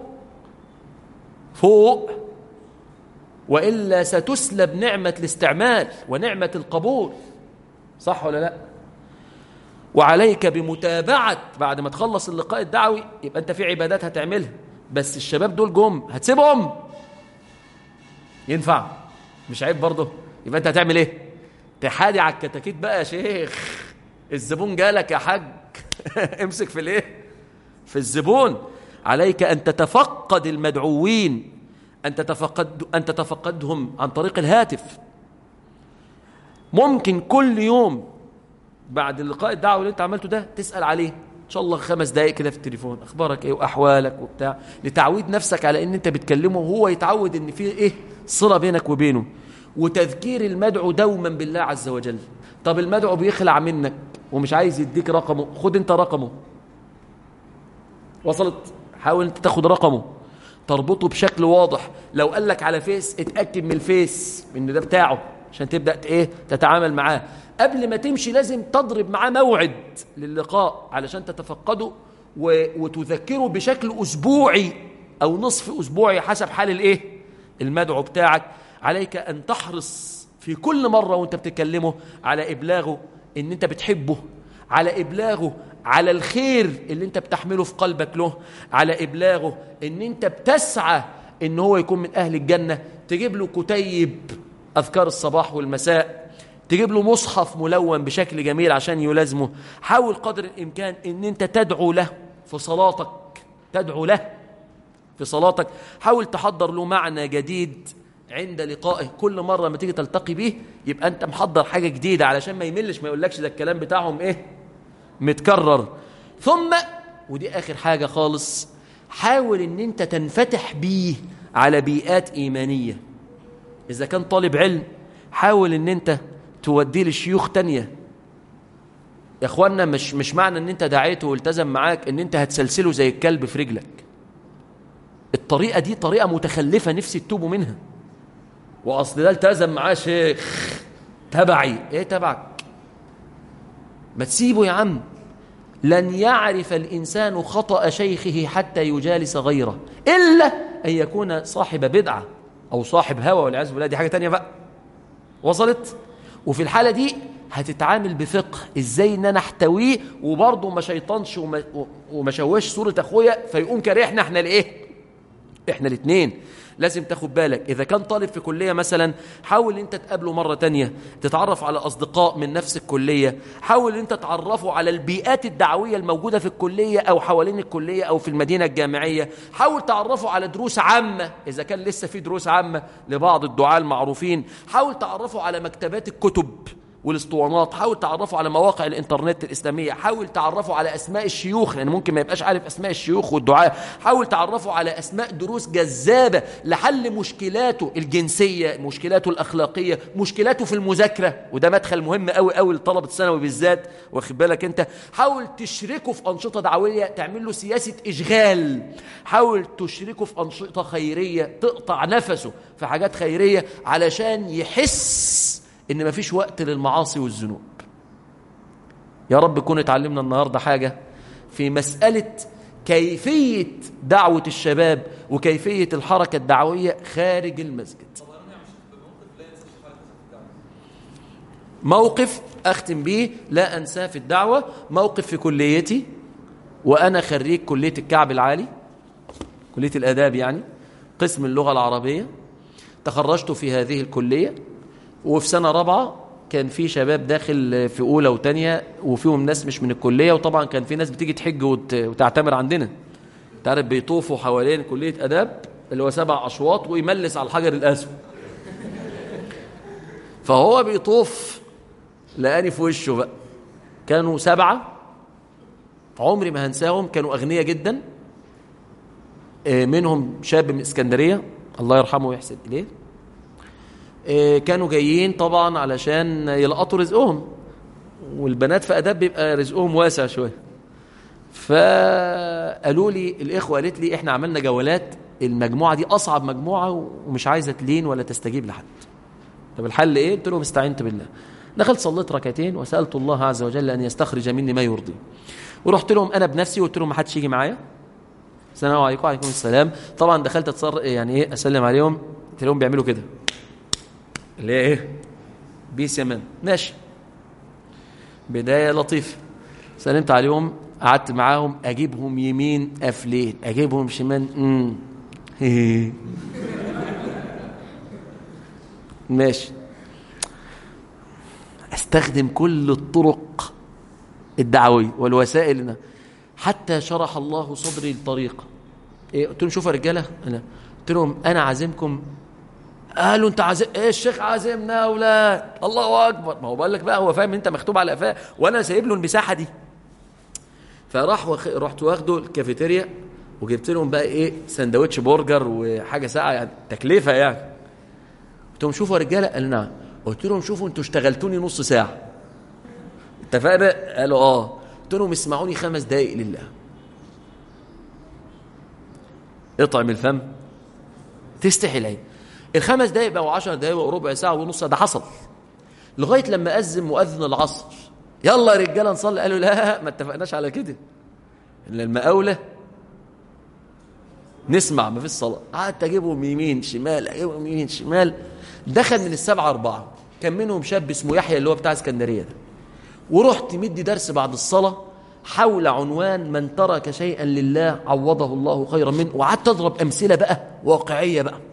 فوق، وإلا ستسلب نعمة الاستعمال ونعمة القبول. صح ولا لا؟ وعليك بمتابعة بعد ما تخلص اللقاء الدعوي، يبقى أنت في عبادات هتعملها، بس الشباب دول جم هتسيبهم؟ ينفع؟ مش عيب برضه؟ يبقى أنت هتعمل إيه؟ تحادي على الكتاكيت بقى يا شيخ، الزبون جالك يا حاج امسك في الإيه؟ في الزبون. عليك أن تتفقد المدعوين أن تتفقد أن تتفقدهم عن طريق الهاتف. ممكن كل يوم بعد اللقاء الدعوي اللي انت عملته ده تسأل عليه ان شاء الله خمس دقائق كده في التليفون، اخبارك ايه واحوالك وبتاع، لتعويد نفسك على ان انت بتكلمه وهو يتعود ان في ايه صلة بينك وبينه، وتذكير المدعو دوما بالله عز وجل. طب المدعو بيخلع منك ومش عايز يديك رقمه، خد انت رقمه. وصلت؟ حاول انت تاخد رقمه، تربطه بشكل واضح. لو قال لك على فيس اتأكد من الفيس ان ده بتاعه عشان تبدأ ايه تتعامل معاه. قبل ما تمشي لازم تضرب معاه موعد للقاء علشان تتفقده وتذكره بشكل أسبوعي أو نصف أسبوعي حسب حال الايه المدعو بتاعك. عليك أن تحرص في كل مرة وانت بتكلمه على إبلاغه ان انت بتحبه، على إبلاغه على الخير اللي انت بتحمله في قلبك له، على إبلاغه ان انت بتسعى ان هو يكون من أهل الجنة. تجيب له كتيب أذكار الصباح والمساء، تجيب له مصحف ملون بشكل جميل عشان يلازمه. حاول قدر الإمكان ان انت تدعو له في صلاتك، تدعو له في صلاتك. حاول تحضر له معنى جديد عند لقائه. كل مرة ما تيجي تلتقي به يبقى انت محضر حاجة جديدة علشان ما يملش، ما يقولكش ده الكلام بتاعهم ايه متكرر. ثم ودي آخر حاجة خالص، حاول ان انت تنفتح بيه على بيئات إيمانية. إذا كان طالب علم حاول ان انت توديه لشيوخ تانية. يا اخوانا مش مش معنى ان انت دعيته والتزم معاك ان انت هتسلسله زي الكلب في رجلك. الطريقة دي طريقة متخلفة نفسي تتوبوا منها. واصل ده التزم معاه شيخ تبعي، ايه تبعك؟ ما تسيبه يا عم. لن يعرف الإنسان خطأ شيخه حتى يجالس غيره إلا أن يكون صاحب بدعة أو صاحب هوى والعياذ بالله، دي حاجة تانية بقى. وصلت؟ وفي الحالة دي هتتعامل بفقه ازاي ان انا احتويه وبرضه ما شيطانش وما, وما شوش صورة اخويا فيقوم كارهنا احنا الايه احنا الاثنين. لازم تاخد بالك. اذا كان طالب في كلية مثلا حاول انت تقابله مرة تانية، تتعرف على اصدقاء من نفس الكلية. حاول انت تعرفه على البيئات الدعوية الموجودة في الكلية او حوالين الكلية او في المدينة الجامعية. حاول تعرفه على دروس عامة اذا كان لسه في دروس عامة لبعض الدعاة المعروفين. حاول تعرفه على مكتبات الكتب والاسطوانات. حاول تعرفه على مواقع الانترنت الإسلامية. حاول تعرفه على أسماء الشيوخ لأن يعني ممكن ما يبقاش عارف أسماء الشيوخ والدعاء. حاول تعرفه على أسماء دروس جذابة لحل مشكلاته الجنسية، مشكلاته الأخلاقية، مشكلاته في المذاكرة، وده مدخل مهم قوي قوي لطلبة الثانوي بالذات. واخد بالك أنت؟ حاول تشركه في أنشطة دعوية، تعمل له سياسة إشغال. حاول تشركه في أنشطة خيرية، تقطع نفسه في حاجات خيرية علشان يحس إن مفيش وقت للمعاصي والذنوب. يا رب كون اتعلمنا النهاردة حاجة في مسألة كيفية دعوة الشباب وكيفية الحركة الدعوية خارج المسجد. موقف أختم به لا أنساه في الدعوة، موقف في كليتي وأنا خريج كلية الكعب العالي، كلية الآداب يعني، قسم اللغة العربية. تخرجت في هذه الكلية وفي سنة رابعة كان في شباب داخل في أولى وتانية وفيهم ناس مش من الكلية، وطبعا كان في ناس بتيجي تحج وتعتمر عندنا. تعرف بيطوفوا حوالين كلية أداب اللي هو سبع أشواط ويملس على الحجر الأسود. فهو بيطوف لقاني في وشه بقى. كانوا سبعة عمري ما هنساهم، كانوا أغنياء جدا. منهم شاب من اسكندرية الله يرحمه ويحسن إليه. كانوا جايين طبعا علشان يلقطوا رزقهم، والبنات في أداب بيبقى رزقهم واسع شوية. فقالوا لي الإخوة، قالت لي إحنا عملنا جولات، المجموعة دي أصعب مجموعة ومش عايزة تلين ولا تستجيب لحد. طب الحل إيه؟ قلت لهم استعنت بالله. دخلت صليت ركعتين وسألت الله عز وجل أن يستخرج مني ما يرضي، ورحت لهم أنا بنفسي وقلت لهم ما حدش يجي معايا. السلام عليكم. وعليكم السلام. طبعا دخلت أتصر يعني إيه أسلم عليهم، قلت لهم بيعملوا كده اللي هي ايه بيس يمان ماشي، بداية لطيفة. سلمت عليهم، قعدت معاهم، اجيبهم يمين قافلين، اجيبهم شمال امم ماشي. استخدم كل الطرق الدعوية والوسائل حتى شرح الله صدري الطريق. إيه قلت لهم شوفوا يا رجاله، انا قلت لهم انا عازمكم. قالوا انت عازم ايه؟ الشيخ عازمنا يا اولاد. الله اكبر. ما هو بقول لك بقى، هو فاهم انت مكتوب على قفاه وانا سايب له المساحه دي. فراح وخ... رحت واخده الكافيتيريا وجبت لهم بقى ايه سندوتش برجر وحاجه ساعه، يعني تكلفه يعني. قلت لهم شوفوا يا رجاله. قال نعم. قلت لهم شوفوا انتوا اشتغلتوني نص ساعه، اتفقنا؟ قالوا اه. قلت لهم اسمعوني خمس دقائق لله. اطعم الفم تستحي العين. الخمس دقائق بقوا عشر دقائق وربع ساعه ونص. ده حصل لغايه لما اذن مؤذن العصر، يلا يا رجاله نصلي. قالوا لا ما اتفقناش على كده، ان المقاوله نسمع ما في الصلاه. قعدت اجيبهم يمين شمال، اجيبهم يمين شمال. دخل من السبعه اربعه، كان منهم شاب اسمه يحيى اللي هو بتاع اسكندريه ده. ورحت مدي درس بعد الصلاه حول عنوان من ترك شيئا لله عوضه الله خيرا منه، وقعدت اضرب امثله بقى واقعيه بقى.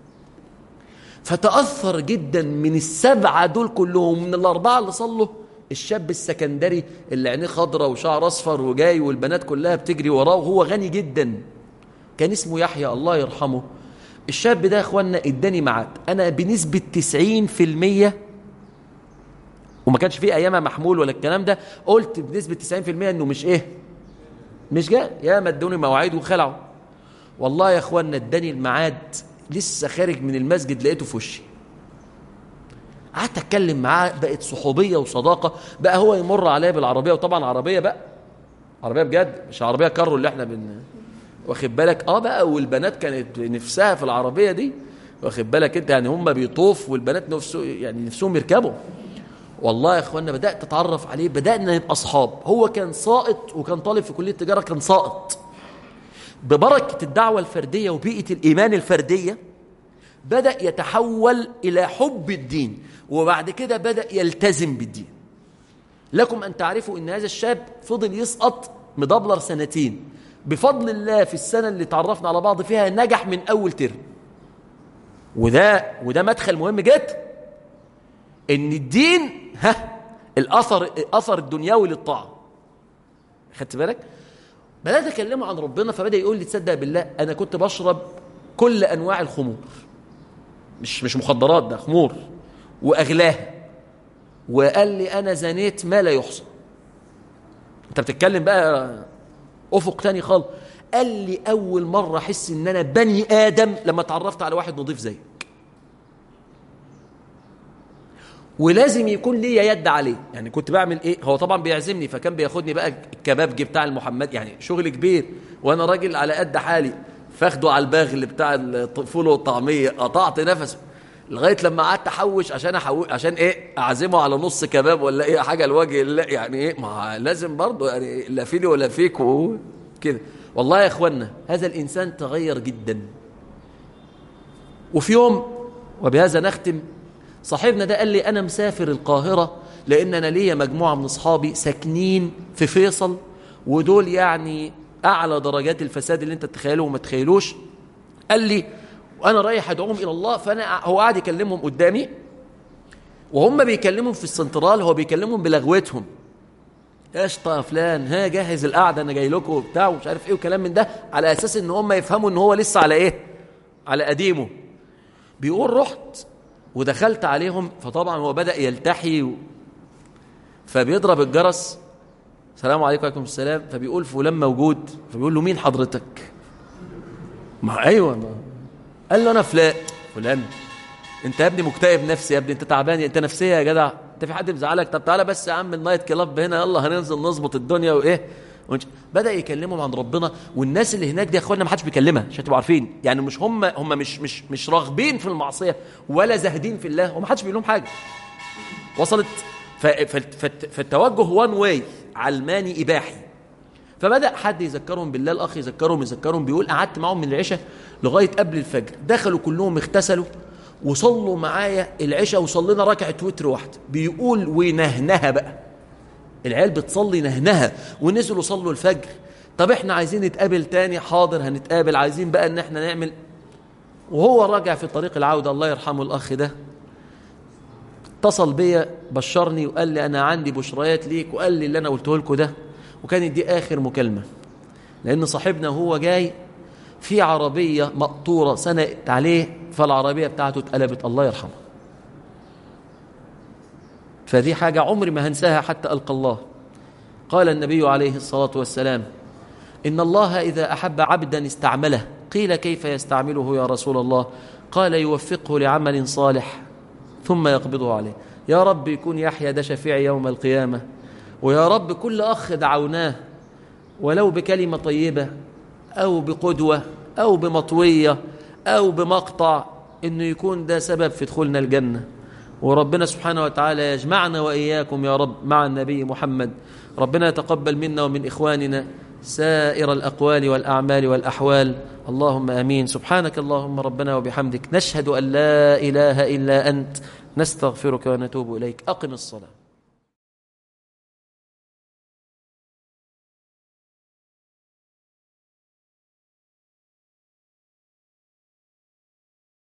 فتاثر جدا من السبعه دول كلهم، من الاربعه اللي صلوا الشاب السكندري اللي عينيه خضراء وشعر اصفر وجاي والبنات كلها بتجري وراه وهو غني جدا، كان اسمه يحيى الله يرحمه. الشاب ده يا اخوانا اداني ميعاد انا بنسبه تسعين في المية، وما كانش فيه ايامها محمول ولا الكلام ده، قلت بنسبه تسعين في المية انه مش ايه مش جاي. يا ما ادوني مواعيد وخلعوا. والله يا اخوانا اداني الميعاد لسه خارج من المسجد لقيته في وشي. قعدت اتكلم معاه، بقت صحوبيه وصداقه. بقى هو يمر عليا بالعربيه، وطبعا عربيه بقى عربيه بجد، مش عربيه كارو اللي احنا بن واخد بالك. اه بقى والبنات كانت نفسها في العربيه دي، واخد بالك انت، يعني هم بيطوف والبنات نفسه يعني نفسهم يركبوا. والله يا اخوانا بدات اتعرف عليه، بدانا نبقى اصحاب. هو كان ساقط وكان طالب في كليه التجاره، كان ساقط. ببركه الدعوه الفرديه وبيئه الايمان الفرديه بدأ يتحول إلى حب الدين، وبعد كده بدأ يلتزم بالدين. لكم أن تعرفوا أن هذا الشاب فضل يسقط مدبلر سنتين، بفضل الله في السنة اللي تعرفنا على بعض فيها نجح من أول ترم. وده وده مدخل مهم جدا، أن الدين ها الأثر أثر الدنيوي للطاعة. خدت بالك؟ بدأت أكلمه عن ربنا، فبدأ يقول لي تصدق بالله أنا كنت بشرب كل أنواع الخمور، مش مش مخدرات، ده خمور واغلاها. وقال لي انا زنيت ما لا يحصى. انت بتتكلم بقى افق تاني خالص. قال لي اول مره احس ان انا بني ادم لما اتعرفت على واحد نظيف زيك، ولازم يكون لي يد عليه. يعني كنت بعمل ايه؟ هو طبعا بيعزمني، فكان بياخدني بقى الكبابجي بتاع المحمد، يعني شغل كبير، وانا راجل على قد حالي، فاخده على الباغل بتاع الفول والطعميه. قطعت نفسه لغايه لما قعدت احوش عشان احوش عشان ايه اعزمه على نص كباب ولا ايه حاجه لوجه الله. يعني ايه، ما لازم برضه يعني لا فيني ولا فيك كده. والله يا اخوانا هذا الانسان تغير جدا. وفي يوم، وبهذا نختم، صاحبنا ده قال لي انا مسافر القاهره لان انا ليا مجموعه من اصحابي ساكنين في فيصل، ودول يعني اعلى درجات الفساد اللي انت تتخيله وما تتخيلوش. قال لي وانا رايح ادعوهم الى الله. فانا هو قاعد يكلمهم قدامي وهم بيكلمهم في السنترال، هو بيكلمهم بلغوتهم، قشطه يا فلان، ها جهز القعده انا جاي لكم وبتاع ومش عارف ايه وكلام من ده، على اساس ان هم يفهموا ان هو لسه على ايه، على قديمه. بيقول رحت ودخلت عليهم، فطبعا هو بدأ يلتحي و... فبيضرب الجرس، السلام عليكم وعليكم السلام. فبيقول فلان موجود. فبيقول له مين حضرتك؟ ما ايوه ما. قال له انا فلان. فلان انت يا ابني مكتئب نفسي، يا ابني انت تعبان، انت نفسيه يا جدع، انت في حد مزعلك؟ طب تعالى بس يا عم النايت كلاب هنا، يلا هننزل نظبط الدنيا وايه. بدأ يكلمهم عن ربنا. والناس اللي هناك دي يا اخوانا ما حدش بيكلمها عشان تبقوا عارفين، يعني مش هم هم مش مش مش راغبين في المعصيه ولا زاهدين في الله، وما حدش بيقول لهم حاجه. وصلت؟ فالتوجه وان واي، علماني اباحي. فبدأ حد يذكرهم بالله، الاخ يذكرهم يذكرهم بيقول قعدت معهم من العشاء لغايه قبل الفجر، دخلوا كلهم اغتسلوا وصلوا معايا العشاء، وصلينا ركعه وتر واحده. بيقول ونهنها بقى، العيال بتصلي نهنها، ونزلوا صلوا الفجر. طب احنا عايزين نتقابل تاني، حاضر هنتقابل، عايزين بقى ان احنا نعمل. وهو راجع في طريق العودة، الله يرحمه الاخ ده، اتصل بيا بشرني وقال لي انا عندي بشريات ليك، وقال لي اللي انا قلته لكم ده. وكانت دي اخر مكالمة، لان صاحبنا وهو جاي في عربية مقطورة سنقت عليه فالعربية بتاعته اتقلبت، الله يرحمه. فدي حاجة عمري ما هنساها حتى ألقى الله. قال النبي عليه الصلاة والسلام: إن الله إذا أحب عبدا استعمله. قيل: كيف يستعمله يا رسول الله؟ قال: يوفقه لعمل صالح ثم يقبضه عليه. يا رب يكون يحيى ده شفيع يوم القيامة، ويا رب كل أخ دعوناه ولو بكلمة طيبة أو بقدوة أو بمطوية أو بمقطع، إنه يكون ده سبب في دخولنا الجنة. وربنا سبحانه وتعالى يجمعنا وإياكم يا رب مع النبي محمد. ربنا يتقبل منا ومن إخواننا سائر الأقوال والأعمال والأحوال، اللهم آمين. سبحانك اللهم ربنا وبحمدك، نشهد أن لا إله إلا أنت، نستغفرك ونتوب إليك. أقم الصلاة.